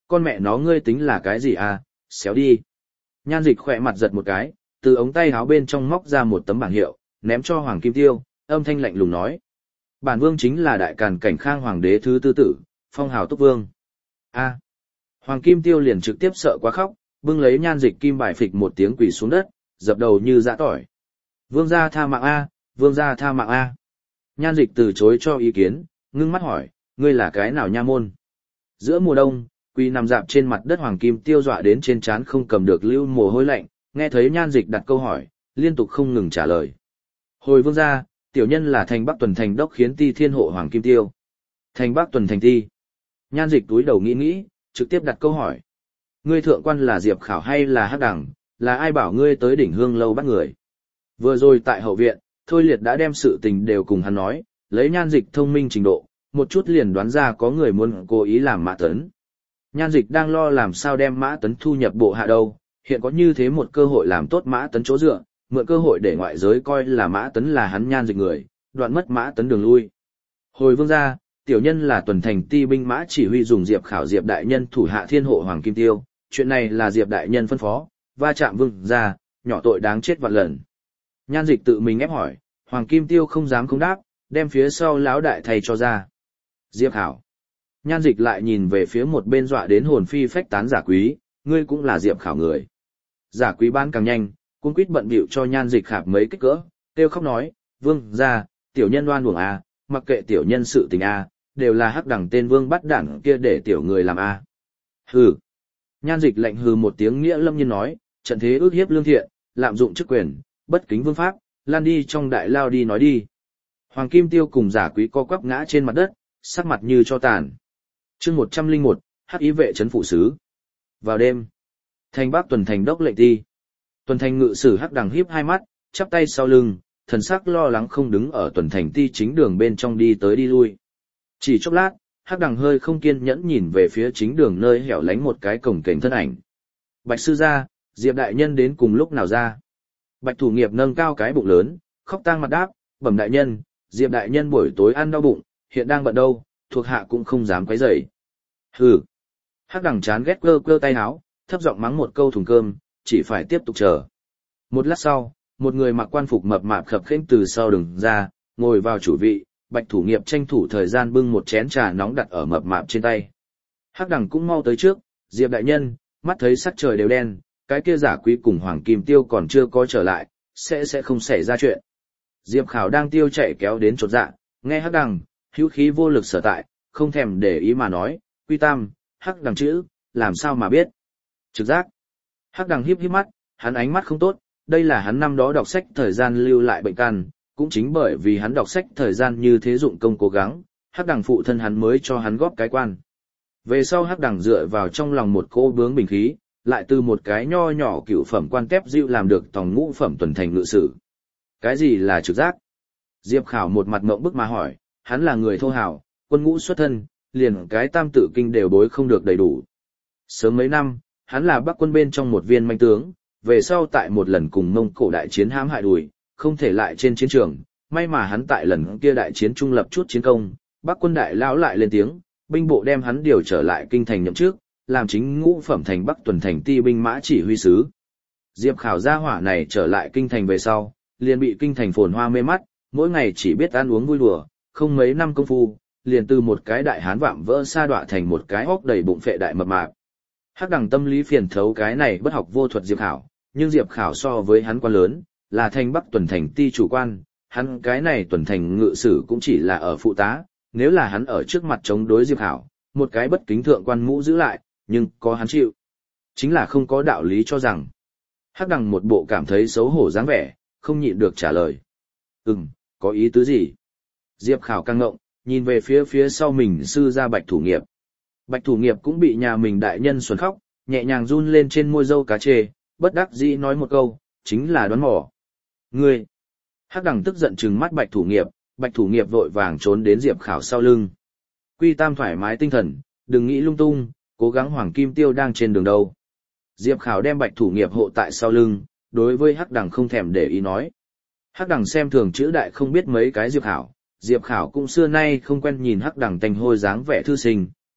Con mẹ nó ngươi tính là cái gì à, xéo đi. Nhan Dịch khỏe mặt giật một cái, từ ống tay áo bên trong móc ra một tấm bảng hiệu, ném cho Hoàng Kim Tiêu, âm thanh lạnh lùng nói. Bản vương chính là đại càn cảnh khang hoàng đế thứ tư tử, phong hào túc vương. A. Hoàng Kim Tiêu liền trực tiếp sợ quá khóc, bưng lấy Nhan Dịch kim bài phịch một tiếng quỳ xuống đất, dập đầu như dã tỏi. Vương gia tha mạng A, vương gia tha mạng A. Nhan Dịch từ chối cho ý kiến, ngưng mắt hỏi, ngươi là cái nào nha môn? Giữa mùa đông, quỳ nằm dạp trên mặt đất Hoàng Kim Tiêu dọa đến trên trán không cầm được lưu mồ hôi lạnh, nghe thấy Nhan Dịch đặt câu hỏi, liên tục không ngừng trả lời. Hồi vương gia, tiểu nhân là thành Bắc Tuần Thành đốc khiến ti thiên hộ Hoàng Kim Tiêu. Thành Bắc Tuần Thành ti. Nhan Dịch túi đầu nghĩ nghĩ, trực tiếp đặt câu hỏi. Ngươi thượng quan là Diệp Khảo hay là Hắc Đằng, là ai bảo ngươi tới đỉnh hương lâu bắt người? Vừa rồi tại hậu viện, Thôi Liệt đã đem sự tình đều cùng hắn nói, lấy Nhan Dịch thông minh trình độ, một chút liền đoán ra có người muốn cố ý làm Mã Tấn. Nhan Dịch đang lo làm sao đem Mã Tấn thu nhập bộ hạ đâu, hiện có như thế một cơ hội làm tốt Mã Tấn chỗ dựa, mượn cơ hội để ngoại giới coi là Mã Tấn là hắn Nhan Dịch người, đoạn mất Mã Tấn đường lui. Hồi vương gia, tiểu nhân là Tuần Thành ti binh mã chỉ huy dùng Diệp Khảo Diệp đại nhân thủ hạ thiên hộ Hoàng Kim Tiêu, chuyện này là Diệp đại nhân phân phó, va chạm vương gia, nhỏ tội đáng chết vạn lần. Nhan Dịch tự mình ép hỏi, Hoàng Kim Tiêu không dám không đáp, đem phía sau lão đại thầy cho ra. Diệp Khảo. Nhan Dịch lại nhìn về phía một bên dọa đến hồn phi phách tán Giả Quý, ngươi cũng là Diệp Khảo người. Giả Quý bán càng nhanh, cung quýt bận bịu cho Nhan Dịch khạp mấy kích cỡ, kêu khóc nói, vương gia, tiểu nhân oan uổng a, mặc kệ tiểu nhân sự tình a, đều là Hắc Đằng tên vương bắt đảng kia để tiểu người làm a. Hừ. Nhan Dịch lạnh hừ một tiếng nghĩa lâm nhiên nói, trận thế ước hiếp lương thiện, lạm dụng chức quyền, bất kính vương pháp, lan đi trong đại lao đi nói đi. Hoàng Kim Tiêu cùng Giả Quý co quắp ngã trên mặt đất, sắc mặt như cho tàn. Chương một trăm lẻ một, Hắc ý vệ trấn phụ sứ. Vào đêm, thành Bắc Tuần Thành đốc lệnh ti. Tuần Thành ngự sử Hắc Đằng híp hai mắt, chắp tay sau lưng, thần sắc lo lắng không đứng ở Tuần Thành ti chính đường bên trong đi tới đi lui. Chỉ chốc lát, Hắc Đằng hơi không kiên nhẫn nhìn về phía chính đường nơi hẻo lánh một cái cổng kềnh thân ảnh. Bạch sư gia, Diệp đại nhân đến cùng lúc nào ra? Bạch Thủ Nghiệp nâng cao cái bụng lớn, khóc tang mặt đáp, bẩm đại nhân, Diệp đại nhân buổi tối ăn đau bụng, hiện đang bận đâu, thuộc hạ cũng không dám quấy rầy. Hừ. Hắc Đằng chán ghét cơ cơ tay áo, thấp giọng mắng một câu thùng cơm, chỉ phải tiếp tục chờ. Một lát sau, một người mặc quan phục mập mạp khập khiễng từ sau đường ra, ngồi vào chủ vị, Bạch Thủ Nghiệp tranh thủ thời gian bưng một chén trà nóng đặt ở mập mạp trên tay. Hắc Đằng cũng mau tới trước, Diệp đại nhân, mắt thấy sắc trời đều đen, cái kia Giả Quý cùng Hoàng Kim Tiêu còn chưa có trở lại, sẽ sẽ không xảy ra chuyện. Diệp Khảo đang tiêu chạy kéo đến chột dạ, nghe Hắc Đằng, hữu khí vô lực sở tại, không thèm để ý mà nói, Quy Tam, Hắc Đằng chữ, làm sao mà biết. Trực giác. Hắc Đằng híp híp mắt, hắn ánh mắt không tốt, đây là hắn năm đó đọc sách thời gian lưu lại bệnh căn, cũng chính bởi vì hắn đọc sách thời gian như thế dụng công cố gắng, Hắc Đằng phụ thân hắn mới cho hắn góp cái quan. Về sau Hắc Đằng dựa vào trong lòng một cô bướng bình khí, lại từ một cái nho nhỏ cựu phẩm quan tép dịu làm được tòng ngũ phẩm Tuần Thành ngự sử. Cái gì là trực giác? Diệp Khảo một mặt ngượng bức mà hỏi, hắn là người thô hào, quân ngũ xuất thân, liền cái tam tự kinh đều bối không được đầy đủ. Sớm mấy năm, hắn là Bắc quân bên trong một viên manh tướng, về sau tại một lần cùng Mông Cổ đại chiến hãm hại đùi, không thể lại trên chiến trường, may mà hắn tại lần kia đại chiến trung lập chút chiến công, Bắc quân đại lão lại lên tiếng, binh bộ đem hắn điều trở lại kinh thành nhậm chức, làm chính ngũ phẩm thành Bắc Tuần Thành ti binh mã chỉ huy sứ. Diệp Khảo gia hỏa này trở lại kinh thành về sau, liền bị kinh thành phồn hoa mê mắt, mỗi ngày chỉ biết ăn uống vui đùa, không mấy năm công phu, liền từ một cái đại hán vạm vỡ sa đọa thành một cái óc đầy bụng phệ đại mập mạp. Hắc Đằng tâm lý phiền thấu cái này bất học vô thuật Diệp Khảo, nhưng Diệp Khảo so với hắn quan lớn, là thành Bắc Tuần Thành ti chủ quan, hắn cái này Tuần Thành ngự sử cũng chỉ là ở phụ tá, nếu là hắn ở trước mặt chống đối Diệp Khảo, một cái bất kính thượng quan mũ giữ lại, nhưng có hắn chịu. Chính là không có đạo lý cho rằng. Hắc Đằng một bộ cảm thấy xấu hổ dáng vẻ, không nhịn được trả lời. Ừm, có ý tứ gì? Diệp Khảo căng ngộng, nhìn về phía phía sau mình sư gia Bạch Thủ Nghiệp. Bạch Thủ Nghiệp cũng bị nhà mình đại nhân xuân khóc, nhẹ nhàng run lên trên môi dâu cá chê, bất đắc dĩ nói một câu, chính là đoán mò. Ngươi! Hắc Đằng tức giận trừng mắt Bạch Thủ Nghiệp, Bạch Thủ Nghiệp vội vàng trốn đến Diệp Khảo sau lưng. Quy Tam thoải mái tinh thần, đừng nghĩ lung tung, cố gắng Hoàng Kim Tiêu đang trên đường đâu. Diệp Khảo đem Bạch Thủ Nghiệp hộ tại sau lưng, đối với Hắc Đằng không thèm để ý nói. Hắc Đằng xem thường chữ đại không biết mấy cái Diệp Khảo, Diệp Khảo cũng xưa nay không quen nhìn Hắc Đằng tanh hôi dáng vẻ thư sinh,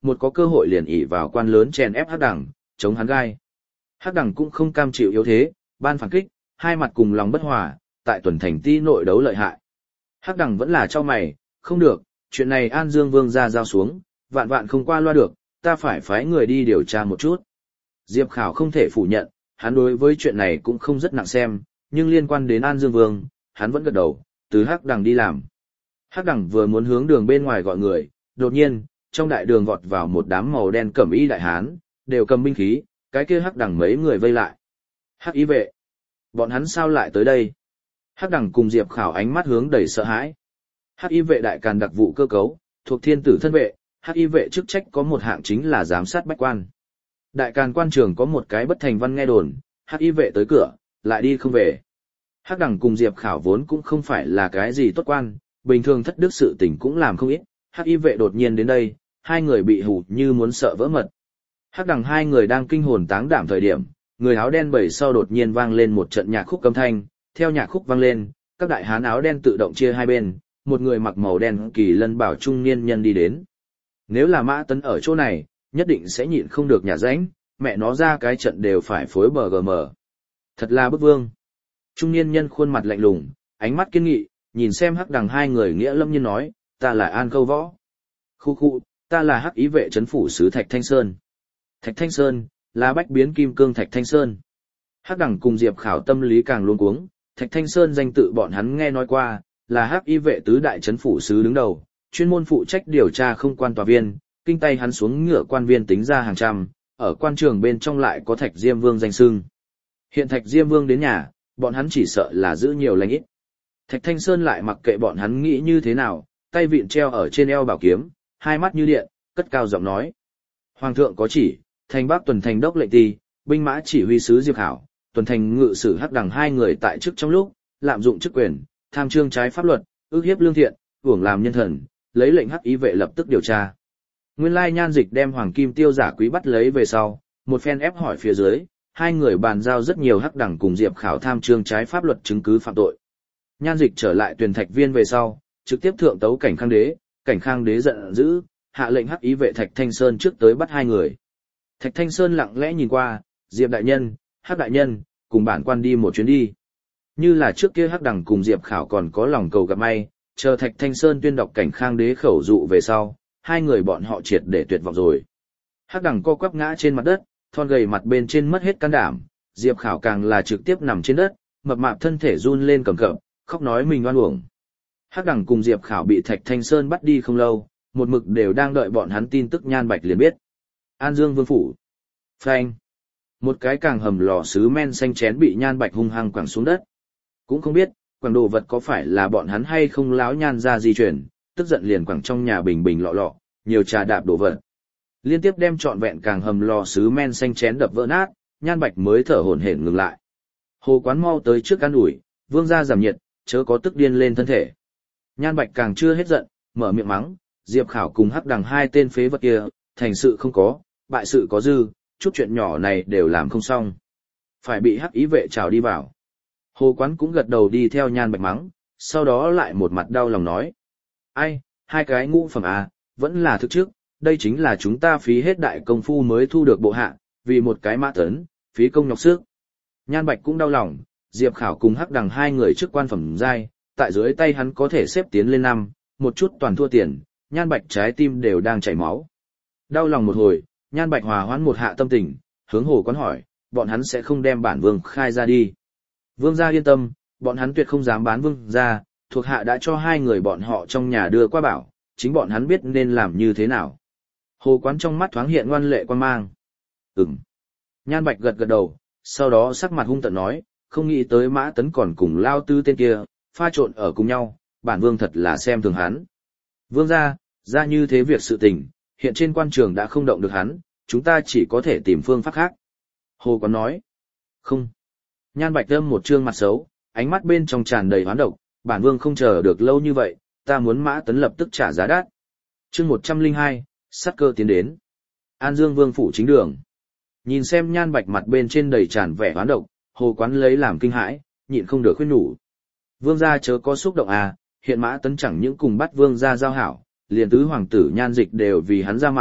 một có cơ hội liền ỷ vào quan lớn chèn ép Hắc Đằng, chống hắn gai. Hắc Đằng cũng không cam chịu yếu thế, ban phản kích, hai mặt cùng lòng bất hòa, tại tuần thành ti nội đấu lợi hại. Hắc Đằng vẫn là cho mày, không được, chuyện này An Dương Vương ra giao xuống, vạn vạn không qua loa được, ta phải phái người đi điều tra một chút. Diệp Khảo không thể phủ nhận, hắn đối với chuyện này cũng không rất nặng xem, nhưng liên quan đến An Dương Vương, hắn vẫn gật đầu, từ Hắc Đằng đi làm. Hắc Đằng vừa muốn hướng đường bên ngoài gọi người, đột nhiên, trong đại đường vọt vào một đám màu đen cẩm y đại hán, đều cầm binh khí, cái kia Hắc Đằng mấy người vây lại. Hắc y vệ, bọn hắn sao lại tới đây? Hắc Đằng cùng Diệp Khảo ánh mắt hướng đầy sợ hãi. Hắc y vệ đại càn đặc vụ cơ cấu, thuộc thiên tử thân vệ, Hắc y vệ chức trách có một hạng chính là giám sát bách quan. Đại càn quan trường có một cái bất thành văn nghe đồn, Hắc y vệ tới cửa, lại đi không về. Hắc Đằng cùng Diệp Khảo vốn cũng không phải là cái gì tốt quan, bình thường thất đức sự tình cũng làm không ít, Hắc y vệ đột nhiên đến đây, hai người bị hù như muốn sợ vỡ mật. Hắc Đằng hai người đang kinh hồn táng đảm thời điểm, người áo đen bầy sau đột nhiên vang lên một trận nhạc khúc âm thanh, theo nhạc khúc vang lên, các đại hán áo đen tự động chia hai bên, một người mặc màu đen kỳ lân bảo trung niên nhân đi đến. Nếu là Mã Tấn ở chỗ này, nhất định sẽ nhịn không được nhả rãnh, mẹ nó ra cái trận đều phải phối bờ gm. Thật là bức vương. Trung niên nhân khuôn mặt lạnh lùng, ánh mắt kiên nghị, nhìn xem Hắc Đằng hai người nghĩa lâm nhiên nói, ta là An Câu Võ. Khu khu, ta là Hắc y vệ trấn phủ sứ Thạch Thanh Sơn. Thạch Thanh Sơn, là bách biến kim cương Thạch Thanh Sơn. Hắc Đằng cùng Diệp Khảo tâm lý càng luống cuống, Thạch Thanh Sơn danh tự bọn hắn nghe nói qua, là Hắc y vệ tứ đại trấn phủ sứ đứng đầu, chuyên môn phụ trách điều tra không quan tòa viên, kinh tay hắn xuống ngựa quan viên tính ra hàng trăm, ở quan trường bên trong lại có Thạch Diêm Vương danh xưng. Hiện Thạch Diêm Vương đến nhà, bọn hắn chỉ sợ là giữ nhiều lành ít. Thạch Thanh Sơn lại mặc kệ bọn hắn nghĩ như thế nào, tay vịn treo ở trên eo bảo kiếm, hai mắt như điện, cất cao giọng nói: Hoàng thượng có chỉ, thành Bắc tuần thành đốc lệnh ti, binh mã chỉ huy sứ Diệp Khảo, tuần thành ngự sử Hắc Đằng hai người tại chức trong lúc lạm dụng chức quyền, tham trương trái pháp luật, ước hiếp lương thiện, uổng làm nhân thần, lấy lệnh Hắc y vệ lập tức điều tra. Nguyên lai Nhan Dịch đem Hoàng Kim Tiêu giả quý bắt lấy về sau, một phen ép hỏi phía dưới, hai người bàn giao rất nhiều Hắc Đằng cùng Diệp Khảo tham trương trái pháp luật chứng cứ phạm tội. Nhan Dịch trở lại Tuyền Thạch Viên về sau, trực tiếp thượng tấu Cảnh Khang đế, Cảnh Khang đế giận dữ, hạ lệnh Hắc y vệ Thạch Thanh Sơn trước tới bắt hai người. Thạch Thanh Sơn lặng lẽ nhìn qua, Diệp đại nhân, Hắc đại nhân, cùng bản quan đi một chuyến đi. Như là trước kia Hắc Đằng cùng Diệp Khảo còn có lòng cầu gặp may, chờ Thạch Thanh Sơn tuyên đọc Cảnh Khang đế khẩu dụ về sau, hai người bọn họ triệt để tuyệt vọng rồi. Hắc Đằng co quắp ngã trên mặt đất, thon gầy mặt bên trên mất hết can đảm, Diệp Khảo càng là trực tiếp nằm trên đất, mập mạp thân thể run lên cầm cập, khóc nói mình oan uổng. Hắc Đằng cùng Diệp Khảo bị Thạch Thanh Sơn bắt đi không lâu, một mực đều đang đợi bọn hắn tin tức. Nhan Bạch liền biết. An Dương Vương phủ. Phanh. Một cái càng hầm lò sứ men xanh chén bị Nhan Bạch hung hăng quẳng xuống đất. Cũng không biết, quẳng đồ vật có phải là bọn hắn hay không láo Nhan ra di chuyển, tức giận liền quẳng trong nhà bình bình lọ lọ, nhiều trà đạp đồ vật. Liên tiếp đem trọn vẹn càng hầm lò sứ men xanh chén đập vỡ nát, Nhan Bạch mới thở hổn hển ngừng lại. Hồ Quán mau tới trước ăn ủi, vương gia giảm nhiệt, chớ có tức điên lên thân thể. Nhan Bạch càng chưa hết giận, mở miệng mắng, Diệp Khảo cùng Hắc Đằng hai tên phế vật kia, thành sự không có, bại sự có dư, chút chuyện nhỏ này đều làm không xong. Phải bị Hắc y vệ trào đi vào. Hồ Quán cũng gật đầu đi theo Nhan Bạch mắng, sau đó lại một mặt đau lòng nói. Ai, hai cái ngũ phẩm à, vẫn là thực trước, đây chính là chúng ta phí hết đại công phu mới thu được bộ hạ, vì một cái Mã Tấn, phí công nhọc sức. Nhan Bạch cũng đau lòng, Diệp Khảo cùng Hắc Đằng hai người trước quan phẩm giai, tại dưới tay hắn có thể xếp tiến lên năm, một chút toàn thua tiền, Nhan Bạch trái tim đều đang chảy máu. Đau lòng một hồi, Nhan Bạch hòa hoãn một hạ tâm tình, hướng Hồ Quán hỏi, bọn hắn sẽ không đem bản vương khai ra đi. Vương gia yên tâm, bọn hắn tuyệt không dám bán vương gia, thuộc hạ đã cho hai người bọn họ trong nhà đưa qua bảo, chính bọn hắn biết nên làm như thế nào. Hồ Quán trong mắt thoáng hiện ngoan lệ quan mang. Ừm. Nhan Bạch gật gật đầu, sau đó sắc mặt hung tợn nói, không nghĩ tới Mã Tấn còn cùng Lao Tư tên kia, pha trộn ở cùng nhau, bản vương thật là xem thường hắn. Vương gia, ra như thế việc sự tình, hiện trên quan trường đã không động được hắn, chúng ta chỉ có thể tìm phương pháp khác. Hồ Quán nói. Không. Nhan Bạch đâm một trương mặt xấu, ánh mắt bên trong tràn đầy hoán độc, bản vương không chờ được lâu như vậy, ta muốn Mã Tấn lập tức trả giá đắt. Chương một trăm lẻ hai, sát cơ tiến đến. An Dương Vương phủ chính đường. Nhìn xem Nhan Bạch mặt bên trên đầy tràn vẻ hoán độc, Hồ Quán lấy làm kinh hãi, nhịn không được khuyên nhủ. Vương gia chớ có xúc động à, hiện Mã Tấn chẳng những cùng bắt vương gia giao hảo, liền tứ hoàng tử Nhan Dịch đều vì hắn ra mặt,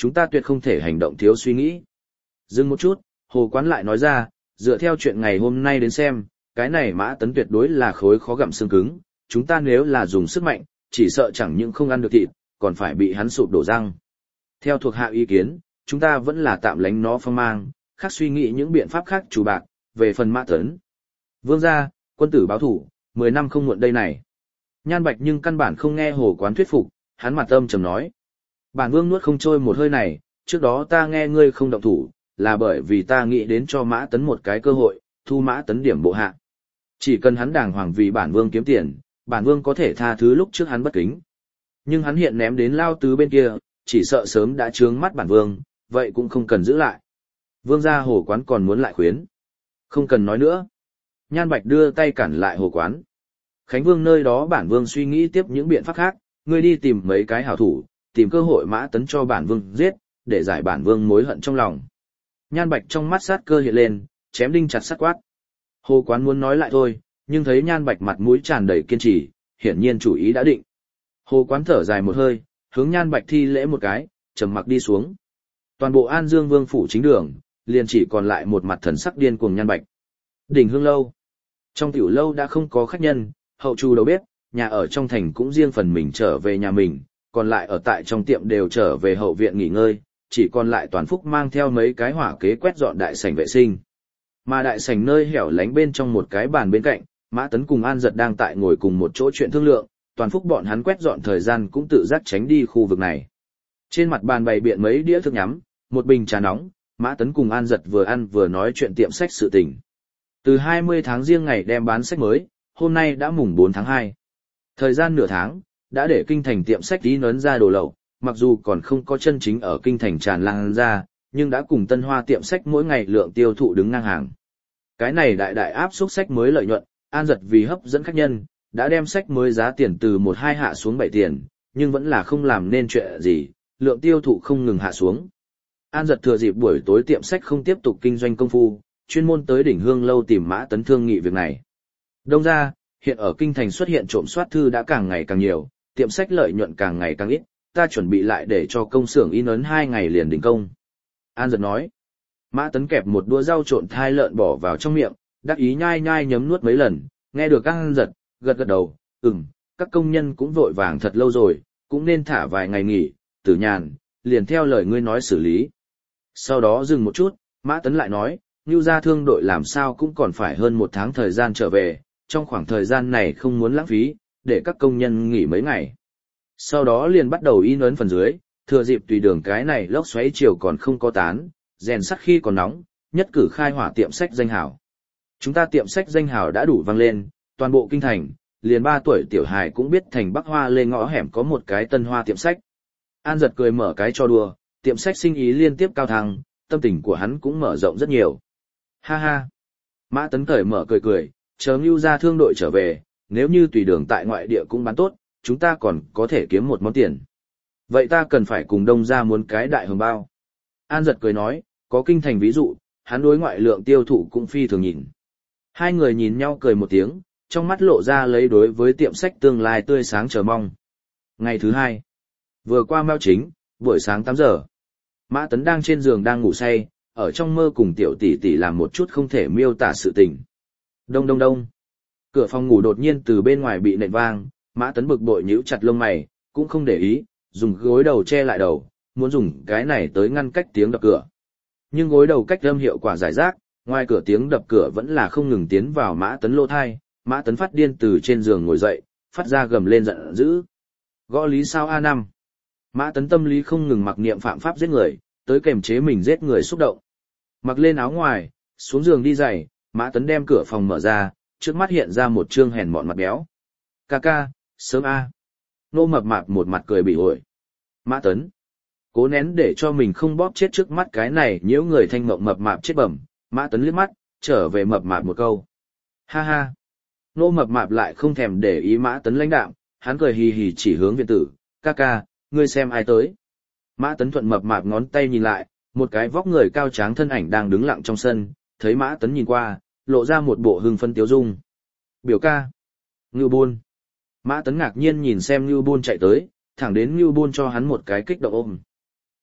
chúng ta tuyệt không thể hành động thiếu suy nghĩ. Dừng một chút, Hồ Quán lại nói ra, dựa theo chuyện ngày hôm nay đến xem, cái này Mã Tấn tuyệt đối là khối khó gặm xương cứng, chúng ta nếu là dùng sức mạnh, chỉ sợ chẳng những không ăn được thịt, còn phải bị hắn sụp đổ răng. Theo thuộc hạ ý kiến, chúng ta vẫn là tạm lánh nó phong mang, khác suy nghĩ những biện pháp khác chủ bạc, về phần Mã Tấn. Vương gia, quân tử báo thủ, mười năm không muộn đây này. Nhan Bạch nhưng căn bản không nghe Hồ Quán thuyết phục, hắn mặt âm trầm nói. Bản vương nuốt không trôi một hơi này, trước đó ta nghe ngươi không động thủ, là bởi vì ta nghĩ đến cho Mã Tấn một cái cơ hội, thu Mã Tấn điểm bộ hạ. Chỉ cần hắn đàng hoàng vì bản vương kiếm tiền, bản vương có thể tha thứ lúc trước hắn bất kính. Nhưng hắn hiện ném đến lao tứ bên kia, chỉ sợ sớm đã trướng mắt bản vương, vậy cũng không cần giữ lại. Vương gia Hồ Quán còn muốn lại khuyến. Không cần nói nữa. Nhan Bạch đưa tay cản lại Hồ Quán. Khánh Vương nơi đó bản vương suy nghĩ tiếp những biện pháp khác, ngươi đi tìm mấy cái hảo thủ, tìm cơ hội Mã Tấn cho bản vương giết, để giải bản vương mối hận trong lòng. Nhan Bạch trong mắt sát cơ hiện lên, chém đinh chặt sắt quát. Hồ Quán muốn nói lại thôi, nhưng thấy Nhan Bạch mặt mũi tràn đầy kiên trì, hiển nhiên chủ ý đã định. Hồ Quán thở dài một hơi, hướng Nhan Bạch thi lễ một cái, trầm mặc đi xuống. Toàn bộ An Dương Vương phủ chính đường, liền chỉ còn lại một mặt thần sắc điên cuồng Nhan Bạch. Đỉnh Hương lâu. Trong tiểu lâu đã không có khách nhân, hậu trù đầu bếp, nhà ở trong thành cũng riêng phần mình trở về nhà mình, còn lại ở tại trong tiệm đều trở về hậu viện nghỉ ngơi, chỉ còn lại Toàn Phúc mang theo mấy cái hỏa kế quét dọn đại sảnh vệ sinh. Mà đại sảnh nơi hẻo lánh bên trong một cái bàn bên cạnh, Mã Tấn cùng An Giật đang tại ngồi cùng một chỗ chuyện thương lượng, Toàn Phúc bọn hắn quét dọn thời gian cũng tự giác tránh đi khu vực này. Trên mặt bàn bày biện mấy đĩa thức nhắm, một bình trà nóng, Mã Tấn cùng An Giật vừa ăn vừa nói chuyện tiệm sách sự tình. Từ hai mươi tháng riêng ngày đem bán sách mới, hôm nay đã mùng bốn tháng hai. Thời gian nửa tháng, đã để kinh thành tiệm sách tí nấn ra đồ lậu, mặc dù còn không có chân chính ở kinh thành tràn lan ra, nhưng đã cùng Tân Hoa tiệm sách mỗi ngày lượng tiêu thụ đứng ngang hàng. Cái này đại đại áp suất sách mới lợi nhuận, An Giật vì hấp dẫn khách nhân, đã đem sách mới giá tiền từ một hai hạ xuống bảy tiền, nhưng vẫn là không làm nên chuyện gì, lượng tiêu thụ không ngừng hạ xuống. An Giật thừa dịp buổi tối tiệm sách không tiếp tục kinh doanh công phu, chuyên môn tới Đỉnh Hương lâu tìm Mã Tấn thương nghị việc này. Đông ra, hiện ở kinh thành xuất hiện trộm soát thư đã càng ngày càng nhiều, tiệm sách lợi nhuận càng ngày càng ít, ta chuẩn bị lại để cho công xưởng in ấn hai ngày liền đình công. An Giật nói. Mã Tấn kẹp một đũa rau trộn thai lợn bỏ vào trong miệng, đắc ý nhai nhai nhấm nuốt mấy lần, nghe được An Giật, gật gật đầu, ừm, các công nhân cũng vội vàng thật lâu rồi, cũng nên thả vài ngày nghỉ, Tử Nhàn, liền theo lời ngươi nói xử lý. Sau đó dừng một chút, Mã Tấn lại nói, Nưu gia thương đội làm sao cũng còn phải hơn một tháng thời gian trở về, trong khoảng thời gian này không muốn lãng phí, để các công nhân nghỉ mấy ngày. Sau đó liền bắt đầu in ấn phần dưới, thừa dịp tùy đường cái này lốc xoáy chiều còn không có tán, rèn sắt khi còn nóng, nhất cử khai hỏa tiệm sách danh hào. Chúng ta tiệm sách danh hào đã đủ vang lên, toàn bộ kinh thành, liền ba tuổi tiểu hài cũng biết thành Bắc Hoa Lê ngõ hẻm có một cái Tân Hoa tiệm sách. An Giật cười mở cái cho đùa, tiệm sách sinh ý liên tiếp cao thăng, tâm tình của hắn cũng mở rộng rất nhiều. Ha ha. Mã Tấn cởi mở cười cười, chờ Nưu gia thương đội trở về, nếu như tùy đường tại ngoại địa cũng bán tốt, chúng ta còn có thể kiếm một món tiền. Vậy ta cần phải cùng Đông gia muốn cái đại hồng bao. An Giật cười nói, có kinh thành ví dụ, hắn đối ngoại lượng tiêu thụ cũng phi thường nhìn. Hai người nhìn nhau cười một tiếng, trong mắt lộ ra lấy đối với tiệm sách tương lai tươi sáng chờ mong. Ngày thứ hai, vừa qua mao chính, buổi sáng tám giờ. Mã Tấn đang trên giường đang ngủ say, ở trong mơ cùng tiểu tỷ tỷ làm một chút không thể miêu tả sự tình. Đông đông đông. Cửa phòng ngủ đột nhiên từ bên ngoài bị nện vang, Mã Tấn bực bội nhíu chặt lông mày, cũng không để ý, dùng gối đầu che lại đầu, muốn dùng cái này tới ngăn cách tiếng đập cửa. Nhưng gối đầu cách âm hiệu quả giải rác, ngoài cửa tiếng đập cửa vẫn là không ngừng tiến vào Mã Tấn lỗ thai, Mã Tấn phát điên từ trên giường ngồi dậy, phát ra gầm lên giận dữ. Gõ lý sao a năm. Mã Tấn tâm lý không ngừng mặc niệm phạm pháp giết người, tới kềm chế mình giết người xúc động. Mặc lên áo ngoài, xuống giường đi giày, Mã Tấn đem cửa phòng mở ra, trước mắt hiện ra một trương hèn mọn mặt béo. Ca ca, sớm a. Nô mập mạp một mặt cười bị ổi. Mã Tấn, cố nén để cho mình không bóp chết trước mắt cái này nhiễu người thanh mộng mập mạp chết bẩm. Mã Tấn liếc mắt, trở về mập mạp một câu. Ha ha. Nô mập mạp lại không thèm để ý Mã Tấn lãnh đạm, hắn cười hì hì chỉ hướng viện tử, ca ca, ngươi xem ai tới. Mã Tấn thuận mập mạp ngón tay nhìn lại, một cái vóc người cao tráng thân ảnh đang đứng lặng trong sân, thấy Mã Tấn nhìn qua, lộ ra một bộ hưng phấn tiếu dung. Biểu ca. Ngưu Bôn. Mã Tấn ngạc nhiên nhìn xem Ngưu Bôn chạy tới, thẳng đến Ngưu Bôn cho hắn một cái kích động ôm.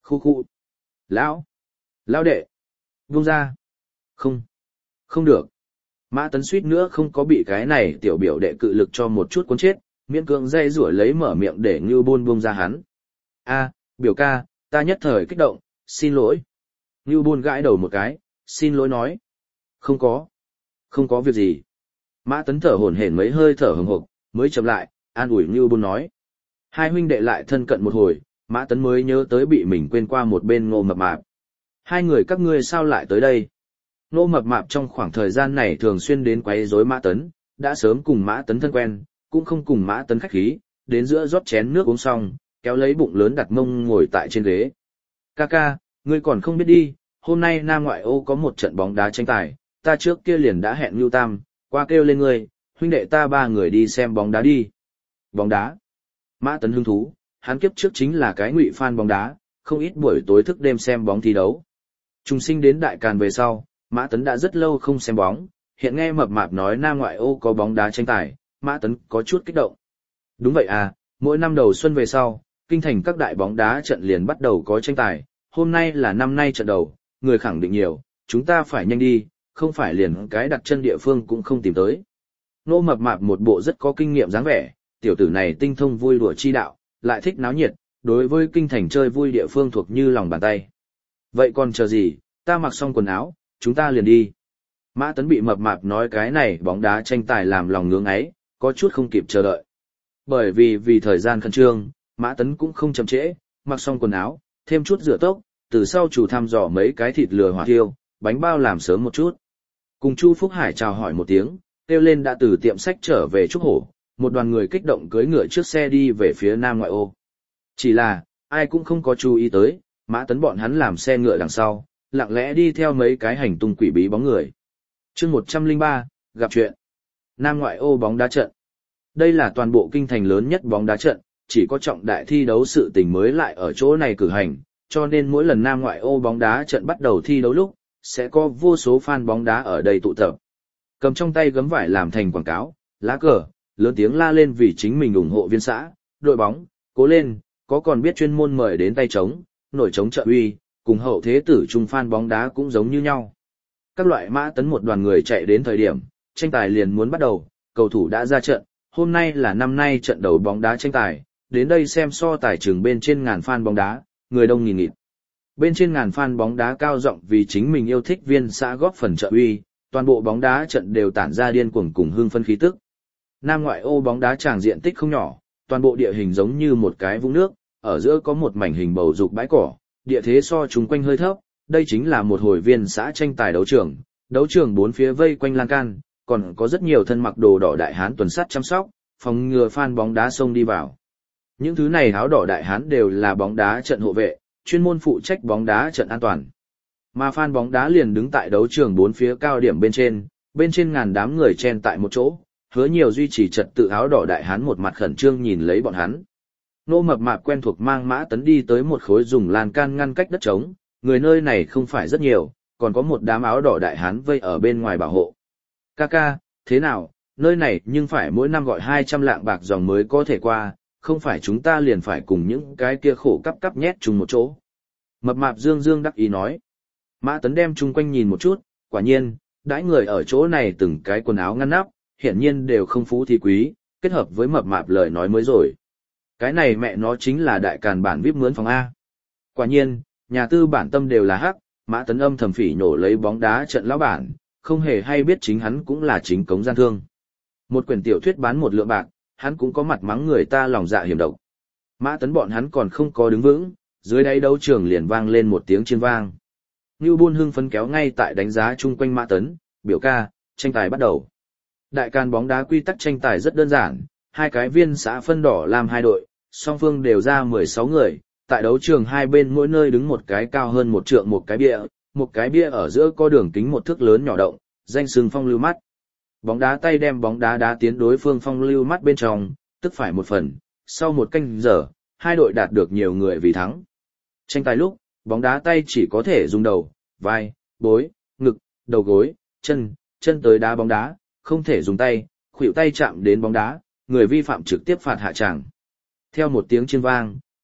Khu khu. Lão. Lão đệ. Vung ra. Không. Không được. Mã Tấn suýt nữa không có bị cái này tiểu biểu đệ cự lực cho một chút cuốn chết, miễn cưỡng dây rủa lấy mở miệng để Ngưu Bôn buông ra hắn. A, biểu ca, ta nhất thời kích động, xin lỗi. Ngưu Bôn gãi đầu một cái, xin lỗi nói. Không có. Không có việc gì. Mã Tấn thở hổn hển mấy hơi thở hừng hực, mới chậm lại, an ủi Ngưu Bôn nói. Hai huynh đệ lại thân cận một hồi, Mã Tấn mới nhớ tới bị mình quên qua một bên Ngô Mập Mạp. Hai người các ngươi sao lại tới đây? Ngô Mập Mạp trong khoảng thời gian này thường xuyên đến quấy rối Mã Tấn, đã sớm cùng Mã Tấn thân quen, cũng không cùng Mã Tấn khách khí, đến giữa rót chén nước uống xong, kéo lấy bụng lớn đặt mông ngồi tại trên ghế. Ca ca, ngươi còn không biết đi, hôm nay Nam Ngoại ô có một trận bóng đá tranh tài, ta trước kia liền đã hẹn Ngưu Tam, qua kêu lên ngươi, huynh đệ ta ba người đi xem bóng đá đi. Bóng đá? Mã Tấn hứng thú, hắn kiếp trước chính là cái ngụy fan bóng đá, không ít buổi tối thức đêm xem bóng thi đấu. Trùng sinh đến Đại Càn về sau, Mã Tấn đã rất lâu không xem bóng, hiện nghe Mập Mạp nói Nam Ngoại ô có bóng đá tranh tài, Mã Tấn có chút kích động. Đúng vậy à, mỗi năm đầu xuân về sau, kinh thành các đại bóng đá trận liền bắt đầu có tranh tài, hôm nay là năm nay trận đầu, người khẳng định nhiều, chúng ta phải nhanh đi, không phải liền cái đặt chân địa phương cũng không tìm tới. Nô Mập Mạp một bộ rất có kinh nghiệm dáng vẻ, tiểu tử này tinh thông vui đùa chi đạo, lại thích náo nhiệt, đối với kinh thành chơi vui địa phương thuộc như lòng bàn tay. Vậy còn chờ gì, ta mặc xong quần áo, chúng ta liền đi. Mã Tấn bị Mập Mạp nói cái này bóng đá tranh tài làm lòng ngưỡng ấy, có chút không kịp chờ đợi. Bởi vì vì thời gian khẩn trương, Mã Tấn cũng không chậm trễ, mặc xong quần áo, thêm chút rửa tốc, từ sau chủ thăm dò mấy cái thịt lừa hỏa tiêu, bánh bao làm sớm một chút. Cùng Chu Phúc Hải chào hỏi một tiếng, kêu lên đã từ tiệm sách trở về Trúc Hổ, một đoàn người kích động cưỡi ngựa trước xe đi về phía Nam Ngoại ô. Chỉ là, ai cũng không có chú ý tới, Mã Tấn bọn hắn làm xe ngựa đằng sau, lặng lẽ đi theo mấy cái hành tung quỷ bí bóng người. Chương một trăm lẻ ba, gặp chuyện. Nam Ngoại ô bóng đá trận. Đây là toàn bộ kinh thành lớn nhất bóng đá trận, chỉ có trọng đại thi đấu sự tình mới lại ở chỗ này cử hành, cho nên mỗi lần Nam Ngoại ô bóng đá trận bắt đầu thi đấu lúc, sẽ có vô số fan bóng đá ở đây tụ tập. Cầm trong tay gấm vải làm thành quảng cáo, lá cờ, lớn tiếng la lên vì chính mình ủng hộ viên xã, đội bóng, cố lên, có còn biết chuyên môn mời đến tay trống, nổi trống trợ uy, cùng hậu thế tử trung fan bóng đá cũng giống như nhau. Các loại Mã Tấn một đoàn người chạy đến thời điểm, tranh tài liền muốn bắt đầu, cầu thủ đã ra trận, hôm nay là năm nay trận đầu bóng đá tranh tài, đến đây xem so tài trường bên trên ngàn fan bóng đá, người đông nghìn nghịt. Bên trên ngàn fan bóng đá cao giọng vì chính mình yêu thích viên xã góp phần trợ uy, toàn bộ bóng đá trận đều tản ra điên cuồng cùng hưng phân khí tức. Nam Ngoại ô bóng đá tràng diện tích không nhỏ, toàn bộ địa hình giống như một cái vũng nước, ở giữa có một mảnh hình bầu dục bãi cỏ, địa thế so chúng quanh hơi thấp, đây chính là một hồi viên xã tranh tài đấu trường, đấu trường bốn phía vây quanh lan can, còn có rất nhiều thân mặc đồ đỏ đại hán tuần sát chăm sóc, phòng ngừa fan bóng đá xông đi vào. Những thứ này áo đỏ đại hán đều là bóng đá trận hộ vệ, chuyên môn phụ trách bóng đá trận an toàn. Mà fan bóng đá liền đứng tại đấu trường bốn phía cao điểm bên trên, bên trên ngàn đám người chen tại một chỗ, hứa nhiều duy trì trật tự áo đỏ đại hán một mặt khẩn trương nhìn lấy bọn hắn. Nô Mập Mạp quen thuộc mang Mã Tấn đi tới một khối dùng lan can ngăn cách đất trống, người nơi này không phải rất nhiều, còn có một đám áo đỏ đại hán vây ở bên ngoài bảo hộ. Ca ca, thế nào, nơi này nhưng phải mỗi năm gọi hai trăm lạng bạc dòng mới có thể qua, không phải chúng ta liền phải cùng những cái kia khổ cắp cắp nhét chung một chỗ. Mập Mạp dương dương đắc ý nói. Mã Tấn đem chung quanh nhìn một chút, quả nhiên, đãi người ở chỗ này từng cái quần áo ngăn nắp, hiển nhiên đều không phú thì quý, kết hợp với Mập Mạp lời nói mới rồi. Cái này mẹ nó chính là Đại Càn bản víp mướn phòng A. Quả nhiên, nhà tư bản tâm đều là hắc, Mã Tấn âm thầm phỉ nhổ lấy bóng đá trận lão bản, không hề hay biết chính hắn cũng là chính cống gian thương. Một quyển tiểu thuyết bán một lượng bạc, hắn cũng có mặt mắng người ta lòng dạ hiểm độc. Mã Tấn bọn hắn còn không có đứng vững, dưới đáy đấu trường liền vang lên một tiếng chiên vang. Ngưu Bôn hưng phấn kéo ngay tại đánh giá chung quanh Mã Tấn, biểu ca, tranh tài bắt đầu. Đại Càn bóng đá quy tắc tranh tài rất đơn giản, hai cái viên xã phân đỏ làm hai đội, song phương đều ra mười sáu người, tại đấu trường hai bên mỗi nơi đứng một cái cao hơn một trượng một cái bia, một cái bia ở giữa có đường kính một thước lớn nhỏ động, danh xưng phong lưu mắt. Bóng đá tay đem bóng đá đá tiến đối phương phong lưu mắt bên trong, tức phải một phần, sau một canh giờ, hai đội đạt được nhiều người vì thắng. Tranh tài lúc, bóng đá tay chỉ có thể dùng đầu, vai, bối, ngực, đầu gối, chân, chân tới đá bóng đá, không thể dùng tay, khuỷu tay chạm đến bóng đá, người vi phạm trực tiếp phạt hạ tràng. Theo một tiếng chiên vang,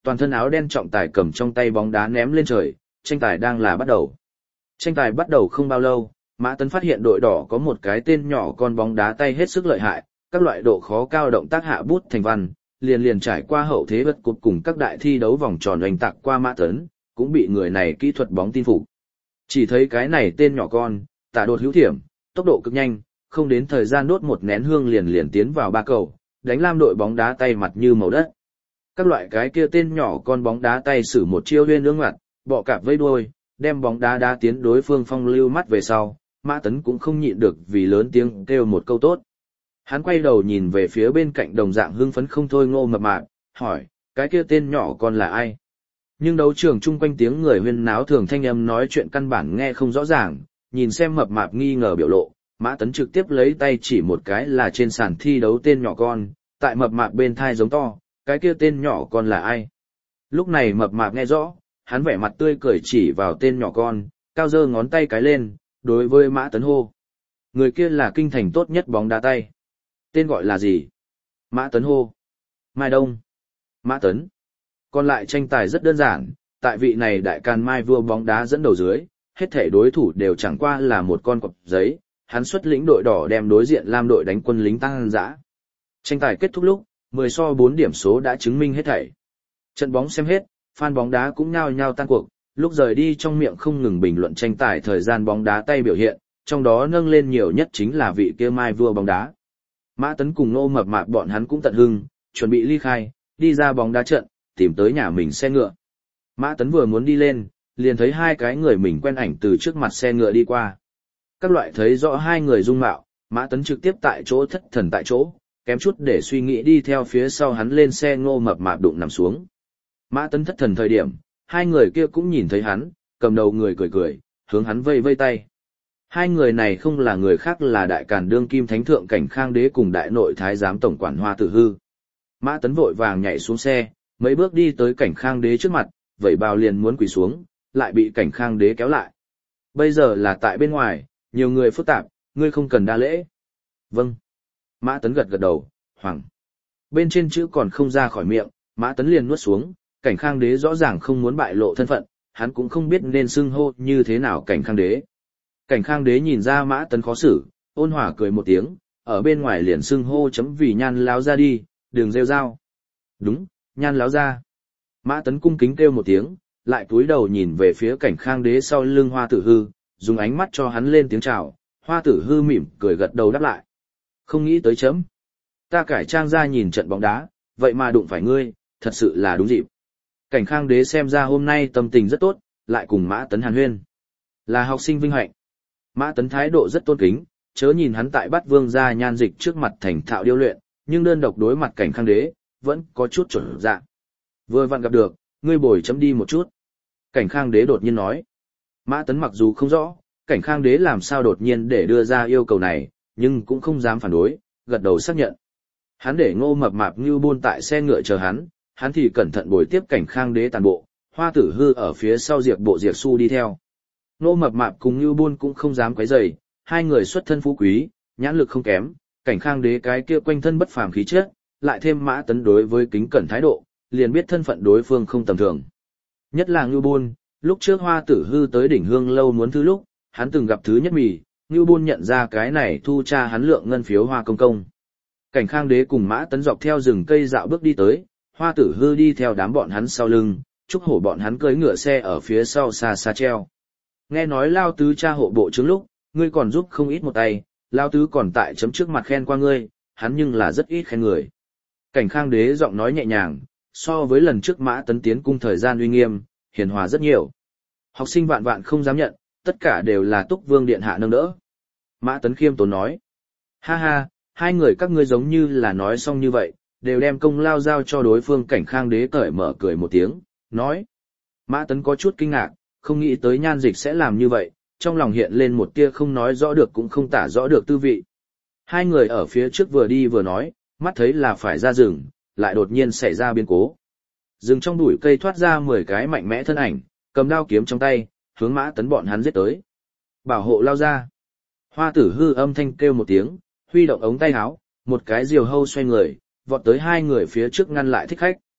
toàn thân áo đen trọng tài cầm trong tay bóng đá ném lên trời, tranh tài đang là bắt đầu. Tranh tài bắt đầu không bao lâu, Mã Tấn phát hiện đội đỏ có một cái tên nhỏ con bóng đá tay hết sức lợi hại, các loại độ khó cao động tác hạ bút thành văn, liền liền trải qua hậu thế bất cột cùng các đại thi đấu vòng tròn oanh tạc qua Mã Tấn, cũng bị người này kỹ thuật bóng tin phục. Chỉ thấy cái này tên nhỏ con, tả đột hữu thiểm, tốc độ cực nhanh, không đến thời gian đốt một nén hương liền liền tiến vào ba cầu, đánh lam đội bóng đá tay mặt như màu đất. Các loại cái kia tên nhỏ con bóng đá tay sử một chiêu huyên ương mặt, bọ cạp vây đuôi, đem bóng đá đá tiến đối phương phong lưu mắt về sau, Mã Tấn cũng không nhịn được vì lớn tiếng kêu một câu tốt. Hắn quay đầu nhìn về phía bên cạnh đồng dạng hưng phấn không thôi Ngô Mập Mạp, hỏi, cái kia tên nhỏ con là ai? Nhưng đấu trường chung quanh tiếng người huyên náo thường thanh âm nói chuyện căn bản nghe không rõ ràng, nhìn xem Mập Mạp nghi ngờ biểu lộ, Mã Tấn trực tiếp lấy tay chỉ một cái là trên sàn thi đấu tên nhỏ con, tại Mập Mạp bên thai giống to, cái kia tên nhỏ con là ai? Lúc này Mập Mạp nghe rõ, hắn vẻ mặt tươi cười chỉ vào tên nhỏ con, cao giơ ngón tay cái lên, đối với Mã Tấn hô. Người kia là kinh thành tốt nhất bóng đá tay. Tên gọi là gì? Mã Tấn hô. Mai Đông. Mã Tấn. Còn lại tranh tài rất đơn giản, tại vị này đại can mai vua bóng đá dẫn đầu dưới, hết thể đối thủ đều chẳng qua là một con cọp giấy, hắn xuất lĩnh đội đỏ đem đối diện lam đội đánh quân lính tăng dã. Tranh tài kết thúc lúc, mười so bốn điểm số đã chứng minh hết thảy. Trận bóng xem hết, fan bóng đá cũng nhao nhao tan cuộc, lúc rời đi trong miệng không ngừng bình luận tranh tài thời gian bóng đá tay biểu hiện, trong đó nâng lên nhiều nhất chính là vị kia mai vua bóng đá. Mã Tấn cùng Ngô Mập Mạp bọn hắn cũng tận hưng, chuẩn bị ly khai, đi ra bóng đá trận, tìm tới nhà mình xe ngựa. Mã Tấn vừa muốn đi lên, liền thấy hai cái người mình quen ảnh từ trước mặt xe ngựa đi qua. Các loại thấy rõ hai người dung mạo, Mã Tấn trực tiếp tại chỗ thất thần tại chỗ, kém chút để suy nghĩ đi theo phía sau hắn lên xe Ngô Mập Mạp đụng nằm xuống. Mã Tấn thất thần thời điểm, hai người kia cũng nhìn thấy hắn, cầm đầu người cười cười, hướng hắn vây vây tay. Hai người này không là người khác là đại càn đương kim thánh thượng Cảnh Khang Đế cùng đại nội thái giám tổng quản Hoa Tử Hư. Mã Tấn vội vàng nhảy xuống xe, mấy bước đi tới Cảnh Khang Đế trước mặt, vẩy bào liền muốn quỳ xuống, lại bị Cảnh Khang Đế kéo lại. Bây giờ là tại bên ngoài, nhiều người phức tạp, ngươi không cần đa lễ. Vâng. Mã Tấn gật gật đầu, hoàng. Bên trên chữ còn không ra khỏi miệng, Mã Tấn liền nuốt xuống, Cảnh Khang Đế rõ ràng không muốn bại lộ thân phận, hắn cũng không biết nên xưng hô như thế nào Cảnh Khang Đế. Cảnh Khang Đế nhìn ra Mã Tấn khó xử, ôn hòa cười một tiếng, ở bên ngoài liền xưng hô chấm vì Nhan láo ra đi, đừng rêu rao. Đúng, Nhan láo ra. Mã Tấn cung kính kêu một tiếng, lại cúi đầu nhìn về phía Cảnh Khang Đế sau lưng Hoa Tử Hư, dùng ánh mắt cho hắn lên tiếng chào, Hoa Tử Hư mỉm cười gật đầu đáp lại. Không nghĩ tới chấm. Ta cải trang ra nhìn trận bóng đá, vậy mà đụng phải ngươi, thật sự là đúng dịp. Cảnh Khang Đế xem ra hôm nay tâm tình rất tốt, lại cùng Mã Tấn hàn huyên. Là học sinh vinh hạnh. Mã Tấn thái độ rất tôn kính, chớ nhìn hắn tại Bát Vương gia Nhan Dịch trước mặt thành thạo điêu luyện, nhưng đơn độc đối mặt Cảnh Khang Đế, vẫn có chút chuẩn dạng. Vừa vặn gặp được, ngươi bồi chấm đi một chút. Cảnh Khang Đế đột nhiên nói. Mã Tấn mặc dù không rõ, Cảnh Khang Đế làm sao đột nhiên để đưa ra yêu cầu này, nhưng cũng không dám phản đối, gật đầu xác nhận. Hắn để Ngô Mập Mạp Ngưu Bôn tại xe ngựa chờ hắn, hắn thì cẩn thận bồi tiếp Cảnh Khang Đế tàn bộ, Hoa Tử Hư ở phía sau Diệp Bộ Diệp Su đi theo. Ngô Mập Mạp cùng Ngưu Bôn cũng không dám quấy rầy, hai người xuất thân phú quý, nhãn lực không kém, Cảnh Khang Đế cái kia quanh thân bất phàm khí chất, lại thêm Mã Tấn đối với kính cẩn thái độ, liền biết thân phận đối phương không tầm thường. Nhất là Ngưu Bôn, lúc trước Hoa Tử Hư tới đỉnh Hương lâu muốn thứ lúc, hắn từng gặp thứ nhất mì, Ngưu Bôn nhận ra cái này thu cha hắn lượng ngân phiếu Hoa công công. Cảnh Khang Đế cùng Mã Tấn dọc theo rừng cây dạo bước đi tới, Hoa Tử Hư đi theo đám bọn hắn sau lưng, Trúc Hổ bọn hắn cưỡi ngựa xe ở phía sau xa xa treo. Nghe nói Lao Tứ cha hộ bộ trước lúc, ngươi còn giúp không ít một tay, Lao Tứ còn tại chấm trước mặt khen qua ngươi, hắn nhưng là rất ít khen người. Cảnh Khang Đế giọng nói nhẹ nhàng, so với lần trước Mã Tấn tiến cung thời gian uy nghiêm, hiền hòa rất nhiều. Học sinh vạn vạn không dám nhận, tất cả đều là Túc Vương điện hạ nâng đỡ. Mã Tấn khiêm tốn nói. Ha ha, hai người các ngươi giống như là nói xong như vậy, đều đem công lao giao cho đối phương. Cảnh Khang Đế cởi mở cười một tiếng, nói. Mã Tấn có chút kinh ngạc, không nghĩ tới Nhan Dịch sẽ làm như vậy, trong lòng hiện lên một tia không nói rõ được cũng không tả rõ được tư vị. Hai người ở phía trước vừa đi vừa nói, mắt thấy là phải ra rừng, lại đột nhiên xảy ra biến cố. Rừng trong bụi cây thoát ra mười cái mạnh mẽ thân ảnh, cầm đao kiếm trong tay, hướng Mã Tấn bọn hắn giết tới. Bảo hộ lao ra. Hoa Tử Hư âm thanh kêu một tiếng, huy động ống tay áo, một cái diều hâu xoay người, vọt tới hai người phía trước ngăn lại thích khách.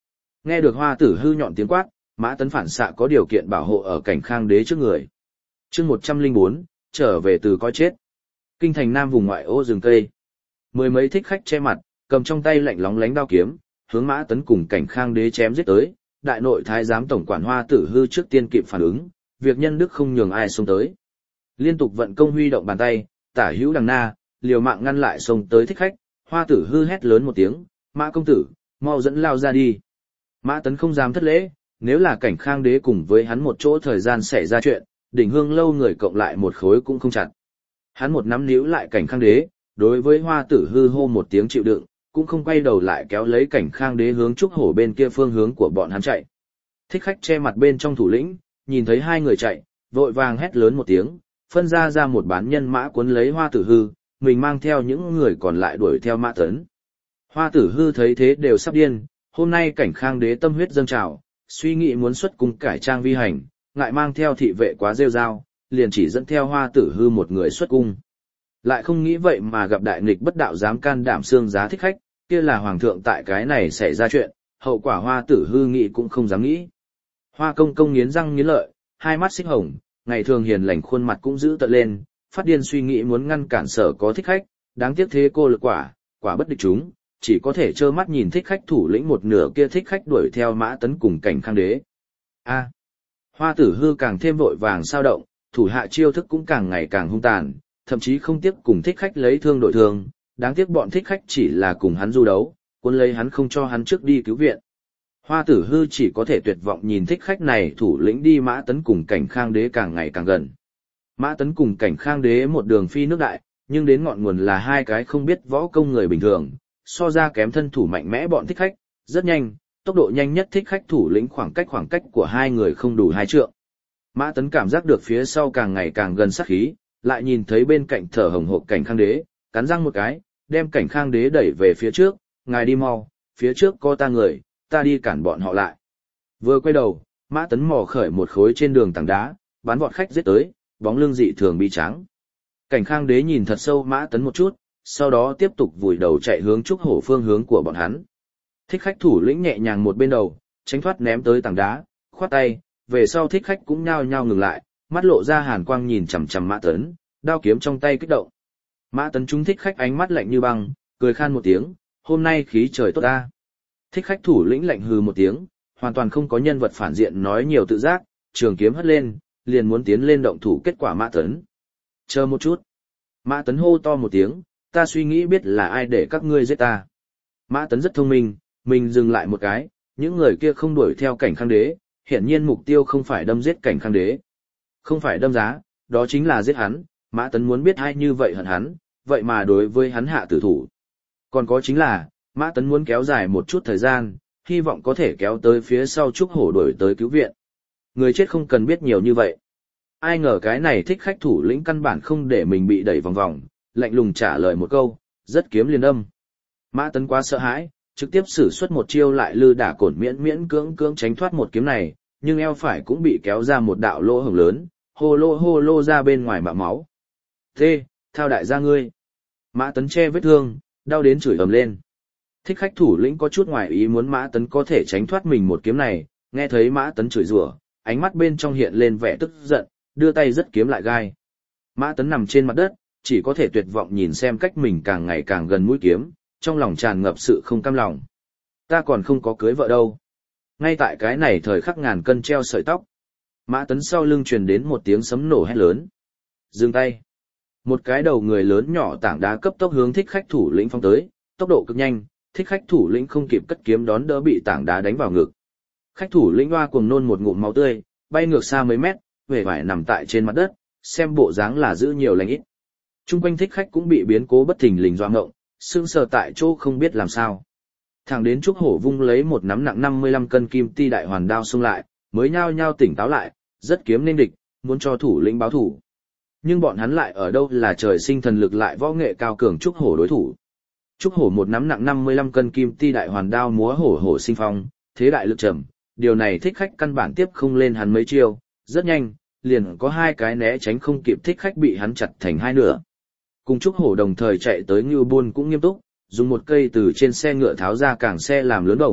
Nghe được Hoa Tử Hư nhọn tiếng quát, Mã Tấn phản xạ có điều kiện bảo hộ ở Cảnh Khang Đế trước người. Chương một trăm lẻ bốn, trở về từ coi chết. Kinh thành Nam vùng ngoại ô rừng cây. Mười mấy thích khách che mặt, cầm trong tay lạnh lóng lánh đao kiếm, hướng Mã Tấn cùng Cảnh Khang Đế chém giết tới. Đại nội thái giám tổng quản Hoa Tử Hư trước tiên kịp phản ứng, việc nhân đức không nhường ai xông tới. Liên tục vận công huy động bàn tay, tả hữu đằng na, liều mạng ngăn lại xông tới thích khách. Hoa Tử Hư hét lớn một tiếng, Mã công tử, mau dẫn lao ra đi. Mã Tấn không dám thất lễ, nếu là Cảnh Khang Đế cùng với hắn một chỗ thời gian xảy ra chuyện, đỉnh hương lâu người cộng lại một khối cũng không chặt. Hắn một nắm níu lại Cảnh Khang Đế, đối với Hoa Tử Hư hô một tiếng chịu đựng, cũng không quay đầu lại kéo lấy Cảnh Khang Đế hướng trúc hổ bên kia phương hướng của bọn hắn chạy. Thích khách che mặt bên trong thủ lĩnh, nhìn thấy hai người chạy, vội vàng hét lớn một tiếng, phân ra ra một bán nhân mã cuốn lấy Hoa Tử Hư, mình mang theo những người còn lại đuổi theo Mã Tấn. Hoa Tử Hư thấy thế đều sắp điên, hôm nay Cảnh Khang Đế tâm huyết dâng trào, suy nghĩ muốn xuất cung cải trang vi hành, ngại mang theo thị vệ quá rêu rao, liền chỉ dẫn theo Hoa Tử Hư một người xuất cung. Lại không nghĩ vậy mà gặp đại nghịch bất đạo dám can đảm xương giá thích khách, kia là hoàng thượng tại cái này xảy ra chuyện, hậu quả Hoa Tử Hư nghĩ cũng không dám nghĩ. Hoa công công nghiến răng nghiến lợi, hai mắt xích hồng, ngày thường hiền lành khuôn mặt cũng giữ tợn lên, phát điên suy nghĩ muốn ngăn cản sở có thích khách, đáng tiếc thế cô lực quả, quả bất địch chúng, chỉ có thể trơ mắt nhìn thích khách thủ lĩnh một nửa kia thích khách đuổi theo Mã Tấn cùng Cảnh Khang Đế. A. Hoa Tử Hư càng thêm vội vàng sao động, thủ hạ chiêu thức cũng càng ngày càng hung tàn, thậm chí không tiếc cùng thích khách lấy thương đổi thương, đáng tiếc bọn thích khách chỉ là cùng hắn du đấu, cuốn lấy hắn không cho hắn trước đi cứu viện. Hoa Tử Hư chỉ có thể tuyệt vọng nhìn thích khách này thủ lĩnh đi Mã Tấn cùng Cảnh Khang Đế càng ngày càng gần. Mã Tấn cùng Cảnh Khang Đế một đường phi nước đại, nhưng đến ngọn nguồn là hai cái không biết võ công người bình thường, so ra kém thân thủ mạnh mẽ bọn thích khách, rất nhanh, tốc độ nhanh nhất thích khách thủ lĩnh khoảng cách khoảng cách của hai người không đủ hai trượng. Mã Tấn cảm giác được phía sau càng ngày càng gần sát khí, lại nhìn thấy bên cạnh thở hồng hộc Cảnh Khang Đế, cắn răng một cái, đem Cảnh Khang Đế đẩy về phía trước, ngài đi mau, phía trước có ta người, ta đi cản bọn họ lại. Vừa quay đầu, Mã Tấn mò khởi một khối trên đường tảng đá, bắn vọt khách giết tới, bóng lưng dị thường bi trắng. Cảnh Khang Đế nhìn thật sâu Mã Tấn một chút, sau đó tiếp tục vùi đầu chạy hướng trúc hổ phương hướng của bọn hắn. Thích khách thủ lĩnh nhẹ nhàng một bên đầu, tránh thoát ném tới tảng đá, khoát tay, về sau thích khách cũng nhao nhao ngừng lại, mắt lộ ra hàn quang nhìn chằm chằm Mã Tấn, đao kiếm trong tay kích động. Mã Tấn trúng thích khách ánh mắt lạnh như băng, cười khan một tiếng, hôm nay khí trời tốt ta. Thích khách thủ lĩnh lạnh hừ một tiếng, hoàn toàn không có nhân vật phản diện nói nhiều tự giác, trường kiếm hất lên, liền muốn tiến lên động thủ kết quả Mã Tấn. Chờ một chút. Mã Tấn hô to một tiếng, ta suy nghĩ biết là ai để các ngươi giết ta. Mã Tấn rất thông minh, mình dừng lại một cái, những người kia không đuổi theo Cảnh Khang Đế, hiển nhiên mục tiêu không phải đâm giết Cảnh Khang Đế. Không phải đâm giá, đó chính là giết hắn, Mã Tấn muốn biết ai như vậy hận hắn, vậy mà đối với hắn hạ tử thủ. Còn có chính là, Mã Tấn muốn kéo dài một chút thời gian, hy vọng có thể kéo tới phía sau trúc hổ đuổi tới cứu viện. Người chết không cần biết nhiều như vậy. Ai ngờ cái này thích khách thủ lĩnh căn bản không để mình bị đẩy vòng vòng, lạnh lùng trả lời một câu, rất kiếm liền âm. Mã Tấn quá sợ hãi, trực tiếp sử xuất một chiêu lại lư đả cổn miễn miễn cưỡng cưỡng tránh thoát một kiếm này, nhưng eo phải cũng bị kéo ra một đạo lỗ hổng lớn, hô lô hô lô ra bên ngoài mạ máu. Thế, thao đại gia ngươi. Mã Tấn che vết thương, đau đến chửi ầm lên. Thích khách thủ lĩnh có chút ngoài ý muốn Mã Tấn có thể tránh thoát mình một kiếm này, nghe thấy Mã Tấn chửi rủa, ánh mắt bên trong hiện lên vẻ tức giận, đưa tay rất kiếm lại gai. Mã Tấn nằm trên mặt đất, chỉ có thể tuyệt vọng nhìn xem cách mình càng ngày càng gần mũi kiếm, trong lòng tràn ngập sự không cam lòng. Ta còn không có cưới vợ đâu. Ngay tại cái này thời khắc ngàn cân treo sợi tóc, Mã Tấn sau lưng truyền đến một tiếng sấm nổ hét lớn. Dừng tay. Một cái đầu người lớn nhỏ tảng đá cấp tốc hướng thích khách thủ lĩnh phong tới, tốc độ cực nhanh, thích khách thủ lĩnh không kịp cất kiếm đón đỡ bị tảng đá đánh vào ngực. Khách thủ lĩnh hoa cuồng nôn một ngụm máu tươi, bay ngược xa mấy mét, về vải nằm tại trên mặt đất, xem bộ dáng là giữ nhiều lành ít. Trung quanh thích khách cũng bị biến cố bất thình lình doạ ngộng, sững sờ tại chỗ không biết làm sao. Thẳng đến Trúc Hổ vung lấy một nắm nặng năm mươi lăm cân kim ti đại hoàn đao xông lại, mới nhao nhao tỉnh táo lại, rất kiếm nên địch, muốn cho thủ lĩnh báo thủ. Nhưng bọn hắn lại ở đâu là trời sinh thần lực lại võ nghệ cao cường Trúc Hổ đối thủ. Trúc Hổ một nắm nặng năm mươi lăm cân kim ti đại hoàn đao múa hổ hổ sinh phong, thế đại lực trầm, điều này thích khách căn bản tiếp không lên hắn mấy chiêu, rất nhanh, liền có hai cái né tránh không kịp thích khách bị hắn chặt thành hai nửa. Cùng Trúc Hổ đồng thời chạy tới Ngưu Buôn cũng nghiêm túc, dùng một cây từ trên xe ngựa tháo ra cảng xe làm lớn đồng,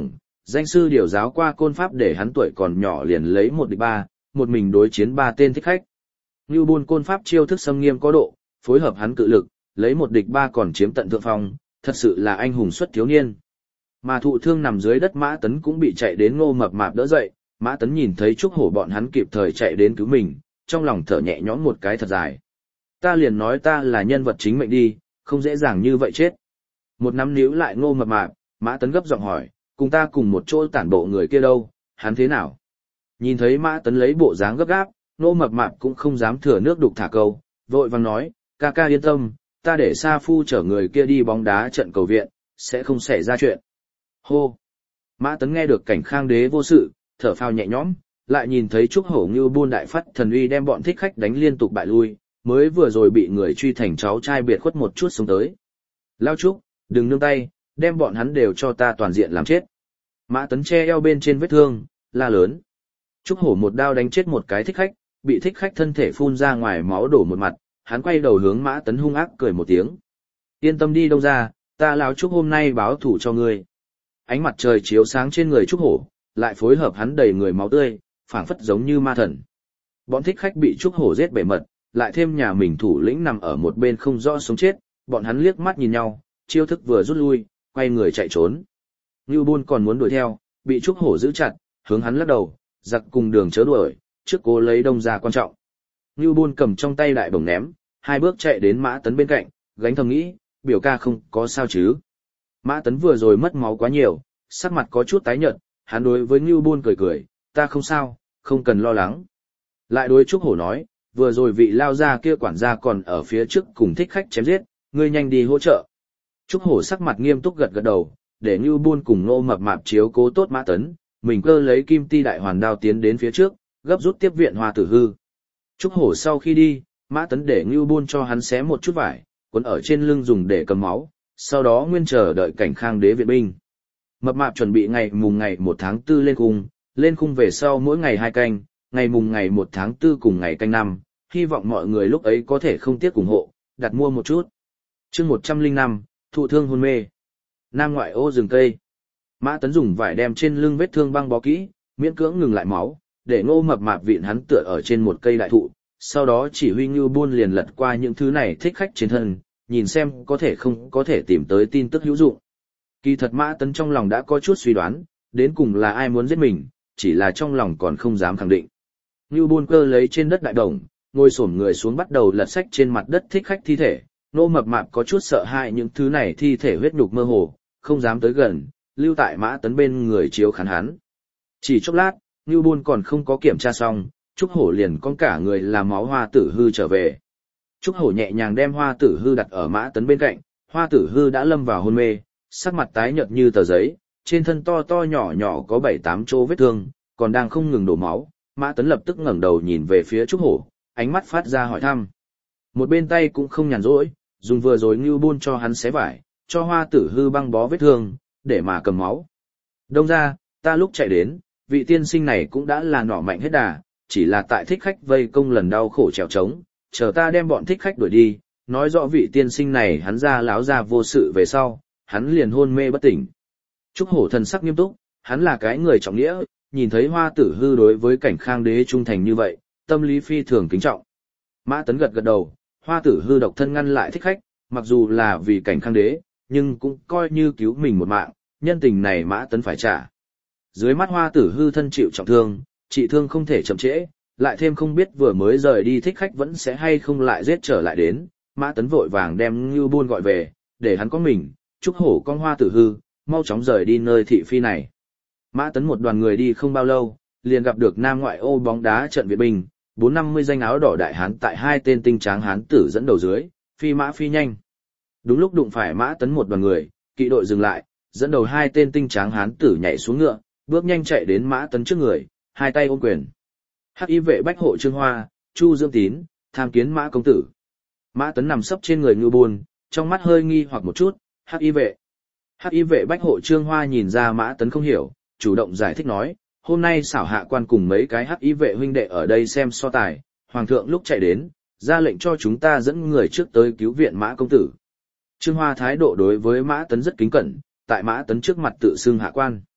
danh sư điều giáo qua côn pháp để hắn tuổi còn nhỏ liền lấy một địch ba, một mình đối chiến ba tên thích khách. Ngưu Bôn côn pháp chiêu thức xâm nghiêm có độ, phối hợp hắn cự lực, lấy một địch ba còn chiếm tận thượng phong, thật sự là anh hùng xuất thiếu niên. Mà thụ thương nằm dưới đất Mã Tấn cũng bị chạy đến Ngô Mập Mạp đỡ dậy, Mã Tấn nhìn thấy Trúc Hổ bọn hắn kịp thời chạy đến cứu mình, trong lòng thở nhẹ nhõm một cái thật dài. Ta liền nói ta là nhân vật chính mệnh đi, không dễ dàng như vậy chết. Một nắm níu lại Ngô Mập Mạp, Mã Tấn gấp giọng hỏi, cùng ta cùng một chỗ tản bộ người kia đâu, hắn thế nào? Nhìn thấy Mã Tấn lấy bộ dáng gấp gáp, Ngô Mập Mạp cũng không dám thừa nước đục thả câu, vội vàng nói, ca ca yên tâm, ta để Sa Phu chở người kia đi bóng đá trận cầu viện, sẽ không xảy ra chuyện. Hô! Mã Tấn nghe được cảnh Khang Đế vô sự, thở phào nhẹ nhõm, lại nhìn thấy Trúc Hổ Ngưu Bôn đại phát thần uy đem bọn thích khách đánh liên tục bại lui, mới vừa rồi bị người truy thành cháu trai biệt khuất một chút xuống tới. Lao Trúc, đừng nương tay, đem bọn hắn đều cho ta toàn diện làm chết. Mã Tấn che eo bên trên vết thương, la lớn. Trúc Hổ một đao đánh chết một cái thích khách, bị thích khách thân thể phun ra ngoài máu đổ một mặt, hắn quay đầu hướng Mã Tấn hung ác cười một tiếng. Yên tâm đi Đông ra, ta Lão Trúc hôm nay báo thủ cho ngươi. Ánh mặt trời chiếu sáng trên người Trúc Hổ, lại phối hợp hắn đầy người máu tươi, phảng phất giống như ma thần. Bọn thích khách bị Trúc Hổ giết bể mật, lại thêm nhà mình thủ lĩnh nằm ở một bên không rõ sống chết, bọn hắn liếc mắt nhìn nhau, chiêu thức vừa rút lui, quay người chạy trốn. Ngưu Bôn còn muốn đuổi theo, bị Trúc Hổ giữ chặt, hướng hắn lắc đầu, giặc cùng đường chớ đuổi, trước cố lấy Đông ra quan trọng. Ngưu Bôn cầm trong tay đại bổng ném, hai bước chạy đến Mã Tấn bên cạnh, gánh thầm nghĩ, biểu ca không có sao chứ. Mã Tấn vừa rồi mất máu quá nhiều, sắc mặt có chút tái nhợt, hắn đối với Ngưu Bôn cười cười, ta không sao, không cần lo lắng. Lại đối Trúc Hổ nói, vừa rồi vị lao gia kia quản gia còn ở phía trước cùng thích khách chém giết, ngươi nhanh đi hỗ trợ. Trúc Hổ sắc mặt nghiêm túc gật gật đầu, để Ngưu Bôn cùng Ngô Mập Mạp chiếu cố tốt Mã Tấn, mình cơ lấy kim ti đại hoàn đao tiến đến phía trước, gấp rút tiếp viện Hoa Tử Hư. Trúc Hổ sau khi đi, Mã Tấn để Ngưu Bôn cho hắn xé một chút vải, cuốn ở trên lưng dùng để cầm máu, sau đó nguyên chờ đợi cảnh Khang Đế viện binh. Mập Mạp chuẩn bị ngày mùng ngày một tháng tư lên cung, lên cung về sau mỗi ngày hai canh, ngày mùng ngày một tháng tư cùng ngày canh năm, hy vọng mọi người lúc ấy có thể không tiếc ủng hộ, đặt mua một chút. Chương một trăm lẻ năm, thụ thương hôn mê. Nam ngoại ô rừng cây. Mã Tấn dùng vải đem trên lưng vết thương băng bó kỹ, miễn cưỡng ngừng lại máu, để Ngô Mập Mạp vịn hắn tựa ở trên một cây đại thụ, sau đó chỉ huy Ngưu Bôn liền lật qua những thứ này thích khách trên thân, nhìn xem có thể không có thể tìm tới tin tức hữu dụng. Kỳ thật Mã Tấn trong lòng đã có chút suy đoán, đến cùng là ai muốn giết mình, chỉ là trong lòng còn không dám khẳng định. Ngưu Bôn cơ lấy trên đất đại đồng, ngồi xổm người xuống bắt đầu lật sách trên mặt đất thích khách thi thể. Ngô Mập Mạp có chút sợ hãi những thứ này thi thể huyết nhục mơ hồ, không dám tới gần, lưu tại Mã Tấn bên người chiếu khán hắn. Chỉ chốc lát, Ngưu Bôn còn không có kiểm tra xong, Trúc Hổ liền con cả người làm máu Hoa Tử Hư trở về. Trúc Hổ nhẹ nhàng đem Hoa Tử Hư đặt ở Mã Tấn bên cạnh, Hoa Tử Hư đã lâm vào hôn mê, sắc mặt tái nhợt như tờ giấy, trên thân to to nhỏ nhỏ có bảy tám chỗ vết thương, còn đang không ngừng đổ máu. Mã Tấn lập tức ngẩng đầu nhìn về phía Trúc Hổ, ánh mắt phát ra hỏi thăm. Một bên tay cũng không nhàn rỗi, dùng vừa rồi Ngưu Bôn cho hắn xé vải, cho Hoa Tử Hư băng bó vết thương, để mà cầm máu. Đông ra, ta lúc chạy đến, vị tiên sinh này cũng đã là nỏ mạnh hết đà, chỉ là tại thích khách vây công lần đau khổ trèo trống, chờ ta đem bọn thích khách đuổi đi, nói rõ vị tiên sinh này hắn ra láo ra vô sự về sau, hắn liền hôn mê bất tỉnh. Trúc Hổ thần sắc nghiêm túc, hắn là cái người trọng nghĩa, nhìn thấy Hoa Tử Hư đối với cảnh Khang Đế trung thành như vậy, tâm lý phi thường kính trọng. Mã Tấn gật gật đầu, Hoa Tử Hư độc thân ngăn lại thích khách, mặc dù là vì cảnh Khang Đế, nhưng cũng coi như cứu mình một mạng, nhân tình này Mã Tấn phải trả. Dưới mắt Hoa Tử Hư thân chịu trọng thương, trị thương không thể chậm trễ, lại thêm không biết vừa mới rời đi thích khách vẫn sẽ hay không lại giết trở lại đến, Mã Tấn vội vàng đem Ngưu Bôn gọi về, để hắn có mình, Trúc Hổ con Hoa Tử Hư, mau chóng rời đi nơi thị phi này. Mã Tấn một đoàn người đi không bao lâu, liền gặp được Nam ngoại ô bóng đá trận viện binh, bốn năm mươi danh áo đỏ đại hán tại hai tên tinh tráng hán tử dẫn đầu dưới, phi mã phi nhanh. Đúng lúc đụng phải Mã Tấn một đoàn người, kỵ đội dừng lại, dẫn đầu hai tên tinh tráng hán tử nhảy xuống ngựa, bước nhanh chạy đến Mã Tấn trước người, hai tay ôm quyền. Hắc y vệ bách hộ Trương Hoa, Chu Dương Tín, tham kiến Mã công tử. Mã Tấn nằm sấp trên người Ngưu Bôn, trong mắt hơi nghi hoặc một chút, Hắc y vệ. Hắc y vệ bách hộ Trương Hoa nhìn ra Mã Tấn không hiểu, chủ động giải thích nói, hôm nay xảo hạ quan cùng mấy cái hắc y vệ huynh đệ ở đây xem so tài, hoàng thượng lúc chạy đến, ra lệnh cho chúng ta dẫn người trước tới cứu viện Mã công tử. Trương Hoa thái độ đối với Mã Tấn rất kính cẩn, tại Mã Tấn trước mặt tự xưng hạ quan.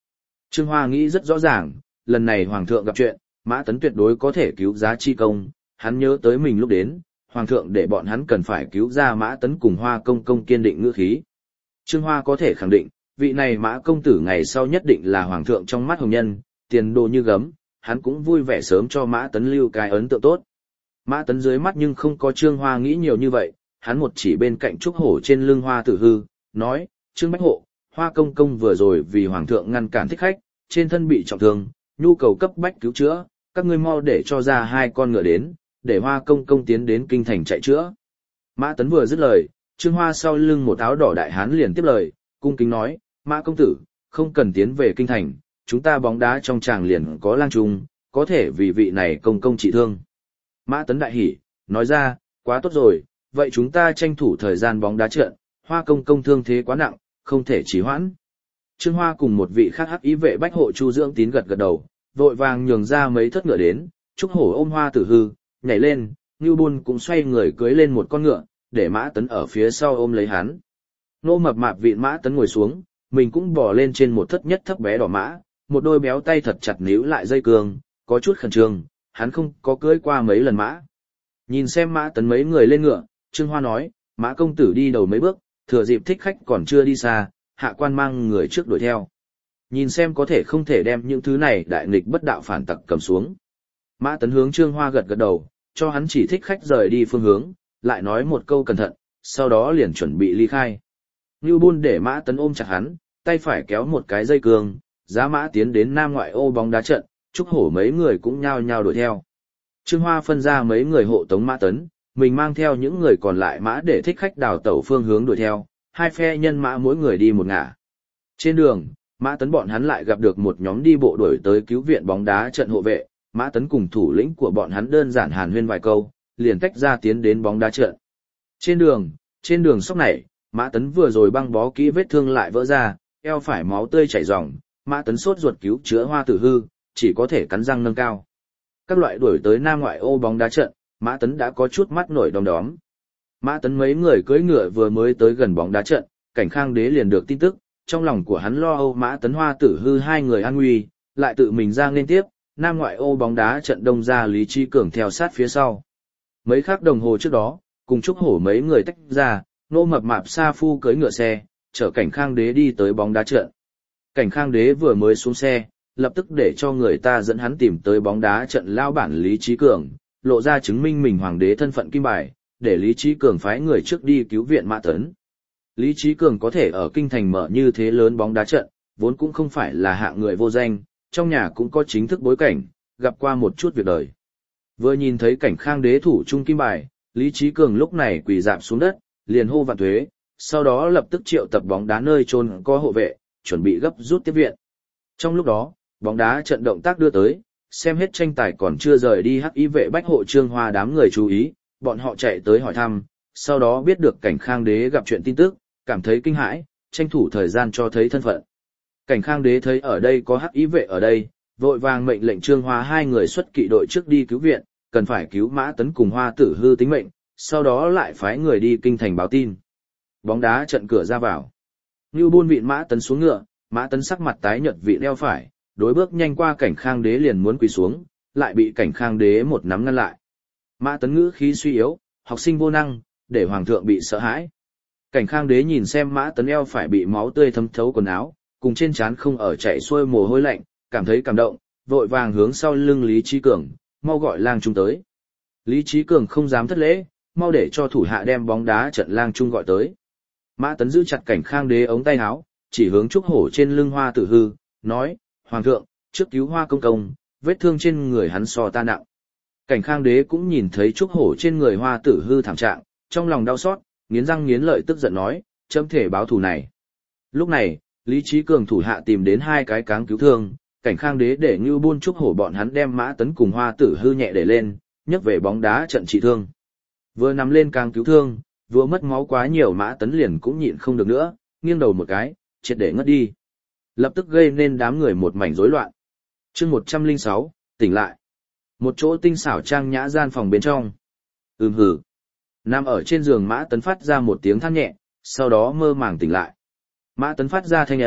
Trương Hoa nghĩ rất rõ ràng, lần này Hoàng thượng gặp chuyện, Mã Tấn tuyệt đối có thể cứu giá chi công, hắn nhớ tới mình lúc đến, Hoàng thượng để bọn hắn cần phải cứu ra Mã Tấn cùng Hoa công công kiên định ngữ khí. Trương Hoa có thể khẳng định, vị này Mã công tử ngày sau nhất định là Hoàng thượng trong mắt hồng nhân, tiền đồ như gấm, hắn cũng vui vẻ sớm cho Mã Tấn lưu cái ấn tượng tốt. Mã Tấn dưới mắt nhưng không có Trương Hoa nghĩ nhiều như vậy, hắn một chỉ bên cạnh trúc hổ trên lưng Hoa Tử Hư, nói, Trương Bách Hộ, Hoa công công vừa rồi vì Hoàng thượng ngăn cản thích khách, trên thân bị trọng thương, nhu cầu cấp bách cứu chữa, các ngươi mau để cho ra hai con ngựa đến, để Hoa công công tiến đến kinh thành chạy chữa. Mã Tấn vừa dứt lời, Trương Hoa sau lưng một áo đỏ đại hán liền tiếp lời, cung kính nói, Mã công tử, không cần tiến về kinh thành, chúng ta bóng đá trong tràng liền có lang trung, có thể vì vị này công công trị thương. Mã Tấn đại hỉ, nói ra, quá tốt rồi, vậy chúng ta tranh thủ thời gian bóng đá trận, Hoa công công thương thế quá nặng, không thể trì hoãn. Trương Hoa cùng một vị khác hắc ý vệ bách hộ Chu Dưỡng Tín gật gật đầu, vội vàng nhường ra mấy thất ngựa đến, Trúc Hổ ôm Hoa Tử Hư, nhảy lên, Ngưu Bôn cũng xoay người cưới lên một con ngựa, để Mã Tấn ở phía sau ôm lấy hắn. Nô mập mạp vịn Mã Tấn ngồi xuống, mình cũng bò lên trên một thất nhất thấp bé đỏ mã, một đôi béo tay thật chặt níu lại dây cương, có chút khẩn trương, hắn không có cưỡi qua mấy lần mã. Nhìn xem Mã Tấn mấy người lên ngựa, Trương Hoa nói, Mã công tử đi đầu mấy bước, thừa dịp thích khách còn chưa đi xa, hạ quan mang người trước đuổi theo. Nhìn xem có thể không thể đem những thứ này đại nghịch bất đạo phản tặc cầm xuống. Mã Tấn hướng Trương Hoa gật gật đầu, cho hắn chỉ thích khách rời đi phương hướng, lại nói một câu cẩn thận, sau đó liền chuẩn bị ly khai. Ngưu Bôn để Mã Tấn ôm chặt hắn, tay phải kéo một cái dây cương, giá mã tiến đến nam ngoại ô bóng đá trận, Trúc Hổ mấy người cũng nhao nhao đuổi theo. Trương Hoa phân ra mấy người hộ tống Mã Tấn, mình mang theo những người còn lại mã để thích khách đào tẩu phương hướng đuổi theo, hai phe nhân mã mỗi người đi một ngả. Trên đường, Mã Tấn bọn hắn lại gặp được một nhóm đi bộ đuổi tới cứu viện bóng đá trận hộ vệ, Mã Tấn cùng thủ lĩnh của bọn hắn đơn giản hàn huyên vài câu, liền tách ra tiến đến bóng đá trận. Trên đường, trên đường sóc này, Mã Tấn vừa rồi băng bó kỹ vết thương lại vỡ ra, eo phải máu tươi chảy ròng, Mã Tấn sốt ruột cứu chữa Hoa Tử Hư, chỉ có thể cắn răng nâng cao. Các loại đuổi tới nam ngoại ô bóng đá trận, Mã Tấn đã có chút mắt nổi đom đóm. Mã Tấn mấy người cưỡi ngựa vừa mới tới gần bóng đá trận, Cảnh Khang Đế liền được tin tức, trong lòng của hắn lo âu Mã Tấn Hoa Tử Hư hai người an nguy, lại tự mình ra nên tiếp, nam ngoại ô bóng đá trận đông ra Lý Trí Cường theo sát phía sau. Mấy khắc đồng hồ trước đó, cùng Trúc Hổ mấy người tách ra, Nô mập mạp sa phu cưỡi ngựa xe, chở Cảnh Khang Đế đi tới bóng đá trận. Cảnh Khang Đế vừa mới xuống xe, lập tức để cho người ta dẫn hắn tìm tới bóng đá trận lao bản Lý Trí Cường, lộ ra chứng minh mình hoàng đế thân phận kim bài, để Lý Trí Cường phái người trước đi cứu viện Mã Tấn. Lý Trí Cường có thể ở kinh thành mở như thế lớn bóng đá trận, vốn cũng không phải là hạng người vô danh, trong nhà cũng có chính thức bối cảnh, gặp qua một chút việc đời. Vừa nhìn thấy Cảnh Khang Đế thủ trung kim bài, Lý Trí Cường lúc này quỳ rạp xuống đất, liền hô vạn thuế, sau đó lập tức triệu tập bóng đá nơi chôn có hộ vệ, chuẩn bị gấp rút tiếp viện. Trong lúc đó, bóng đá trận động tác đưa tới, xem hết tranh tài còn chưa rời đi hắc y vệ bách hộ Trương Hoa đám người chú ý, bọn họ chạy tới hỏi thăm, sau đó biết được Cảnh Khang Đế gặp chuyện tin tức, cảm thấy kinh hãi, tranh thủ thời gian cho thấy thân phận. Cảnh Khang Đế thấy ở đây có hắc y vệ ở đây, vội vàng mệnh lệnh Trương Hoa hai người xuất kỵ đội trước đi cứu viện, cần phải cứu Mã Tấn cùng Hoa Tử Hư tính mệnh, sau đó lại phái người đi kinh thành báo tin. Bóng đá trận cửa ra vào. Ngưu Bôn vịn Mã Tấn xuống ngựa, Mã Tấn sắc mặt tái nhợt vị đeo phải, đối bước nhanh qua Cảnh Khang Đế liền muốn quỳ xuống, lại bị Cảnh Khang Đế một nắm ngăn lại. Mã Tấn ngữ khí suy yếu, học sinh vô năng, để hoàng thượng bị sợ hãi. Cảnh Khang Đế nhìn xem Mã Tấn eo phải bị máu tươi thấm thấu quần áo, cùng trên trán không ở chảy xuôi mồ hôi lạnh, cảm thấy cảm động, vội vàng hướng sau lưng Lý Trí Cường, mau gọi lang trung tới. Lý Trí Cường không dám thất lễ, mau để cho thủ hạ đem bóng đá trận lang trung gọi tới. Mã Tấn giữ chặt Cảnh Khang Đế ống tay áo, chỉ hướng Trúc Hổ trên lưng Hoa Tử Hư, nói, Hoàng thượng, trước cứu Hoa công công, vết thương trên người hắn so ta nặng. Cảnh Khang Đế cũng nhìn thấy Trúc Hổ trên người Hoa Tử Hư thảm trạng, trong lòng đau xót, nghiến răng nghiến lợi tức giận nói, chấm thể báo thù này. Lúc này, Lý Trí Cường thủ hạ tìm đến hai cái cáng cứu thương, Cảnh Khang Đế để Ngưu Bôn Trúc Hổ bọn hắn đem Mã Tấn cùng Hoa Tử Hư nhẹ để lên, nhấc về bóng đá trận trị thương. Vừa nằm lên cáng cứu thương, vừa mất máu quá nhiều Mã Tấn liền cũng nhịn không được nữa, nghiêng đầu một cái, triệt để ngất đi. Lập tức gây nên đám người một mảnh rối loạn. Chương một trăm lẻ sáu, tỉnh lại. Một chỗ tinh xảo trang nhã gian phòng bên trong. Ừm hử. Nằm ở trên giường Mã Tấn phát ra một tiếng than nhẹ, sau đó mơ màng tỉnh lại. Mã Tấn phát ra thanh âm,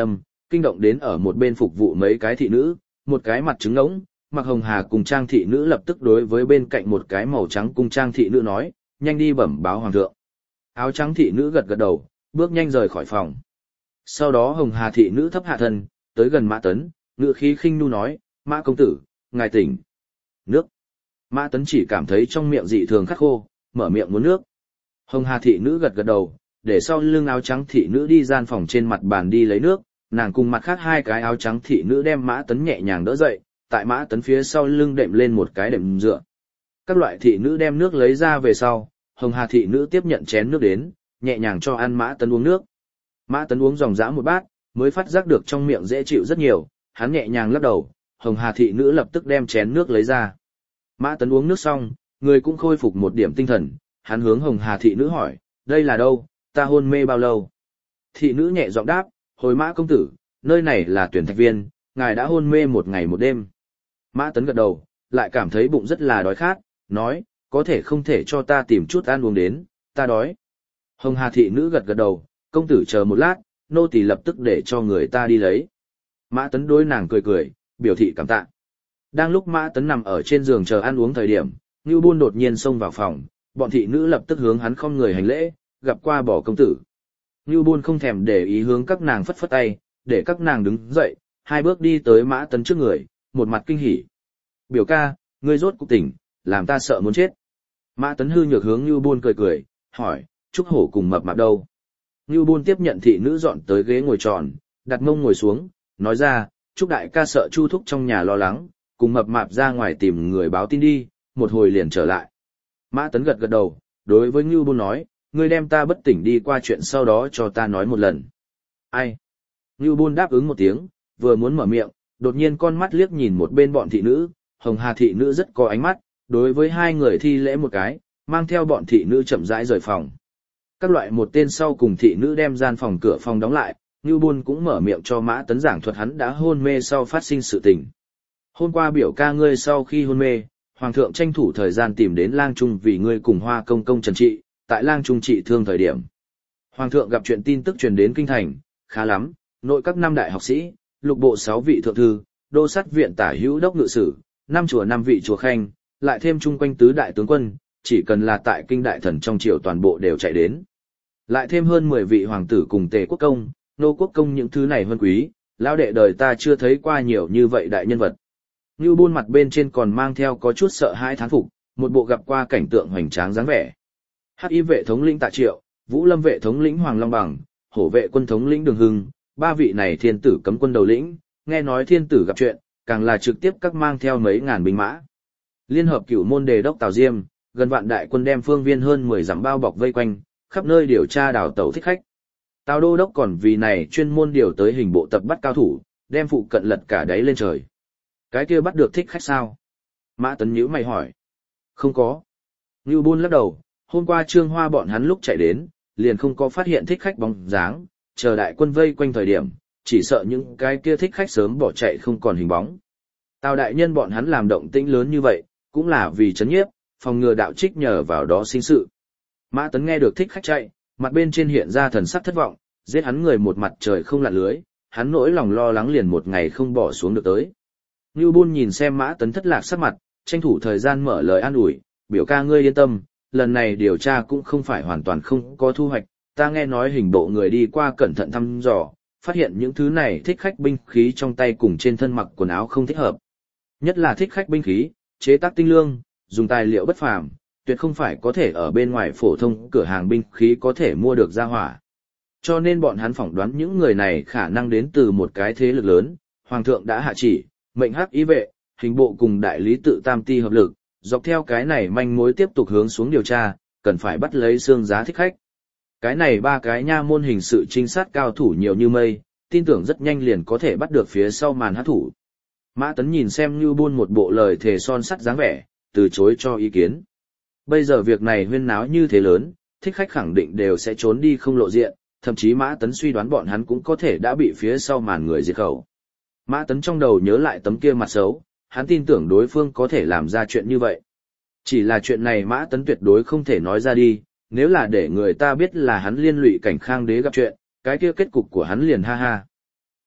kinh động đến ở một bên phục vụ mấy cái thị nữ, một cái mặt trứng ngỗng, mặc hồng hà cùng trang thị nữ lập tức đối với bên cạnh một cái màu trắng cung trang thị nữ nói, nhanh đi bẩm báo hoàng thượng. Áo trắng thị nữ gật gật đầu, bước nhanh rời khỏi phòng. Sau đó hồng hà thị nữ thấp hạ thân, tới gần Mã Tấn, ngựa khí khinh nu nói, Mã công tử, ngài tỉnh. Nước. Mã Tấn chỉ cảm thấy trong miệng dị thường khát khô, mở miệng muốn nước. Hồng hà thị nữ gật gật đầu, để sau lưng áo trắng thị nữ đi gian phòng trên mặt bàn đi lấy nước, nàng cùng mặt khác hai cái áo trắng thị nữ đem Mã Tấn nhẹ nhàng đỡ dậy, tại Mã Tấn phía sau lưng đệm lên một cái đệm dựa. Các loại thị nữ đem nước lấy ra về sau, hồng hà thị nữ tiếp nhận chén nước đến, nhẹ nhàng cho ăn Mã Tấn uống nước. Mã Tấn uống dòng dã một bát, mới phát giác được trong miệng dễ chịu rất nhiều, hắn nhẹ nhàng lắc đầu, hồng hà thị nữ lập tức đem chén nước lấy ra. Mã Tấn uống nước xong, người cũng khôi phục một điểm tinh thần, hắn hướng hồng hà thị nữ hỏi, đây là đâu, ta hôn mê bao lâu? Thị nữ nhẹ giọng đáp, hồi Mã công tử, nơi này là tuyển thạch viên, ngài đã hôn mê một ngày một đêm. Mã Tấn gật đầu, lại cảm thấy bụng rất là đói khát, nói, có thể không thể cho ta tìm chút ăn uống đến, ta đói. Hồng hà thị nữ gật gật đầu, công tử chờ một lát, nô tỳ lập tức để cho người ta đi lấy. Mã Tấn đối nàng cười cười, biểu thị cảm tạ. Đang lúc Mã Tấn nằm ở trên giường chờ ăn uống thời điểm, Ngưu Bôn đột nhiên xông vào phòng, bọn thị nữ lập tức hướng hắn không người hành lễ, gặp qua bỏ công tử. Ngưu Bôn không thèm để ý hướng các nàng phất phất tay, để các nàng đứng dậy, hai bước đi tới Mã Tấn trước người, một mặt kinh hỉ. Biểu ca, ngươi rốt cuộc tỉnh, làm ta sợ muốn chết. Mã Tấn hư nhược hướng Ngưu Bôn cười cười, hỏi, Trúc Hổ cùng Mập Mạp đâu? Ngưu Bôn tiếp nhận thị nữ dọn tới ghế ngồi tròn, đặt mông ngồi xuống, nói ra, Trúc đại ca sợ Chu thúc trong nhà lo lắng, cùng Mập Mạp ra ngoài tìm người báo tin đi, một hồi liền trở lại. Mã Tấn gật gật đầu, đối với Ngưu Bôn nói, ngươi đem ta bất tỉnh đi qua chuyện sau đó cho ta nói một lần. Ai? Ngưu Bôn đáp ứng một tiếng, vừa muốn mở miệng, đột nhiên con mắt liếc nhìn một bên bọn thị nữ, hồng hà thị nữ rất có ánh mắt, đối với hai người thi lễ một cái, mang theo bọn thị nữ chậm rãi rời phòng. Các loại một tên sau cùng thị nữ đem gian phòng cửa phòng đóng lại, Ngưu Bôn cũng mở miệng cho Mã Tấn giảng thuật hắn đã hôn mê sau phát sinh sự tình. Hôm qua biểu ca ngươi sau khi hôn mê, Hoàng thượng tranh thủ thời gian tìm đến Lang Trung vì ngươi cùng Hoa công công trần trị, tại Lang Trung trị thương thời điểm. Hoàng thượng gặp chuyện tin tức truyền đến kinh thành, khá lắm, nội các năm đại học sĩ, lục bộ sáu vị thượng thư, đô sát viện tả hữu đốc ngự sử, năm chùa năm vị chùa khanh, lại thêm chung quanh tứ đại tướng quân, chỉ cần là tại kinh đại thần trong triều toàn bộ đều chạy đến. Lại thêm hơn mười vị hoàng tử cùng tề quốc công, nô quốc công những thứ này hơn quý, lão đệ đời ta chưa thấy qua nhiều như vậy đại nhân vật. Ngưu Bôn mặt bên trên còn mang theo có chút sợ hãi thán phục, một bộ gặp qua cảnh tượng hoành tráng dáng vẻ. Hắc y vệ thống lĩnh Tạ Triệu, Vũ Lâm vệ thống lĩnh Hoàng Long Bằng, Hổ vệ quân thống lĩnh Đường Hưng, ba vị này thiên tử cấm quân đầu lĩnh, nghe nói thiên tử gặp chuyện, càng là trực tiếp các mang theo mấy ngàn binh mã. Liên hợp cửu môn đề đốc Tào Diêm, gần vạn đại quân đem phương viên hơn mười dặm bao bọc vây quanh, khắp nơi điều tra đào tẩu thích khách. Tào đô đốc còn vì này chuyên môn điều tới hình bộ tập bắt cao thủ, đem phụ cận lật cả đáy lên trời. Cái kia bắt được thích khách sao? Mã Tấn nhíu mày hỏi. Không có. Ngưu Bôn lắc đầu, hôm qua Trương Hoa bọn hắn lúc chạy đến, liền không có phát hiện thích khách bóng dáng, chờ đại quân vây quanh thời điểm, chỉ sợ những cái kia thích khách sớm bỏ chạy không còn hình bóng. Tào đại nhân bọn hắn làm động tĩnh lớn như vậy, cũng là vì chấn nhiếp, phòng ngừa đạo trích nhờ vào đó sinh sự. Mã Tấn nghe được thích khách chạy, mặt bên trên hiện ra thần sắc thất vọng, giết hắn người một mặt trời không lặn lưới, hắn nỗi lòng lo lắng liền một ngày không bỏ xuống được tới. Ngưu Bôn nhìn xem Mã Tấn thất lạc sắc mặt, tranh thủ thời gian mở lời an ủi, biểu ca ngươi yên tâm, lần này điều tra cũng không phải hoàn toàn không có thu hoạch, ta nghe nói hình bộ người đi qua cẩn thận thăm dò, phát hiện những thứ này thích khách binh khí trong tay cùng trên thân mặc quần áo không thích hợp. Nhất là thích khách binh khí, chế tác tinh lương, dùng tài liệu bất phàm, tuyệt không phải có thể ở bên ngoài phổ thông cửa hàng binh khí có thể mua được ra hỏa. Cho nên bọn hắn phỏng đoán những người này khả năng đến từ một cái thế lực lớn, Hoàng thượng đã hạ chỉ, mệnh hắc y vệ, hình bộ cùng đại lý tự tam ti hợp lực, dọc theo cái này manh mối tiếp tục hướng xuống điều tra, cần phải bắt lấy xương giá thích khách. Cái này ba cái nha môn hình sự trinh sát cao thủ nhiều như mây, tin tưởng rất nhanh liền có thể bắt được phía sau màn hát thủ. Mã Tấn nhìn xem Ngưu Bôn một bộ lời thề son sắt dáng vẻ, từ chối cho ý kiến. Bây giờ việc này huyên náo như thế lớn, thích khách khẳng định đều sẽ trốn đi không lộ diện, thậm chí Mã Tấn suy đoán bọn hắn cũng có thể đã bị phía sau màn người diệt khẩu. Mã Tấn trong đầu nhớ lại tấm kia mặt xấu, hắn tin tưởng đối phương có thể làm ra chuyện như vậy. Chỉ là chuyện này Mã Tấn tuyệt đối không thể nói ra đi, nếu là để người ta biết là hắn liên lụy Cảnh Khang đế gặp chuyện, cái kia kết cục của hắn liền ha ha.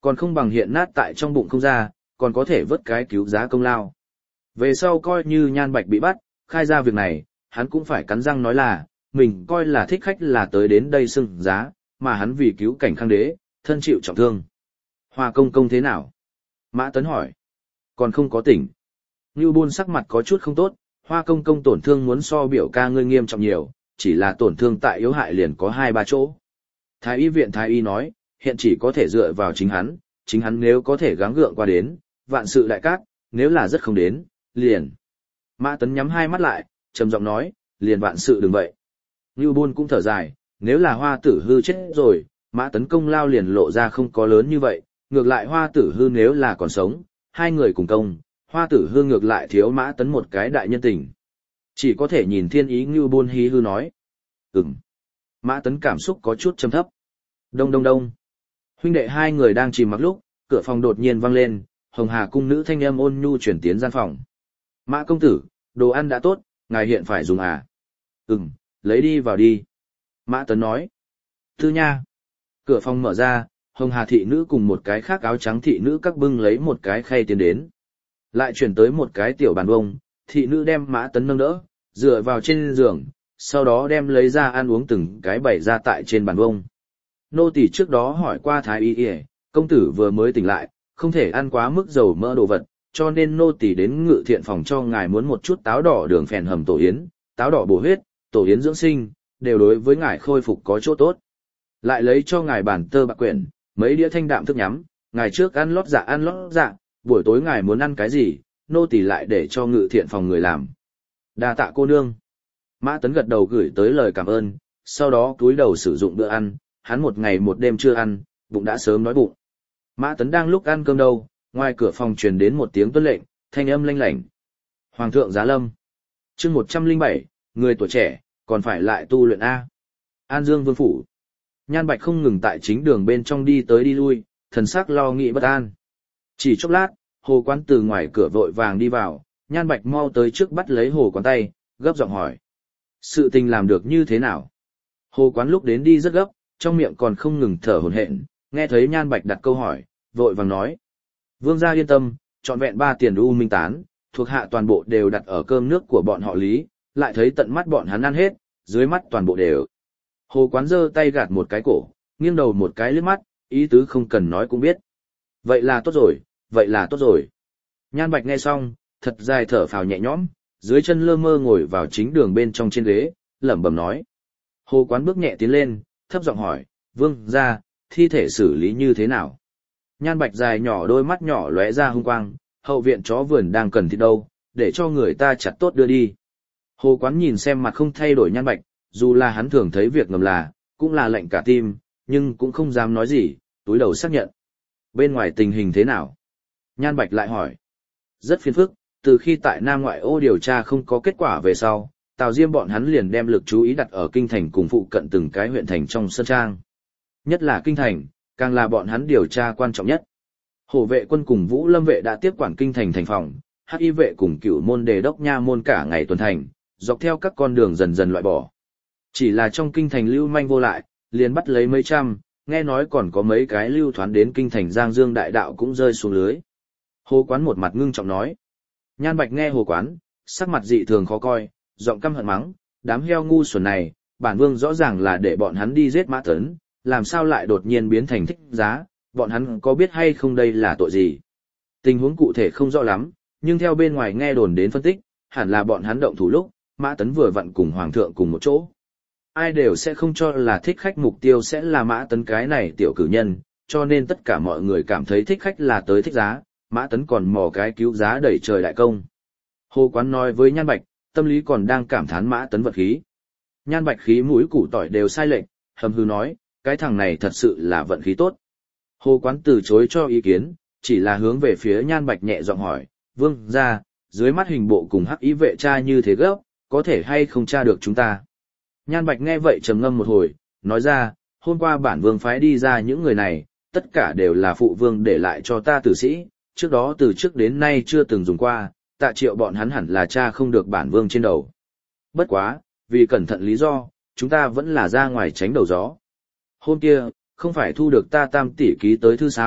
Còn không bằng hiện nát tại trong bụng không ra, còn có thể vớt cái cứu giá công lao. Về sau coi như Nhan Bạch bị bắt, khai ra việc này, hắn cũng phải cắn răng nói là, mình coi là thích khách là tới đến đây xưng giá, mà hắn vì cứu cảnh khang đế, thân chịu trọng thương. Hoa công công thế nào? Mã Tấn hỏi. Còn không có tỉnh. Ngưu Bôn sắc mặt có chút không tốt, Hoa công công tổn thương muốn so biểu ca ngươi nghiêm trọng nhiều, chỉ là tổn thương tại yếu hại liền có hai ba chỗ. Thái y viện thái y nói, hiện chỉ có thể dựa vào chính hắn, chính hắn nếu có thể gắng gượng qua đến, vạn sự đại cát, nếu là rất không đến, liền. Mã Tấn nhắm hai mắt lại, trầm giọng nói, liền vạn sự đừng vậy. Ngưu Bôn cũng thở dài, nếu là Hoa Tử Hư chết rồi, Mã Tấn công lao liền lộ ra không có lớn như vậy, ngược lại Hoa Tử Hư nếu là còn sống, hai người cùng công, Hoa Tử Hư ngược lại thiếu Mã Tấn một cái đại nhân tình. Chỉ có thể nhìn thiên ý Ngưu Bôn hí hư nói. Ừm. Mã Tấn cảm xúc có chút trầm thấp. Đông đông đông. Huynh đệ hai người đang chìm mặc lúc, cửa phòng đột nhiên vang lên, Hồng Hà cung nữ thanh âm ôn nhu chuyển tiến gian phòng. Mã công tử, đồ ăn đã tốt, ngài hiện phải dùng à? Ừm, lấy đi vào đi. Mã Tấn nói. Tư nha. Cửa phòng mở ra, Hồng Hà thị nữ cùng một cái khác áo trắng thị nữ các bưng lấy một cái khay tiến đến. Lại chuyển tới một cái tiểu bàn bông, thị nữ đem Mã Tấn nâng đỡ, dựa vào trên giường, sau đó đem lấy ra ăn uống từng cái bày ra tại trên bàn bông. Nô tỳ trước đó hỏi qua thái y y, công tử vừa mới tỉnh lại, không thể ăn quá mức dầu mỡ đồ vật, cho nên nô tỳ đến ngự thiện phòng cho ngài muốn một chút táo đỏ đường phèn hầm tổ yến, táo đỏ bổ huyết, tổ yến dưỡng sinh, đều đối với ngài khôi phục có chỗ tốt. Lại lấy cho ngài bản tơ bạc quyển, mấy đĩa thanh đạm thức nhắm, ngài trước ăn lót dạ ăn lót dạ, buổi tối ngài muốn ăn cái gì, nô tỳ lại để cho ngự thiện phòng người làm. Đa tạ cô nương. Mã Tấn gật đầu gửi tới lời cảm ơn, sau đó cúi đầu sử dụng bữa ăn, hắn một ngày một đêm chưa ăn, bụng đã sớm đói bụng. Mã Tấn đang lúc ăn cơm đâu, ngoài cửa phòng truyền đến một tiếng tuân lệnh, thanh âm lanh lảnh. Hoàng thượng giá lâm. Chương một trăm lẻ bảy, người tuổi trẻ, còn phải lại tu luyện A. An Dương Vương phủ. Nhan Bạch không ngừng tại chính đường bên trong đi tới đi lui, thần sắc lo nghĩ bất an. Chỉ chốc lát, Hồ Quán từ ngoài cửa vội vàng đi vào, Nhan Bạch mau tới trước bắt lấy Hồ Quán tay, gấp giọng hỏi. Sự tình làm được như thế nào? Hồ Quán lúc đến đi rất gấp, trong miệng còn không ngừng thở hổn hển, nghe thấy Nhan Bạch đặt câu hỏi, vội vàng nói. Vương gia yên tâm, trọn vẹn ba tiền u minh tán, thuộc hạ toàn bộ đều đặt ở cơm nước của bọn họ Lý, lại thấy tận mắt bọn hắn ăn hết, dưới mắt toàn bộ đều. Hồ Quán giơ tay gạt một cái cổ, nghiêng đầu một cái liếc mắt, ý tứ không cần nói cũng biết. Vậy là tốt rồi, vậy là tốt rồi. Nhan Bạch nghe xong, thật dài thở phào nhẹ nhõm, dưới chân lơ mơ ngồi vào chính đường bên trong trên ghế, lẩm bẩm nói. Hồ Quán bước nhẹ tiến lên, thấp giọng hỏi, vương gia, thi thể xử lý như thế nào? Nhan Bạch dài nhỏ đôi mắt nhỏ lóe ra hung quang, hậu viện chó vườn đang cần thịt đâu, để cho người ta chặt tốt đưa đi. Hồ Quán nhìn xem mặt không thay đổi Nhan Bạch, dù là hắn thường thấy việc ngầm là, cũng là lệnh cả tim, nhưng cũng không dám nói gì, túi đầu xác nhận. Bên ngoài tình hình thế nào? Nhan Bạch lại hỏi. Rất phiền phức, từ khi tại Nam Ngoại ô điều tra không có kết quả về sau, Tào Diêm bọn hắn liền đem lực chú ý đặt ở kinh thành cùng phụ cận từng cái huyện thành trong sơn trang. Nhất là kinh thành, càng là bọn hắn điều tra quan trọng nhất. Hổ vệ quân cùng Vũ Lâm vệ đã tiếp quản kinh thành thành phòng, Hắc y vệ cùng Cửu môn đề đốc nha môn cả ngày tuần thành, dọc theo các con đường dần dần loại bỏ. Chỉ là trong kinh thành lưu manh vô lại, liền bắt lấy mấy trăm, nghe nói còn có mấy cái lưu thoán đến kinh thành Giang Dương đại đạo cũng rơi xuống lưới. Hồ Quán một mặt ngưng trọng nói. Nhan Bạch nghe Hồ Quán, sắc mặt dị thường khó coi, giọng căm hận mắng, đám heo ngu xuẩn này, bản vương rõ ràng là để bọn hắn đi giết Mã Tấn, làm sao lại đột nhiên biến thành thích giá, bọn hắn có biết hay không đây là tội gì. Tình huống cụ thể không rõ lắm, nhưng theo bên ngoài nghe đồn đến phân tích, hẳn là bọn hắn động thủ lúc, Mã Tấn vừa vặn cùng Hoàng thượng cùng một chỗ. Ai đều sẽ không cho là thích khách mục tiêu sẽ là Mã Tấn cái này tiểu cử nhân, cho nên tất cả mọi người cảm thấy thích khách là tới thích giá, Mã Tấn còn mò cái cứu giá đẩy trời đại công. Hồ Quán nói với Nhan Bạch, tâm lý còn đang cảm thán Mã Tấn vật khí. Nhan Bạch khí mũi củ tỏi đều sai lệch, hầm hư nói, cái thằng này thật sự là vận khí tốt. Hồ Quán từ chối cho ý kiến, chỉ là hướng về phía Nhan Bạch nhẹ giọng hỏi, vương gia, dưới mắt hình bộ cùng Hắc y vệ tra như thế gấp, có thể hay không tra được chúng ta. Nhan Bạch nghe vậy trầm ngâm một hồi, nói ra, hôm qua bản vương phái đi ra những người này, tất cả đều là phụ vương để lại cho ta tử sĩ, trước đó từ trước đến nay chưa từng dùng qua, Tạ Triệu bọn hắn hẳn là tra không được bản vương trên đầu. Bất quá, vì cẩn thận lý do, chúng ta vẫn là ra ngoài tránh đầu gió. Hôm kia, không phải thu được ta tam tỷ ký tới thư sao,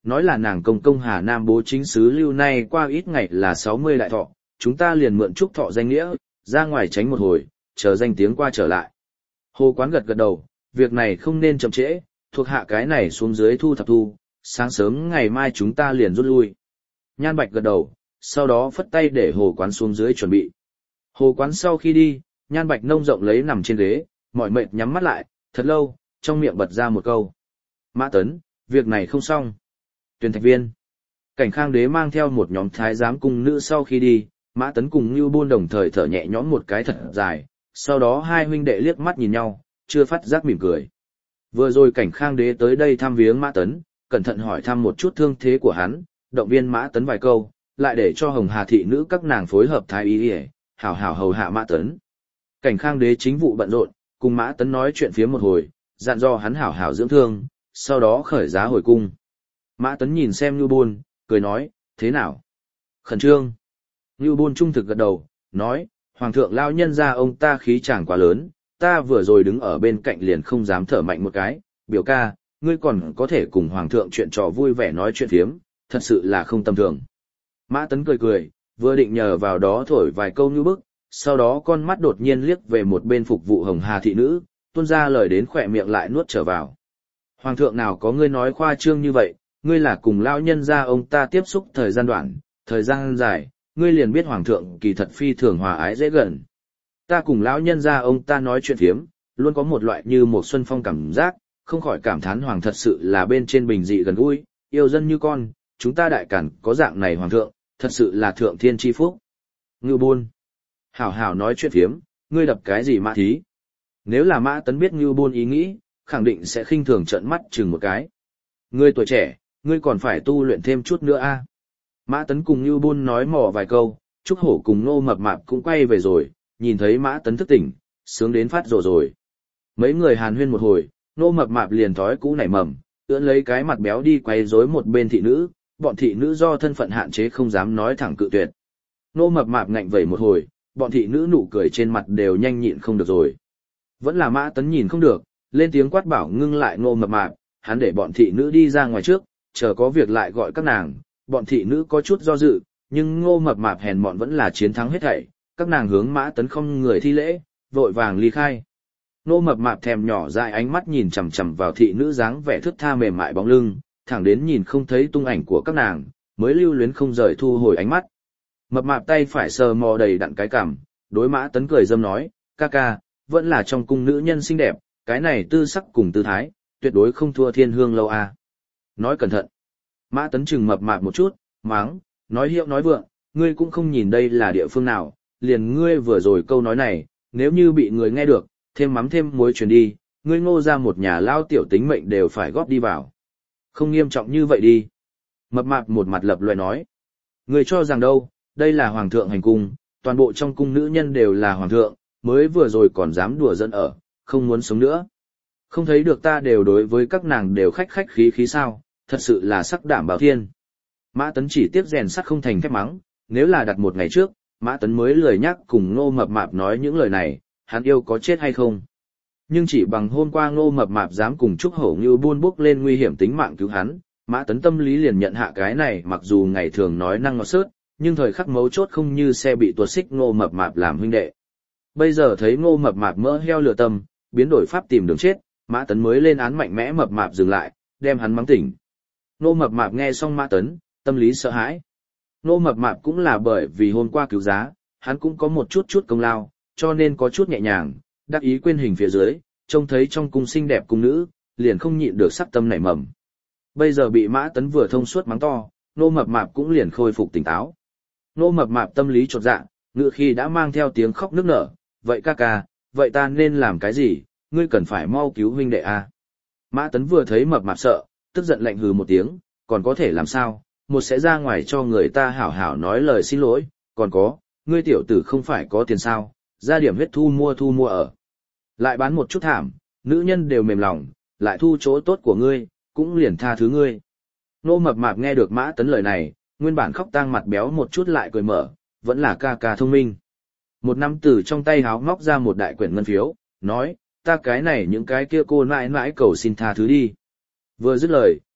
nói là nàng công công Hà Nam bố chính sứ lưu nay qua ít ngày là sáu mươi đại thọ, chúng ta liền mượn chúc thọ danh nghĩa, ra ngoài tránh một hồi, chờ danh tiếng qua trở lại. Hồ Quán gật gật đầu, việc này không nên chậm trễ, thuộc hạ cái này xuống dưới thu thập thu, sáng sớm ngày mai chúng ta liền rút lui. Nhan Bạch gật đầu, sau đó phất tay để Hồ Quán xuống dưới chuẩn bị. Hồ Quán sau khi đi, Nhan Bạch nông rộng lấy nằm trên ghế, mỏi mệt nhắm mắt lại, thật lâu, trong miệng bật ra một câu. Mã Tấn, việc này không xong. Tuyển thạch viên. Cảnh Khang Đế mang theo một nhóm thái giám cung nữ sau khi đi, Mã Tấn cùng Nưu Bôn đồng thời thở nhẹ nhõm một cái thật dài, sau đó hai huynh đệ liếc mắt nhìn nhau, chưa phát giác mỉm cười. Vừa rồi Cảnh Khang Đế tới đây thăm viếng Mã Tấn, cẩn thận hỏi thăm một chút thương thế của hắn, động viên Mã Tấn vài câu, lại để cho Hồng Hà thị nữ các nàng phối hợp thái y, hảo hảo hầu hạ Mã Tấn. Cảnh Khang Đế chính vụ bận rộn, cùng Mã Tấn nói chuyện phía một hồi, dặn dò hắn hảo hảo dưỡng thương, sau đó khởi giá hồi cung. Mã Tấn nhìn xem Nưu Bôn, cười nói, thế nào? Khẩn trương. Nưu Bôn trung thực gật đầu, nói, Hoàng thượng lao nhân ra ông ta khí chàng quá lớn, ta vừa rồi đứng ở bên cạnh liền không dám thở mạnh một cái, biểu ca, ngươi còn có thể cùng Hoàng thượng chuyện trò vui vẻ nói chuyện phiếm, thật sự là không tầm thường. Mã Tấn cười cười, vừa định nhờ vào đó thổi vài câu như bức, sau đó con mắt đột nhiên liếc về một bên phục vụ Hồng Hà thị nữ, tuôn ra lời đến khỏe miệng lại nuốt trở vào. Hoàng thượng nào có ngươi nói khoa trương như vậy, ngươi là cùng lão nhân gia ông ta tiếp xúc thời gian đoạn, thời gian dài, ngươi liền biết Hoàng thượng kỳ thật phi thường hòa ái dễ gần. Ta cùng lão nhân gia ông ta nói chuyện phiếm, luôn có một loại như một xuân phong cảm giác, không khỏi cảm thán Hoàng thật sự là bên trên bình dị gần gũi, yêu dân như con, chúng ta đại cản có dạng này Hoàng thượng, thật sự là thượng thiên chi phúc. Ngưu Bôn. Hảo hảo nói chuyện phiếm, ngươi đập cái gì Mã thí? Nếu là Mã Tấn biết Ngưu Bôn ý nghĩ, khẳng định sẽ khinh thường trợn mắt chừng một cái. Ngươi tuổi trẻ, ngươi còn phải tu luyện thêm chút nữa a. Mã Tấn cùng Ngưu Bôn nói mò vài câu, Trúc Hổ cùng Nô Mập Mạp cũng quay về rồi, nhìn thấy Mã Tấn thức tỉnh, sướng đến phát rồ rồi. Mấy người hàn huyên một hồi, Nô Mập Mạp liền thói cũ nảy mầm, ưỡn lấy cái mặt béo đi quay rối một bên thị nữ, bọn thị nữ do thân phận hạn chế không dám nói thẳng cự tuyệt. Nô Mập Mạp ngạnh vẩy một hồi, bọn thị nữ nụ cười trên mặt đều nhanh nhịn không được rồi. Vẫn là Mã Tấn nhìn không được, lên tiếng quát bảo ngưng lại Nô Mập Mạp, hắn để bọn thị nữ đi ra ngoài trước, chờ có việc lại gọi các nàng. Bọn thị nữ có chút do dự, nhưng Ngô Mập Mạp hèn mọn vẫn là chiến thắng hết thảy, các nàng hướng Mã Tấn không người thi lễ, vội vàng ly khai. Ngô Mập Mạp thèm nhỏ dại ánh mắt nhìn chằm chằm vào thị nữ dáng vẻ thướt tha mềm mại bóng lưng, thẳng đến nhìn không thấy tung ảnh của các nàng, mới lưu luyến không rời thu hồi ánh mắt. Mập Mạp tay phải sờ mò đầy đặn cái cằm, đối Mã Tấn cười dâm nói, ca ca, vẫn là trong cung nữ nhân xinh đẹp, cái này tư sắc cùng tư thái, tuyệt đối không thua Thiên Hương lâu a. Nói cẩn thận. Mã Tấn chừng Mập Mạp một chút, máng, nói hiệu nói vượng, ngươi cũng không nhìn đây là địa phương nào, liền ngươi vừa rồi câu nói này, nếu như bị người nghe được, thêm mắm thêm muối truyền đi, ngươi Ngô ra một nhà lao tiểu tính mệnh đều phải góp đi vào. Không nghiêm trọng như vậy đi. Mập Mạp một mặt lập loè nói. Ngươi cho rằng đâu, đây là Hoàng thượng hành cung, toàn bộ trong cung nữ nhân đều là Hoàng thượng, mới vừa rồi còn dám đùa giỡn ở, không muốn sống nữa. Không thấy được ta đều đối với các nàng đều khách khách khí khí sao, thật sự là sắc đảm bảo thiên. Mã Tấn chỉ tiếp rèn sắt không thành thép mắng, nếu là đặt một ngày trước, Mã Tấn mới lười nhắc cùng Ngô Mập Mạp nói những lời này, hắn yêu có chết hay không. Nhưng chỉ bằng hôm qua Ngô Mập Mạp dám cùng Trúc Hổ Ngưu buôn bước lên nguy hiểm tính mạng cứu hắn, Mã Tấn tâm lý liền nhận hạ cái này mặc dù ngày thường nói năng ngọt sớt, nhưng thời khắc mấu chốt không như xe bị tuột xích Ngô Mập Mạp làm huynh đệ. Bây giờ thấy Ngô Mập Mạp mỡ heo lừa tâm, biến đổi pháp tìm đường chết, Mã Tấn mới lên án mạnh mẽ Mập Mạp dừng lại, đem hắn mắng tỉnh. Ngô Mập Mạp nghe xong Mã Tấn, tâm lý sợ hãi. Ngô Mập Mạp cũng là bởi vì hôm qua cứu giá, hắn cũng có một chút chút công lao, cho nên có chút nhẹ nhàng, đắc ý quên hình phía dưới, trông thấy trong cung xinh đẹp cung nữ, liền không nhịn được sắc tâm nảy mầm. Bây giờ bị Mã Tấn vừa thông suốt mắng to, Ngô Mập Mạp cũng liền khôi phục tỉnh táo. Ngô Mập Mạp tâm lý chột dạ, ngựa khi đã mang theo tiếng khóc nức nở, vậy ca ca, vậy ta nên làm cái gì, ngươi cần phải mau cứu huynh đệ a. Mã Tấn vừa thấy Mập Mạp sợ, tức giận lạnh hừ một tiếng, còn có thể làm sao, một sẽ ra ngoài cho người ta hảo hảo nói lời xin lỗi, còn có, ngươi tiểu tử không phải có tiền sao, ra điểm huyết thu mua thu mua ở. Lại bán một chút thảm, nữ nhân đều mềm lòng, lại thu chỗ tốt của ngươi, cũng liền tha thứ ngươi. Ngô Mập Mạp nghe được Mã Tấn lời này, nguyên bản khóc tang mặt béo một chút lại cười mở, vẫn là ca ca thông minh. Một năm từ trong tay háo móc ra một đại quyển ngân phiếu, nói, ta cái này những cái kia cô nãi nãi cầu xin tha thứ đi. Vừa dứt lời,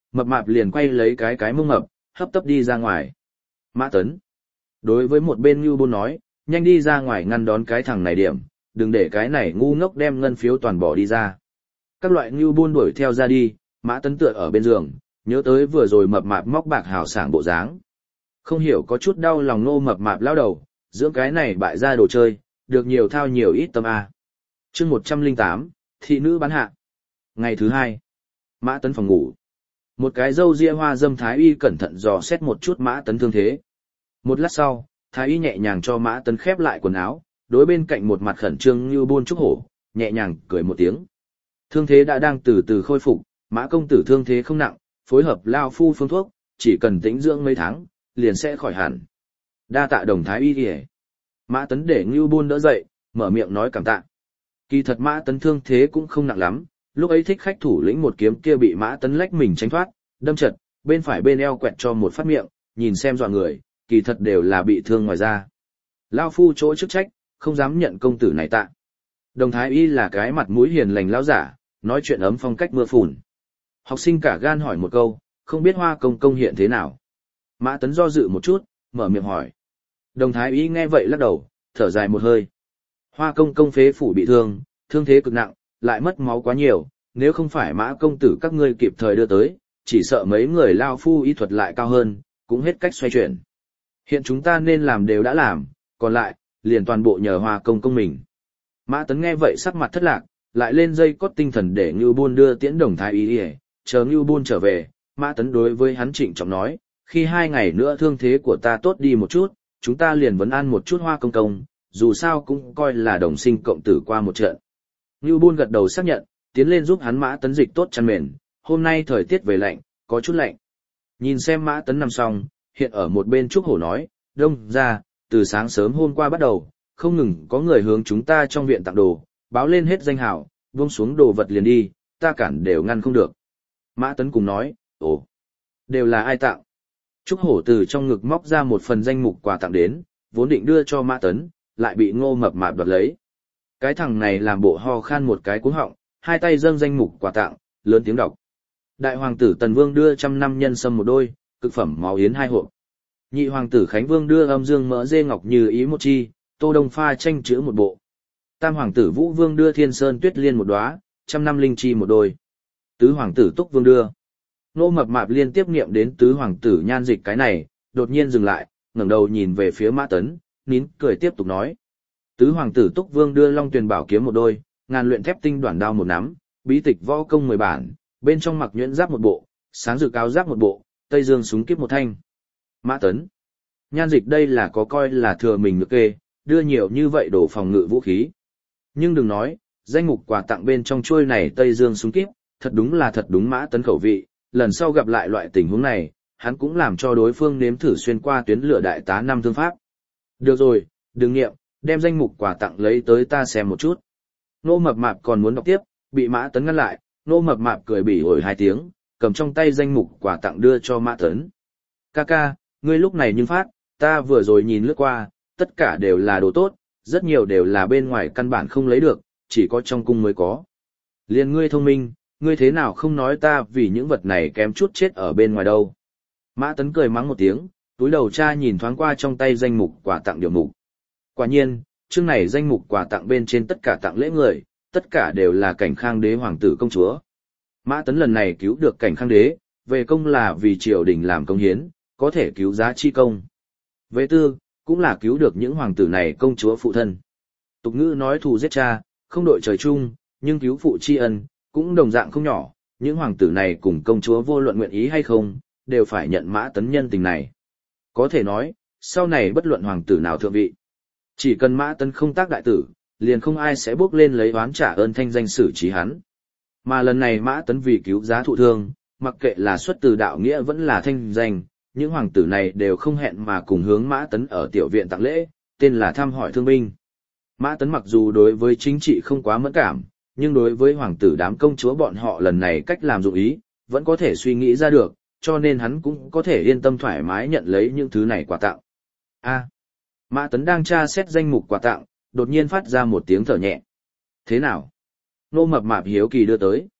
mập mạp liền quay lấy cái cái mông mập, hấp tấp đi ra ngoài. Mã Tấn. Đối với một bên Ngưu Bôn nói, nhanh đi ra ngoài ngăn đón cái thằng này điểm, đừng để cái này ngu ngốc đem ngân phiếu toàn bỏ đi ra. Các loại Ngưu Bôn đuổi theo ra đi, Mã Tấn tựa ở bên giường, nhớ tới vừa rồi mập mạp móc bạc hào sảng bộ dáng. Không hiểu có chút đau lòng nô mập mạp lao đầu, dưỡng cái này bại ra đồ chơi, được nhiều thao nhiều ít tâm A. chương một trăm lẻ tám, thị nữ bán hạ. Ngày thứ hai, Mã Tấn phòng ngủ. Một cái râu ria hoa dâm thái y cẩn thận dò xét một chút Mã Tấn thương thế. Một lát sau, thái y nhẹ nhàng cho Mã Tấn khép lại quần áo, đối bên cạnh một mặt khẩn trương như buôn trúc hổ, nhẹ nhàng cười một tiếng. Thương thế đã đang từ từ khôi phục, Mã công tử thương thế không nặng, phối hợp lao phu phương thuốc, chỉ cần tĩnh dưỡng mấy tháng, liền sẽ khỏi hẳn. Đa tạ đồng thái y kìa. Mã Tấn để Ngưu Bôn đỡ dậy, mở miệng nói cảm tạ. Kỳ thật Mã Tấn thương thế cũng không nặng lắm, lúc ấy thích khách thủ lĩnh một kiếm kia bị Mã Tấn lách mình tránh thoát, đâm chật, bên phải bên eo quẹt cho một phát miệng, nhìn xem dọa người, kỳ thật đều là bị thương ngoài da. Lao phu chỗ chức trách, không dám nhận công tử này tạ. Đồng thái y là cái mặt mũi hiền lành lão giả, nói chuyện ấm phong cách mưa phùn. Học sinh cả gan hỏi một câu, không biết Hoa công công hiện thế nào. Mã Tấn do dự một chút, mở miệng hỏi. Đồng thái y nghe vậy lắc đầu, thở dài một hơi. Hoa công công phế phủ bị thương, thương thế cực nặng, lại mất máu quá nhiều, nếu không phải Mã công tử các ngươi kịp thời đưa tới, chỉ sợ mấy người lao phu y thuật lại cao hơn, cũng hết cách xoay chuyển. Hiện chúng ta nên làm đều đã làm, còn lại, liền toàn bộ nhờ Hoa công công mình. Mã Tấn nghe vậy sắc mặt thất lạc, lại lên dây cót tinh thần để Ngưu Bôn đưa tiễn đồng thái y, chờ Ngưu Bôn trở về, Mã Tấn đối với hắn trịnh trọng nói, khi hai ngày nữa thương thế của ta tốt đi một chút, chúng ta liền vấn an một chút Hoa công công, dù sao cũng coi là đồng sinh cộng tử qua một trận. Ngưu Bôn gật đầu xác nhận, tiến lên giúp hắn Mã Tấn dịch tốt chăn mền, hôm nay thời tiết về lạnh, có chút lạnh. Nhìn xem Mã Tấn nằm xong, hiện ở một bên Trúc Hổ nói, đông ra, từ sáng sớm hôm qua bắt đầu, không ngừng có người hướng chúng ta trong viện tặng đồ, báo lên hết danh hào, buông xuống đồ vật liền đi, ta cản đều ngăn không được. Mã Tấn cùng nói, ồ, đều là ai tặng? Trúc Hổ từ trong ngực móc ra một phần danh mục quà tặng đến, vốn định đưa cho Mã Tấn, lại bị Ngô Mập Mạp đoạt lấy. Cái thằng này làm bộ ho khan một cái cuống họng, hai tay dâng danh mục quà tặng, lớn tiếng đọc. Đại hoàng tử Tần Vương đưa trăm năm nhân sâm một đôi, cực phẩm máu yến hai hộp. Nhị hoàng tử Khánh Vương đưa âm dương mỡ dê ngọc như ý một chi, tô đông pha tranh chữ một bộ. Tam hoàng tử Vũ Vương đưa thiên sơn tuyết liên một đóa, trăm năm linh chi một đôi. Tứ hoàng tử Túc Vương đưa. Ngô Mập Mạp liên tiếp niệm đến tứ hoàng tử Nhan Dịch cái này, đột nhiên dừng lại, ngẩng đầu nhìn về phía Mã Tấn, nín cười tiếp tục nói. Tứ hoàng tử Túc Vương đưa Long Tuyền bảo kiếm một đôi, ngàn luyện thép tinh đoản đao một nắm, bí tịch võ công mười bản, bên trong mặc nhuyễn giáp một bộ, sáng rực áo giáp một bộ, tây dương súng kiếp một thanh. Mã Tấn. Nhan Dịch đây là có coi là thừa mình ngược kê, đưa nhiều như vậy đồ phòng ngự vũ khí. Nhưng đừng nói, danh mục quà tặng bên trong chuôi này tây dương súng kiếp, thật đúng là thật đúng Mã Tấn khẩu vị, lần sau gặp lại loại tình huống này, hắn cũng làm cho đối phương nếm thử xuyên qua tuyến lửa đại tá năm thương pháp. Được rồi, đừng nghiệm, đem danh mục quà tặng lấy tới ta xem một chút. Nô Mập Mạp còn muốn đọc tiếp, bị Mã Tấn ngăn lại, Nô Mập Mạp cười bỉ ổi hai tiếng, cầm trong tay danh mục quà tặng đưa cho Mã Tấn. Ca ca, ngươi lúc này nhưng phát, ta vừa rồi nhìn lướt qua, tất cả đều là đồ tốt, rất nhiều đều là bên ngoài căn bản không lấy được, chỉ có trong cung mới có. Liền ngươi thông minh, ngươi thế nào không nói ta vì những vật này kém chút chết ở bên ngoài đâu. Mã Tấn cười mắng một tiếng, túi đầu cha nhìn thoáng qua trong tay danh mục quà tặng điều mục. Quả nhiên, chương này danh mục quà tặng bên trên tất cả tặng lễ người, tất cả đều là Cảnh Khang đế hoàng tử công chúa. Mã Tấn lần này cứu được Cảnh Khang đế, về công là vì triều đình làm công hiến, có thể cứu giá chi công. Về tư, cũng là cứu được những hoàng tử này công chúa phụ thân. Tục ngữ nói thù giết cha, không đội trời chung, nhưng cứu phụ tri ân, cũng đồng dạng không nhỏ, những hoàng tử này cùng công chúa vô luận nguyện ý hay không, đều phải nhận Mã Tấn nhân tình này. Có thể nói, sau này bất luận hoàng tử nào thượng vị, chỉ cần Mã Tấn không tác đại tử, liền không ai sẽ bước lên lấy oán trả ơn thanh danh xử trí hắn. Mà lần này Mã Tấn vì cứu giá thụ thương, mặc kệ là xuất từ đạo nghĩa vẫn là thanh danh, những hoàng tử này đều không hẹn mà cùng hướng Mã Tấn ở tiểu viện tặng lễ, tên là thăm hỏi thương binh. Mã Tấn mặc dù đối với chính trị không quá mẫn cảm, nhưng đối với hoàng tử đám công chúa bọn họ lần này cách làm dụng ý, vẫn có thể suy nghĩ ra được, cho nên hắn cũng có thể yên tâm thoải mái nhận lấy những thứ này quà tặng. A. Mã Tấn đang tra xét danh mục quà tặng, đột nhiên phát ra một tiếng thở nhẹ. Thế nào? Nô Mập Mạp hiếu kỳ đưa tới.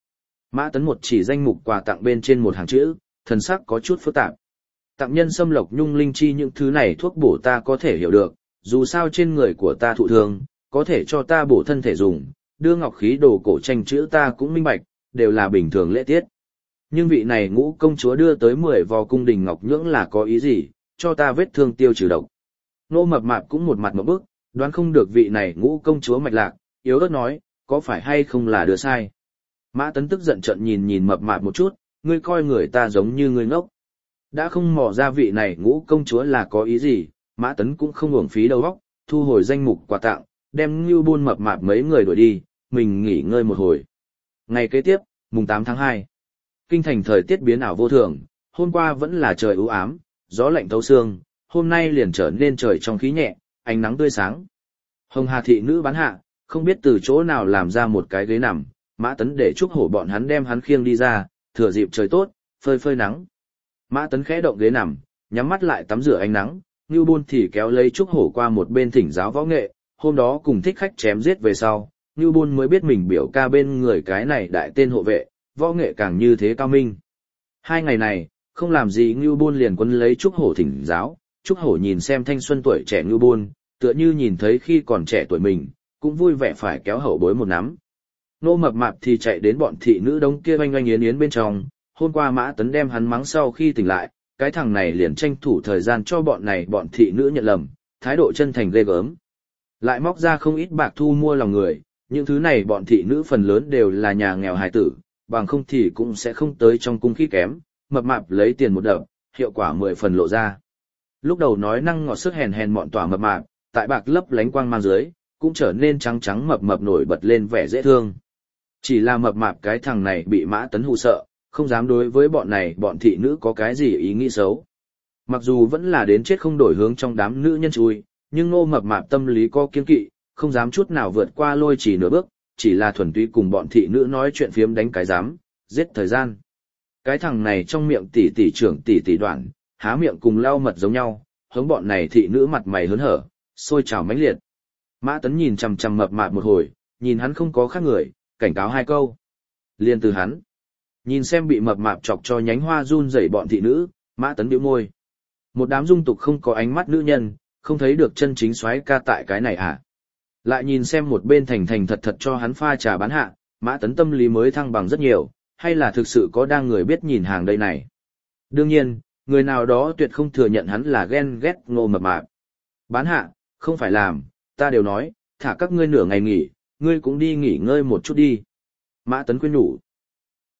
Mã Tấn một chỉ danh mục quà tặng bên trên một hàng chữ, thần sắc có chút phức tạp. Tặng nhân sâm lộc nhung linh chi những thứ này thuốc bổ ta có thể hiểu được, dù sao trên người của ta thụ thương, có thể cho ta bổ thân thể dùng, đưa ngọc khí đồ cổ tranh chữ ta cũng minh bạch, đều là bình thường lễ tiết. Nhưng vị này ngũ công chúa đưa tới mười vò cung đình ngọc nhưỡng là có ý gì, cho ta vết thương tiêu trừ độc. Nô Mập Mạp cũng một mặt một bức, đoán không được vị này ngũ công chúa mạch lạc, yếu ớt nói, có phải hay không là đưa sai. Mã Tấn tức giận trận nhìn nhìn Mập Mạp một chút, ngươi coi người ta giống như ngươi ngốc. Đã không mò ra vị này ngũ công chúa là có ý gì, Mã Tấn cũng không uổng phí đầu óc, thu hồi danh mục quà tặng, đem Ngưu Bôn Mập Mạp mấy người đuổi đi, mình nghỉ ngơi một hồi. Ngày kế tiếp, mùng tám tháng hai, kinh thành thời tiết biến ảo vô thường, hôm qua vẫn là trời u ám, gió lạnh thấu xương, hôm nay liền trở nên trời trong khí nhẹ, ánh nắng tươi sáng. Hồng Hà thị nữ bán hạ, không biết từ chỗ nào làm ra một cái ghế nằm, Mã Tấn để Trúc Hổ bọn hắn đem hắn khiêng đi ra, thừa dịp trời tốt, phơi phơi nắng. Mã Tấn khẽ động ghế nằm, nhắm mắt lại tắm rửa ánh nắng, Ngưu Bôn thì kéo lấy Trúc Hổ qua một bên thỉnh giáo võ nghệ, hôm đó cùng thích khách chém giết về sau, Ngưu Bôn mới biết mình biểu ca bên người cái này đại tên hộ vệ, võ nghệ càng như thế cao minh. Hai ngày này, không làm gì Ngưu Bôn liền quấn lấy Trúc Hổ thỉnh giáo, Trúc Hổ nhìn xem thanh xuân tuổi trẻ Ngưu Bôn, tựa như nhìn thấy khi còn trẻ tuổi mình, cũng vui vẻ phải kéo hậu bối một nắm. Nô Mập Mạp thì chạy đến bọn thị nữ đống kia oanh oanh yến yến bên trong, hôm qua Mã Tấn đem hắn mắng sau khi tỉnh lại, cái thằng này liền tranh thủ thời gian cho bọn này bọn thị nữ nhận lầm, thái độ chân thành ghê gớm. Lại móc ra không ít bạc thu mua lòng người, những thứ này bọn thị nữ phần lớn đều là nhà nghèo hài tử, bằng không thì cũng sẽ không tới trong cung khí kém, Mập Mạp lấy tiền một đợt, hiệu quả mười phần lộ ra. Lúc đầu nói năng ngọt sức hèn hèn mọn tỏa Mập Mạp, tại bạc lấp lánh quang mang dưới, cũng trở nên trắng trắng mập mập nổi bật lên vẻ dễ thương. Chỉ là Mập Mạp cái thằng này bị Mã Tấn hù sợ, không dám đối với bọn này bọn thị nữ có cái gì ý nghĩ xấu. Mặc dù vẫn là đến chết không đổi hướng trong đám nữ nhân chui, nhưng Ngô Mập Mạp tâm lý có kiên kỵ, không dám chút nào vượt qua lôi chỉ nửa bước, chỉ là thuần túy cùng bọn thị nữ nói chuyện phiếm đánh cái giám, giết thời gian. Cái thằng này trong miệng tỷ tỷ trưởng tỷ tỷ đoạn, há miệng cùng lau mật giống nhau, hống bọn này thị nữ mặt mày hớn hở, sôi trào mãnh liệt. Mã Tấn nhìn chằm chằm Mập Mạp một hồi, nhìn hắn không có khác người, cảnh cáo hai câu. Liên từ hắn, nhìn xem bị Mập Mạp chọc cho nhánh hoa run rẩy bọn thị nữ, Mã Tấn bĩu môi. Một đám dung tục không có ánh mắt nữ nhân, không thấy được chân chính soái ca tại cái này à? Lại nhìn xem một bên thành thành thật thật cho hắn pha trà bán hạ, Mã Tấn tâm lý mới thăng bằng rất nhiều, hay là thực sự có đang người biết nhìn hàng đây này. Đương nhiên, người nào đó tuyệt không thừa nhận hắn là ghen ghét Ngô Mập Mạp. Bán hạ, không phải làm, ta đều nói, thả các ngươi nửa ngày nghỉ, ngươi cũng đi nghỉ ngơi một chút đi. Mã Tấn khuyên nhủ.